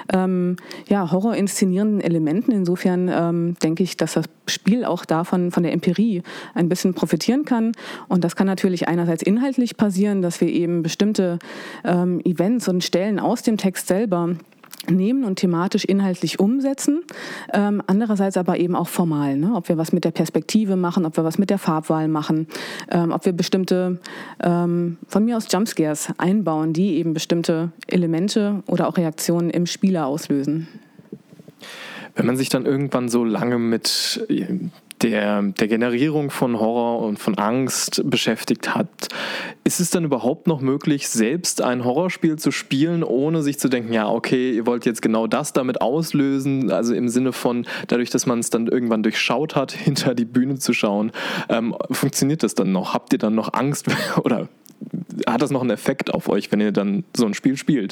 horrorinszenierenden Elementen. Insofern denke ich, dass das Spiel auch davon von der Empirie ein bisschen profitieren kann. Und das kann natürlich einerseits inhaltlich passieren, dass wir eben bestimmte Events und Stellen aus dem Text selber nehmen und thematisch inhaltlich umsetzen, andererseits aber eben auch formal, ne? Ob wir was mit der Perspektive machen, ob wir was mit der Farbwahl machen, ob wir bestimmte, von mir aus Jumpscares einbauen, die eben bestimmte Elemente oder auch Reaktionen im Spieler auslösen. Wenn man sich dann irgendwann so lange mit der Generierung von Horror und von Angst beschäftigt hat, ist es dann überhaupt noch möglich, selbst ein Horrorspiel zu spielen, ohne sich zu denken, ja, okay, ihr wollt jetzt genau das damit auslösen, also im Sinne von, dadurch, dass man es dann irgendwann durchschaut hat, hinter die Bühne zu schauen, funktioniert das dann noch? Habt ihr dann noch Angst oder hat das noch einen Effekt auf euch, wenn ihr dann so ein Spiel spielt?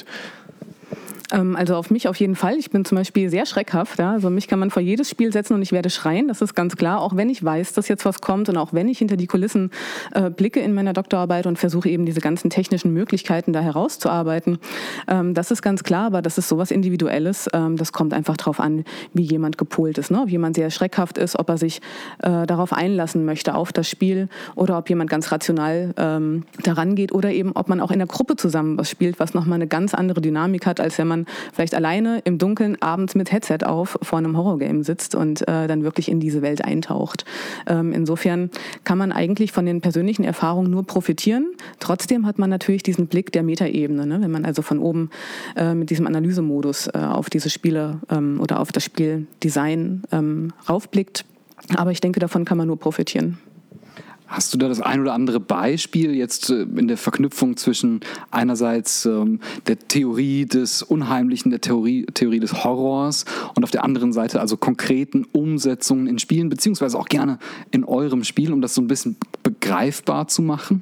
Also auf mich auf jeden Fall. Ich bin zum Beispiel sehr schreckhaft. Ja? Also mich kann man vor jedes Spiel setzen und ich werde schreien, das ist ganz klar. Auch wenn ich weiß, dass jetzt was kommt und auch wenn ich hinter die Kulissen blicke in meiner Doktorarbeit und versuche eben diese ganzen technischen Möglichkeiten da herauszuarbeiten. Das ist ganz klar, aber das ist sowas Individuelles. Das kommt einfach drauf an, wie jemand gepolt ist. Ne? Ob jemand sehr schreckhaft ist, ob er sich darauf einlassen möchte, auf das Spiel, oder ob jemand ganz rational daran geht oder eben, ob man auch in der Gruppe zusammen was spielt, was nochmal eine ganz andere Dynamik hat, als wenn man vielleicht alleine im Dunkeln abends mit Headset auf vor einem Horrorgame sitzt und dann wirklich in diese Welt eintaucht. Insofern kann man eigentlich von den persönlichen Erfahrungen nur profitieren. Trotzdem hat man natürlich diesen Blick der Metaebene, ne? Wenn man also von oben mit diesem Analysemodus auf diese Spiele oder auf das Spieldesign raufblickt. Aber ich denke, davon kann man nur profitieren. Hast du da das ein oder andere Beispiel jetzt in der Verknüpfung zwischen einerseits der Theorie des Unheimlichen, der Theorie des Horrors und auf der anderen Seite also konkreten Umsetzungen in Spielen, beziehungsweise auch gerne in eurem Spiel, um das so ein bisschen begreifbar zu machen?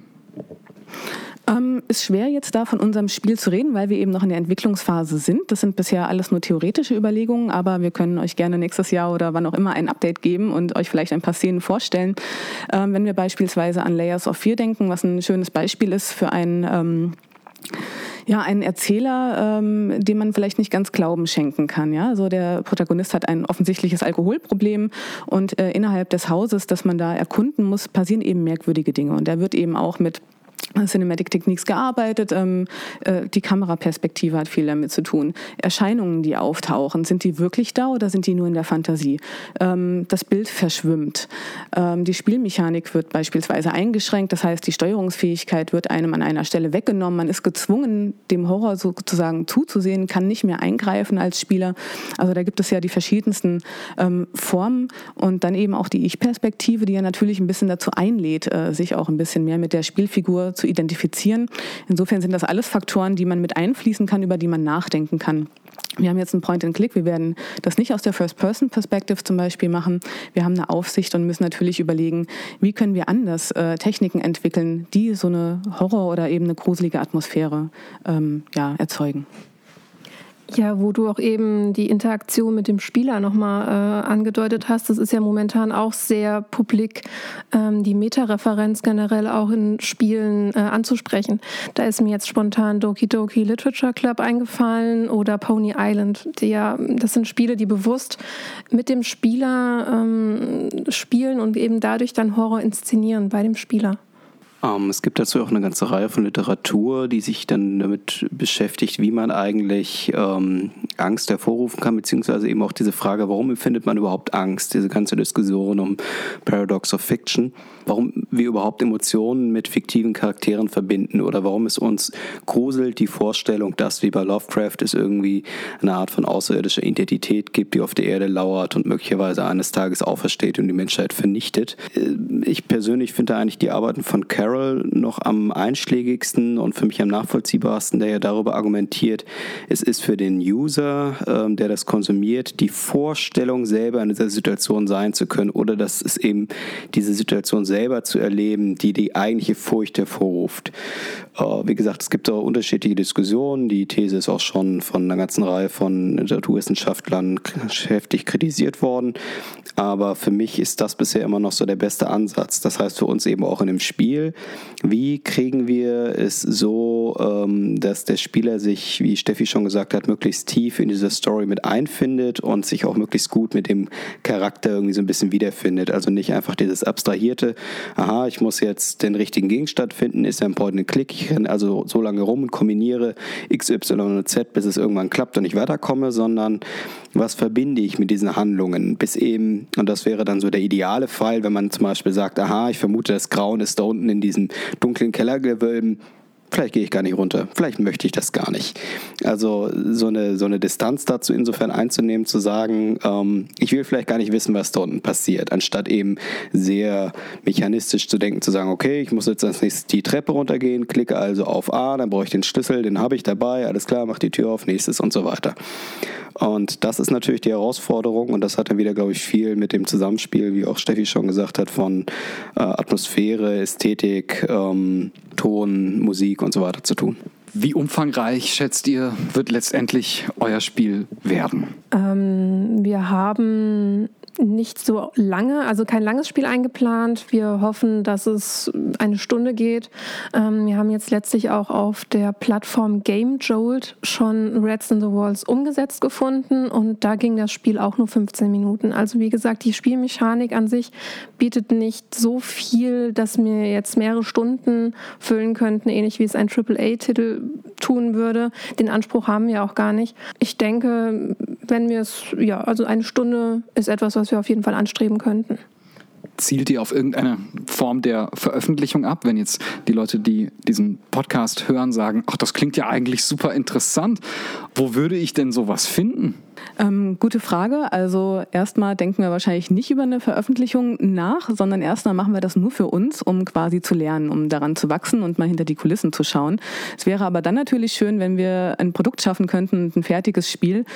Ist schwer jetzt da von unserem Spiel zu reden, weil wir eben noch in der Entwicklungsphase sind. Das sind bisher alles nur theoretische Überlegungen, aber wir können euch gerne nächstes Jahr oder wann auch immer ein Update geben und euch vielleicht ein paar Szenen vorstellen. Wenn wir beispielsweise an Layers of Fear denken, was ein schönes Beispiel ist für einen Erzähler, dem man vielleicht nicht ganz Glauben schenken kann. Ja? Also der Protagonist hat ein offensichtliches Alkoholproblem und innerhalb des Hauses, das man da erkunden muss, passieren eben merkwürdige Dinge. Und er wird eben auch mit Cinematic Techniques gearbeitet. Die Kameraperspektive hat viel damit zu tun. Erscheinungen, die auftauchen, sind die wirklich da oder sind die nur in der Fantasie? Das Bild verschwimmt. Die Spielmechanik wird beispielsweise eingeschränkt. Das heißt, die Steuerungsfähigkeit wird einem an einer Stelle weggenommen. Man ist gezwungen, dem Horror sozusagen zuzusehen, kann nicht mehr eingreifen als Spieler. Also da gibt es ja die verschiedensten Formen und dann eben auch die Ich-Perspektive, die ja natürlich ein bisschen dazu einlädt, sich auch ein bisschen mehr mit der Spielfigur zu identifizieren. Insofern sind das alles Faktoren, die man mit einfließen kann, über die man nachdenken kann. Wir haben jetzt einen Point-and-Click. Wir werden das nicht aus der First-Person-Perspective zum Beispiel machen. Wir haben eine Aufsicht und müssen natürlich überlegen, wie können wir anders Techniken entwickeln, die so eine Horror- oder eben eine gruselige Atmosphäre erzeugen. Ja, wo du auch eben die Interaktion mit dem Spieler nochmal angedeutet hast, das ist ja momentan auch sehr publik, die Meta-Referenz generell auch in Spielen anzusprechen. Da ist mir jetzt spontan Doki Doki Literature Club eingefallen oder Pony Island. Das sind Spiele, die bewusst mit dem Spieler spielen und eben dadurch dann Horror inszenieren bei dem Spieler. Es gibt dazu auch eine ganze Reihe von Literatur, die sich dann damit beschäftigt, wie man eigentlich Angst hervorrufen kann, beziehungsweise eben auch diese Frage, warum empfindet man überhaupt Angst, diese ganze Diskussion um Paradox of Fiction, warum wir überhaupt Emotionen mit fiktiven Charakteren verbinden oder warum es uns gruselt, die Vorstellung, dass wie bei Lovecraft es irgendwie eine Art von außerirdischer Identität gibt, die auf der Erde lauert und möglicherweise eines Tages aufersteht und die Menschheit vernichtet. Ich persönlich finde eigentlich die Arbeiten von Carroll noch am einschlägigsten und für mich am nachvollziehbarsten, der ja darüber argumentiert, es ist für den User, der das konsumiert, die Vorstellung selber in dieser Situation sein zu können oder dass es eben diese Situation selber zu erleben, die die eigentliche Furcht hervorruft. Wie gesagt, es gibt auch unterschiedliche Diskussionen. Die These ist auch schon von einer ganzen Reihe von Literaturwissenschaftlern heftig kritisiert worden. Aber für mich ist das bisher immer noch so der beste Ansatz. Das heißt für uns eben auch in dem Spiel, wie kriegen wir es so, dass der Spieler sich, wie Steffi schon gesagt hat, möglichst tief in diese Story mit einfindet und sich auch möglichst gut mit dem Charakter irgendwie so ein bisschen wiederfindet. Also nicht einfach dieses abstrahierte, aha, ich muss jetzt den richtigen Gegenstand finden, ist ja ein Point-and-Click, ich renne also so lange rum und kombiniere X, Y und Z, bis es irgendwann klappt und ich weiterkomme, sondern was verbinde ich mit diesen Handlungen, bis eben, und das wäre dann so der ideale Fall, wenn man zum Beispiel sagt, aha, ich vermute, das Grauen ist da unten in diesen dunklen Kellergewölben, vielleicht gehe ich gar nicht runter, vielleicht möchte ich das gar nicht. Also so eine Distanz dazu insofern einzunehmen, zu sagen, ich will vielleicht gar nicht wissen, was da unten passiert, anstatt eben sehr mechanistisch zu denken, zu sagen, okay, ich muss jetzt als nächstes die Treppe runtergehen, klicke also auf A, dann brauche ich den Schlüssel, den habe ich dabei, alles klar, mach die Tür auf, nächstes und so weiter. Und das ist natürlich die Herausforderung und das hat dann wieder, glaube ich, viel mit dem Zusammenspiel, wie auch Steffi schon gesagt hat, von Atmosphäre, Ästhetik, Ton, Musik und so weiter zu tun. Wie umfangreich, schätzt ihr, wird letztendlich euer Spiel werden? Wir haben nicht so lange, also kein langes Spiel eingeplant. Wir hoffen, dass es eine Stunde geht. Wir haben jetzt letztlich auch auf der Plattform Game Jolt schon Rats in the Walls umgesetzt gefunden und da ging das Spiel auch nur 15 Minuten. Also wie gesagt, die Spielmechanik an sich bietet nicht so viel, dass wir jetzt mehrere Stunden füllen könnten, ähnlich wie es ein AAA-Titel tun würde. Den Anspruch haben wir auch gar nicht. Ich denke, wenn wir es, also eine Stunde ist etwas, was wir auf jeden Fall anstreben könnten. Zielt ihr auf irgendeine Form der Veröffentlichung ab, wenn jetzt die Leute, die diesen Podcast hören, sagen, ach, das klingt ja eigentlich super interessant. Wo würde ich denn sowas finden? Gute Frage. Also erstmal denken wir wahrscheinlich nicht über eine Veröffentlichung nach, sondern erstmal machen wir das nur für uns, um quasi zu lernen, um daran zu wachsen und mal hinter die Kulissen zu schauen. Es wäre aber dann natürlich schön, wenn wir ein Produkt schaffen könnten, ein fertiges Spiel,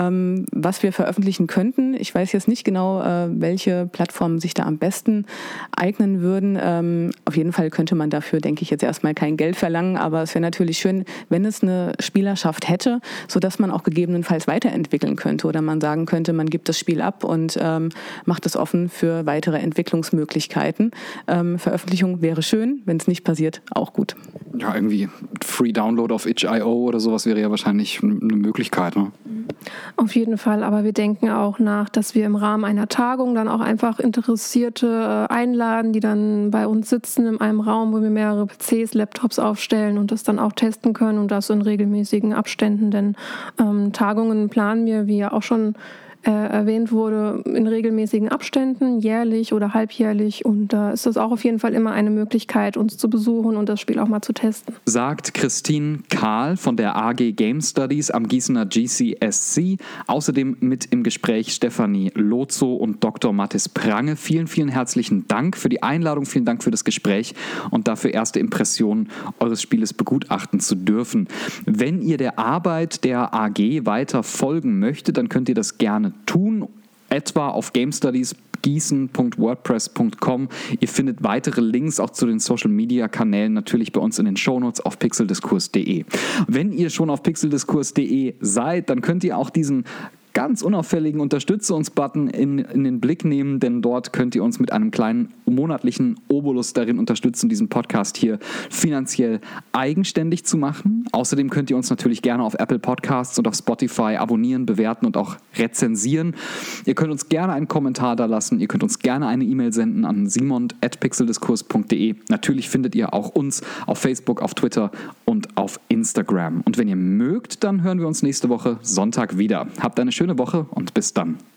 was wir veröffentlichen könnten. Ich weiß jetzt nicht genau, welche Plattformen sich da am besten eignen würden. Auf jeden Fall könnte man dafür, denke ich, jetzt erstmal kein Geld verlangen, aber es wäre natürlich schön, wenn es eine Spielerschaft hätte, sodass man auch gegebenenfalls weiterentwickeln könnte oder man sagen könnte, man gibt das Spiel ab und macht es offen für weitere Entwicklungsmöglichkeiten. Veröffentlichung wäre schön, wenn es nicht passiert, auch gut. Ja, irgendwie Free Download auf itch.io oder sowas wäre ja wahrscheinlich eine Möglichkeit. Ne? Auf jeden Fall, aber wir denken auch nach, dass wir im Rahmen einer Tagung dann auch einfach Interessierte einladen, die dann bei uns sitzen in einem Raum, wo wir mehrere PCs, Laptops aufstellen und das dann auch testen können und das in regelmäßigen Abständen, denn Tagungen planen wir, wie ja auch schon erwähnt wurde, in regelmäßigen Abständen, jährlich oder halbjährlich. Und da ist das auch auf jeden Fall immer eine Möglichkeit, uns zu besuchen und das Spiel auch mal zu testen. Sagt Christine Kahl von der AG Game Studies am Gießener GCSC. Außerdem mit im Gespräch Stefanie Lotso und Dr. Mathis Prange. Vielen, vielen herzlichen Dank für die Einladung, vielen Dank für das Gespräch und dafür erste Impressionen eures Spieles begutachten zu dürfen. Wenn ihr der Arbeit der AG weiter folgen möchtet, dann könnt ihr das gerne tun, etwa auf gamestudies.gießen.wordpress.com. Ihr findet weitere Links auch zu den Social-Media-Kanälen natürlich bei uns in den Shownotes auf pixeldiskurs.de. Wenn ihr schon auf pixeldiskurs.de seid, dann könnt ihr auch diesen ganz unauffälligen Unterstütze-uns-Button in den Blick nehmen, denn dort könnt ihr uns mit einem kleinen monatlichen Obolus darin unterstützen, diesen Podcast hier finanziell eigenständig zu machen. Außerdem könnt ihr uns natürlich gerne auf Apple Podcasts und auf Spotify abonnieren, bewerten und auch rezensieren. Ihr könnt uns gerne einen Kommentar da lassen, ihr könnt uns gerne eine E-Mail senden an simon@pixeldiskurs.de. Natürlich findet ihr auch uns auf Facebook, auf Twitter und auf Instagram. Und wenn ihr mögt, dann hören wir uns nächste Woche Sonntag wieder. Habt eine schöne Woche und bis dann.